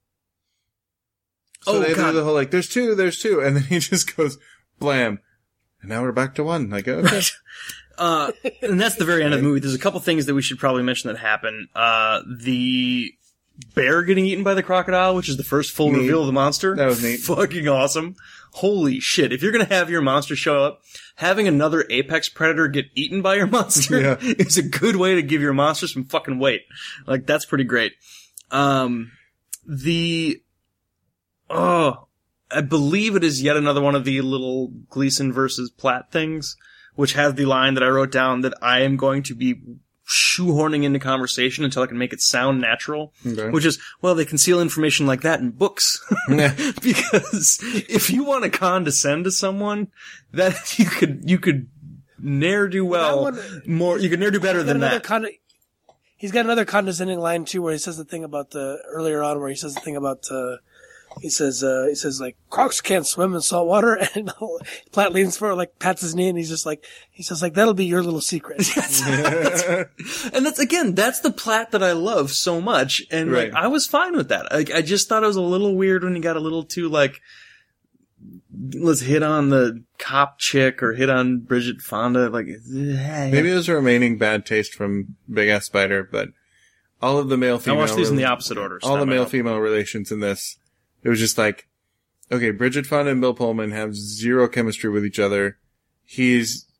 So oh, they God. do the whole like, there's two, there's two. And then he just goes, blam. And now we're back to one. Like, okay. Uh, and that's the very end of the movie. There's a couple things that we should probably mention that happen. Uh, the bear getting eaten by the crocodile, which is the first full Neat. reveal of the monster. That was neat. Fucking awesome. Holy shit. If you're gonna have your monster show up, having another apex predator get eaten by your monster Yeah. is a good way to give your monster some fucking weight. Like, that's pretty great. Um, the, oh, I believe it is yet another one of the little Gleason versus Platt things, which has the line that I wrote down that I am going to be shoehorning into conversation until I can make it sound natural, Okay. which is, well, they conceal information like that in books. Because if you want to condescend to someone, that you could, you could ne'er do well That one- more, you could ne'er do better He's got than another that. Conde- he's got another condescending line too, where he says the thing about the earlier on, where he says the thing about uh, he says uh, he says like crocs can't swim in salt water, and Platt leans forward, like pats his knee, and he's just like he says like that'll be your little secret. And that's, again, that's the Platt that I love so much. And Right. like, I was fine with that. Like, I just thought it was a little weird when he got a little too like, let's hit on the cop chick or hit on Bridget Fonda. Like, hey. Maybe it was a remaining bad taste from Big Ass Spider, but all of the male I female watched these in the rela- opposite order. so all that the might male help. female relations in this, it was just like, okay, Bridget Fonda and Bill Pullman have zero chemistry with each other. He's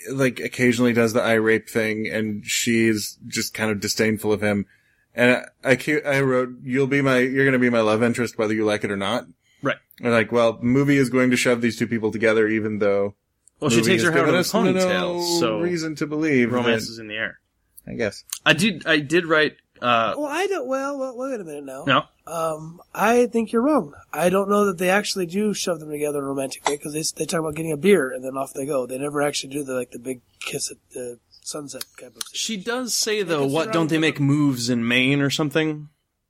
like occasionally does the eye rape thing, and she's just kind of disdainful of him. And I, I, cu- I wrote, "You'll be my, you're going to be my love interest, whether you like it or not." Right. And like, well, the movie is going to shove these two people together, even though. Well, she movie takes her has hair out given of a us no ponytail, so reason to believe romance that- is in the air. I guess. I did. I did write. Uh, Well, I don't. Well, well, wait a minute now. no. Um, I think you're wrong. I don't know that they actually do shove them together in a romantic way because they they talk about getting a beer and then off they go. They never actually do the like the big kiss at the sunset type of thing. She does say though, Because what they're don't on they the- make moves in Maine or something?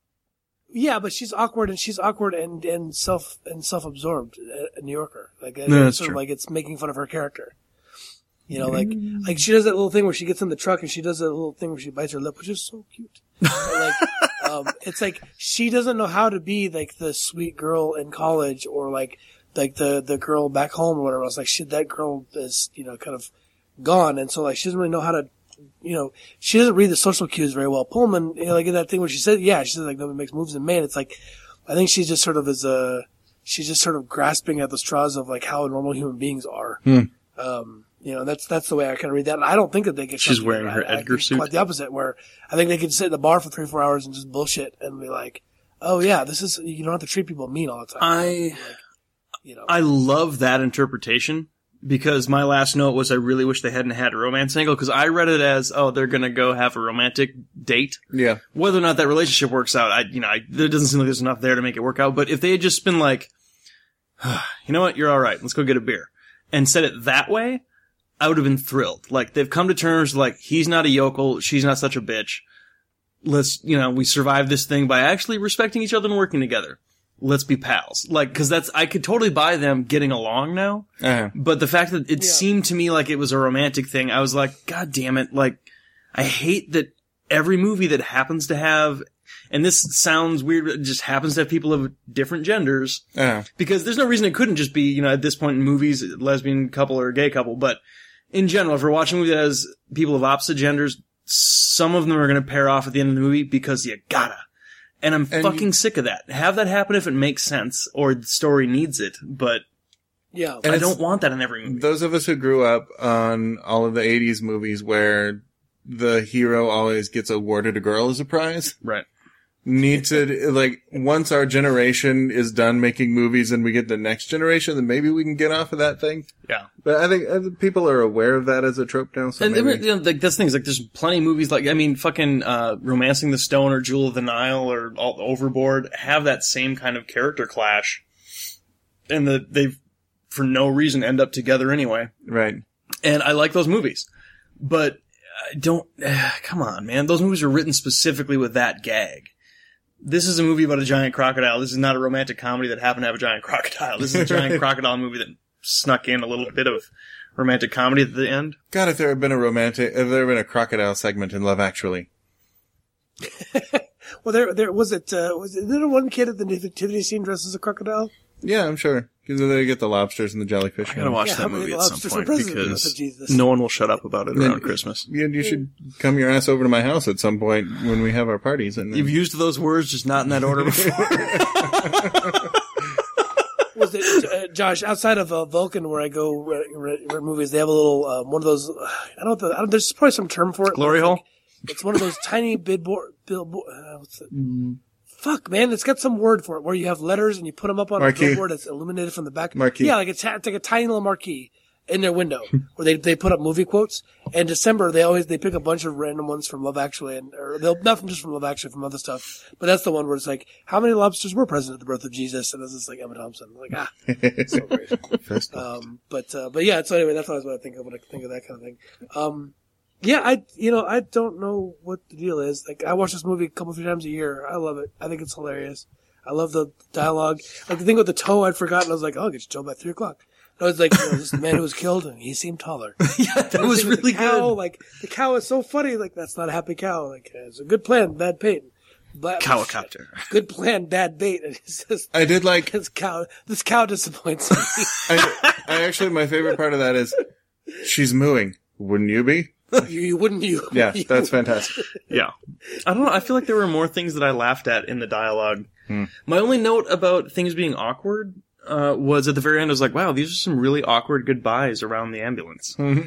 Yeah, but she's awkward and she's awkward and, and self and self absorbed, a New Yorker. Like No, it's that's sort of true. like it's making fun of her character. You know, like like she does that little thing where she gets in the truck and she does that little thing where she bites her lip, which is so cute. And, like um, it's like she doesn't know how to be like the sweet girl in college or like like the the girl back home or whatever else. Like she that girl is you know kind of gone, and so like she doesn't really know how to. You know, she doesn't read the social cues very well. Pullman, you know, like in that thing where she said, yeah, she says like nobody makes moves in Maine. It's like, I think she just sort of is a, she's just sort of grasping at the straws of like how normal human beings are. Hmm. Um, you know, that's, that's the way I kind of read that. And I don't think that they get She's something wearing like her that. I Edgar think suit. Quite the opposite, where I think they could sit in the bar for three, four hours and just bullshit and be like, oh yeah, this is, you don't have to treat people mean all the time. I You know, I love that interpretation. Because my last note was I really wish they hadn't had a romance angle, because I read it as, oh, they're gonna go have a romantic date. Yeah. Whether or not that relationship works out, I, you know, I, there doesn't seem like there's enough there to make it work out, but if they had just been like, you know what, you're alright, let's go get a beer, and said it that way, I would have been thrilled. Like, they've come to terms, like, he's not a yokel, she's not such a bitch. Let's, you know, we survived this thing by actually respecting each other and working together. Let's be pals. Like, cause that's, I could totally buy them getting along now. Uh-huh. But the fact that it Yeah. seemed to me like it was a romantic thing, I was like, God damn it. Like, I hate that every movie that happens to have, and this sounds weird, but it just happens to have people of different genders. Uh-huh. Because there's no reason it couldn't just be, you know, at this point in movies, a lesbian couple or a gay couple. But in general, if we're watching a movie that has people of opposite genders, some of them are going to pair off at the end of the movie because you gotta. And I'm And fucking you- sick of that. Have that happen if it makes sense or the story needs it, but yeah. And I it's- don't want that in every movie. Those of us who grew up on all of the eighties movies where the hero always gets awarded a girl as a prize Right. need to, like, once our generation is done making movies and we get the next generation, then maybe we can get off of that thing. Yeah. But I think, I think people are aware of that as a trope now, so And, maybe. and, you know, like, that's things, like, there's plenty of movies, like, I mean, fucking, uh, Romancing the Stone or Jewel of the Nile or all, Overboard have that same kind of character clash. And the, they, for no reason, end up together anyway. Right. And I like those movies. But, I don't, uh, come on, man. Those movies are written specifically with that gag. This is a movie about a giant crocodile. This is not a romantic comedy that happened to have a giant crocodile. This is a giant crocodile movie that snuck in a little bit of romantic comedy at the end. God, if there had been a romantic, if there had been a crocodile segment in Love Actually. Well, there, there was it. Uh, was it, there one kid at the nativity scene dressed as a crocodile? Yeah, I'm sure. Because they get the lobsters and the jellyfish. I gotta watch Yeah, that how many movie at some lobsters point for president? because Jesus. no one will shut up about it Then- around Christmas. You, you should come your ass over to my house at some point when we have our parties. And You've used those words, just not in that order before. Was it, uh, Josh, outside of uh, Vulcan, where I go rent, rent, rent movies, they have a little um, one of those. Uh, I don't know. What the, I don't, there's probably some term for it. Glory hole? It's one of those tiny billboard. billboard uh, what's it? Fuck, man! It's got some word for it where you have letters and you put them up on Marquee. a billboard that's illuminated from the back. Marquee. Yeah, like it's, it's like a tiny little marquee in their window where they they put up movie quotes. And December they always they pick a bunch of random ones from Love Actually, and or they'll not from just from Love Actually, from other stuff. But that's the one where it's like, how many lobsters were present at the birth of Jesus? And this is like Emma Thompson. I'm like ah, so great. Festival. Um, but, uh, but yeah, so anyway, that's always what I think of when I think of that kind of thing. Um, yeah, I, you know, I don't know what the deal is. Like, I watch this movie a couple, three times a year. I love it. I think it's hilarious. I love the dialogue. Like, the thing with the toe, I'd forgotten. I was like, oh, I'll get your toe by three o'clock. I was like, you know, this is the man who was killed, and he seemed taller. Yeah, that was The thing with really the cow, good. Like, the cow is so funny. Like, that's not a happy cow. Like, it's a good plan, bad bait. But, Cowocopter. good plan, bad bait. And it's just, I did like, this cow, this cow disappoints me. I, I actually, my favorite part of that is she's mooing. Wouldn't you be? you, you wouldn't you? Yeah, you that's fantastic. Yeah. I don't know. I feel like there were more things that I laughed at in the dialogue. Hmm. My only note about things being awkward uh, was at the very end, I was like, wow, these are some really awkward goodbyes around the ambulance. Mhm.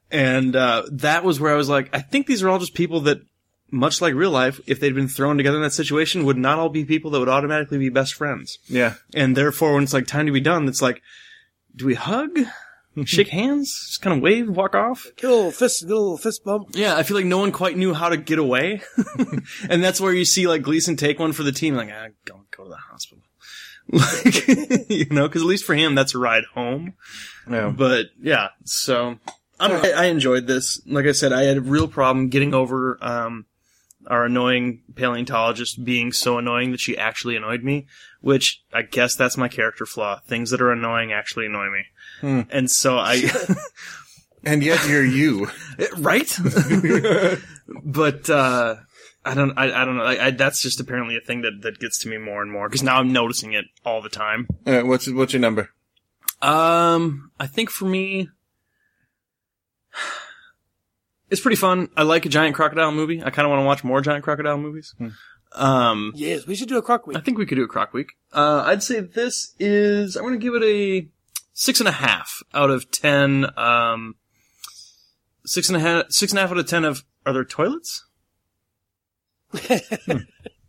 And uh that was where I was like, I think these are all just people that, much like real life, if they'd been thrown together in that situation, would not all be people that would automatically be best friends. Yeah. And therefore, when it's like time to be done, it's like, do we hug? Shake hands? Just kind of wave, walk off? Get a little fist, get a little fist bump. Yeah, I feel like no one quite knew how to get away. And that's where you see like Gleason take one for the team, like, ah, go, go to the hospital. Like, you know, cause at least for him, that's a ride home. Yeah. But yeah, so I don't know. I, I enjoyed this. Like I said, I had a real problem getting over, um, our annoying paleontologist being so annoying that she actually annoyed me, which I guess that's my character flaw. Things that are annoying actually annoy me. Hmm. And so I... and yet you're you. Right? But, uh, I don't, I, I don't know. I, I, that's just apparently a thing that, that gets to me more and more, because now I'm noticing it all the time. All right, what's, what's your number? Um, I think for me... It's pretty fun. I like a giant crocodile movie. I kind of want to watch more giant crocodile movies. Hmm. Um, yes, we should do a croc week. I think we could do a croc week. Uh, I'd say this is, I'm going to give it a six and a half out of ten. Um, six and a half, six and a half out of ten of, are there toilets? hmm.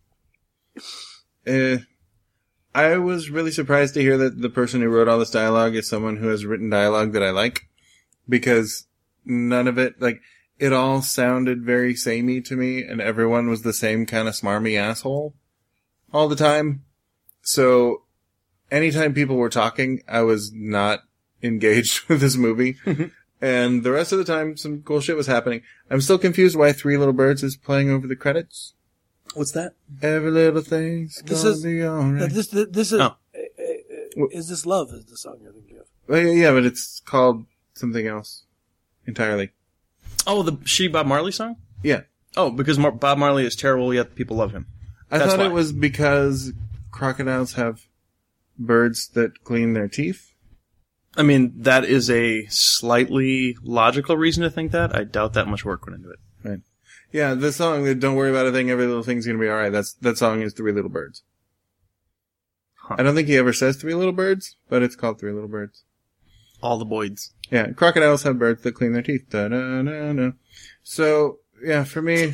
uh, I was really surprised to hear that the person who wrote all this dialogue is someone who has written dialogue that I like, because none of it, like, it all sounded very samey to me, and everyone was the same kind of smarmy asshole all the time. So, anytime people were talking, I was not engaged with this movie. And the rest of the time, some cool shit was happening. I'm still confused why Three Little Birds is playing over the credits. What's that? Every little thing's this gonna is, be alright. This, this, this is, oh. uh, uh, is this Love is the song you're thinking of? Well, yeah, but it's called something else entirely. Oh, the shitty Bob Marley song? Yeah. Oh, because Mar- Bob Marley is terrible, yet people love him. I That's thought why. it was because crocodiles have birds that clean their teeth. I mean, that is a slightly logical reason to think that. I doubt that much work went into it. Right. Yeah, the song that Don't Worry About a Thing, Every Little Thing's Gonna Be Alright, that's, that song is Three Little Birds. Huh. I don't think he ever says Three Little Birds, but it's called Three Little Birds. All the boys. Yeah, crocodiles have birds that clean their teeth. Da-da-da-da. So, yeah, for me,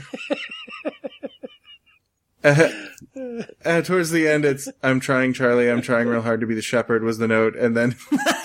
uh, uh, towards the end, it's, I'm trying, Charlie, I'm trying real hard to be the shepherd was the note, and then,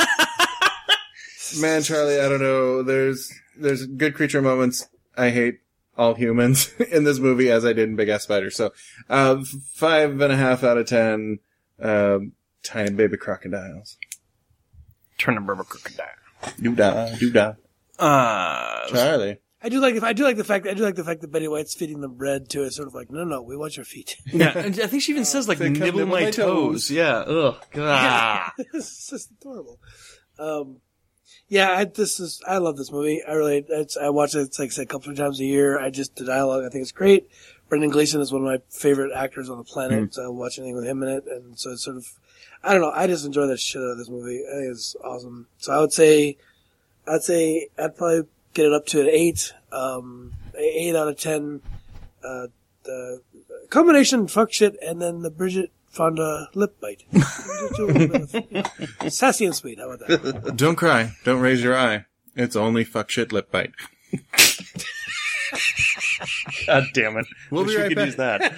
man, Charlie, I don't know, there's, there's good creature moments. I hate all humans in this movie, as I did in Big Ass Spider. So, uh, five and a half out of ten, uh, tiny baby crocodiles. Turn a rubber crocodile. Doo-dah, doo-dah. Uh, Charlie. I do like, I do like the fact, I do like the fact that Betty White's feeding them bread too. It's sort of like, no, no, we want your feet. yeah, and I think she even says like, They come nibble nibble my, my toes. toes. Yeah, ugh. Ah. It's just adorable. Um, yeah, I, this is, I love this movie. I really, it's, I watch it, it's like I said, a couple of times a year. I just, the dialogue, I think it's great. Brendan Gleeson is one of my favorite actors on the planet. Mm. So I watch anything with him in it. And so it's sort of, I don't know, I just enjoy the shit out of this movie. I think it's awesome. So I would say, I'd say, I'd probably get it up to an eight, um, eight out of ten, uh, the combination fuck shit and then the Bridget Fonda lip bite. Sassy and sweet, how about that? Don't cry. Don't raise your eye. It's only fuck shit lip bite. God damn it. We'll Wish be we right could back. use that.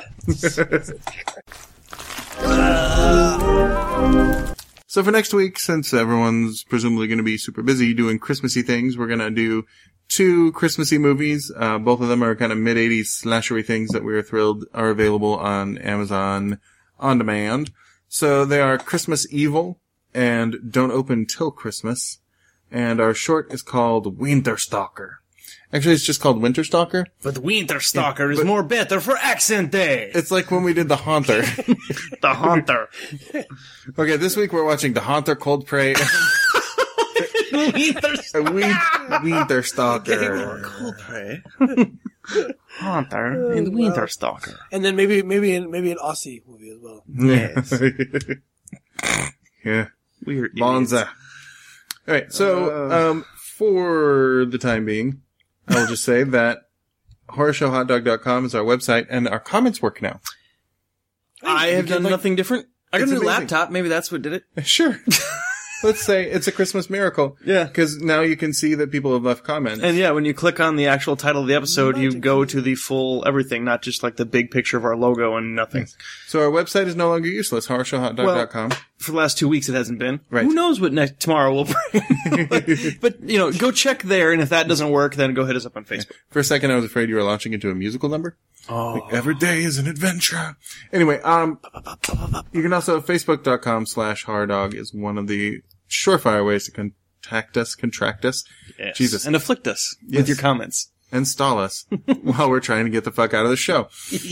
So for next week, since everyone's presumably going to be super busy doing Christmassy things, we're going to do two Christmassy movies. Uh, both of them are kind of mid-eighties slashery things that we are thrilled are available on Amazon On Demand. So they are Christmas Evil and Don't Open Till Christmas. And our short is called Winter Stalker. Actually, it's just called Winter Stalker. But Winter Stalker Yeah, is but- more better for accent day. It's like when we did The Haunter. The Hunter. Okay, this week we're watching The Haunter, Cold Prey, Winter and Win- Winter Stalker. Coldplay. Hunter and Winter Stalker. And then maybe, maybe, in, maybe an Aussie movie as well. Yes. Yeah. Weird. Bonza. Alright, so, um, for the time being, I will just say that horror show hot dog dot com is our website, and our comments work now. I have You done can, like- nothing different. I got a It's new amazing. laptop. Maybe that's what did it. Sure. let's say it's a Christmas miracle. Yeah. Because now you can see that people have left comments. And yeah, when you click on the actual title of the episode, you go to the full everything, not just like the big picture of our logo and nothing. So our website is no longer useless, horror show hot dog dot com. Well, for the last two weeks, it hasn't been. Right. Who knows what next tomorrow will bring? but, but, you know, go check there, and if that doesn't work, then go hit us up on Facebook. For a second, I was afraid you were launching into a musical number. Oh. Like, every day is an adventure. Anyway, um, you can also, facebook.com slash horrordog is one of the surefire ways to contact us, contract us. Yes. Jesus. And afflict us Yes. with your comments. And stall us while we're trying to get the fuck out of the show.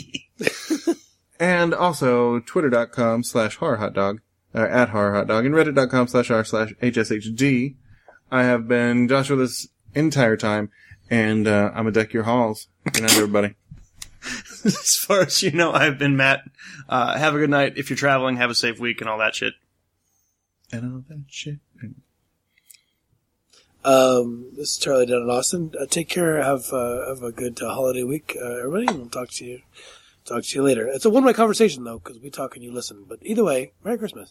And also, twitter.com slash horrorhotdog, or at horrorhotdog, and reddit.com slash r slash hshd. I have been Joshua this entire time, and, uh, I'm a deck your halls. Good night, everybody. As far as you know, I've been Matt. Uh, have a good night. If you're traveling, have a safe week and all that shit. And all that shit. Um, this is Charlie down in Austin. Uh, take care. Have uh, have a good uh, holiday week, uh, everybody. And we'll talk to you. Talk to you later. It's a one-way conversation though, because we talk and you listen. But either way, Merry Christmas.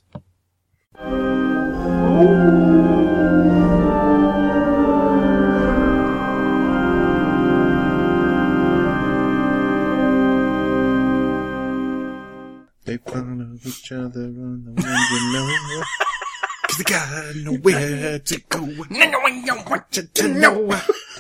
They follow each other on the wind, you know. Cause they got nowhere to go. No one you want to know.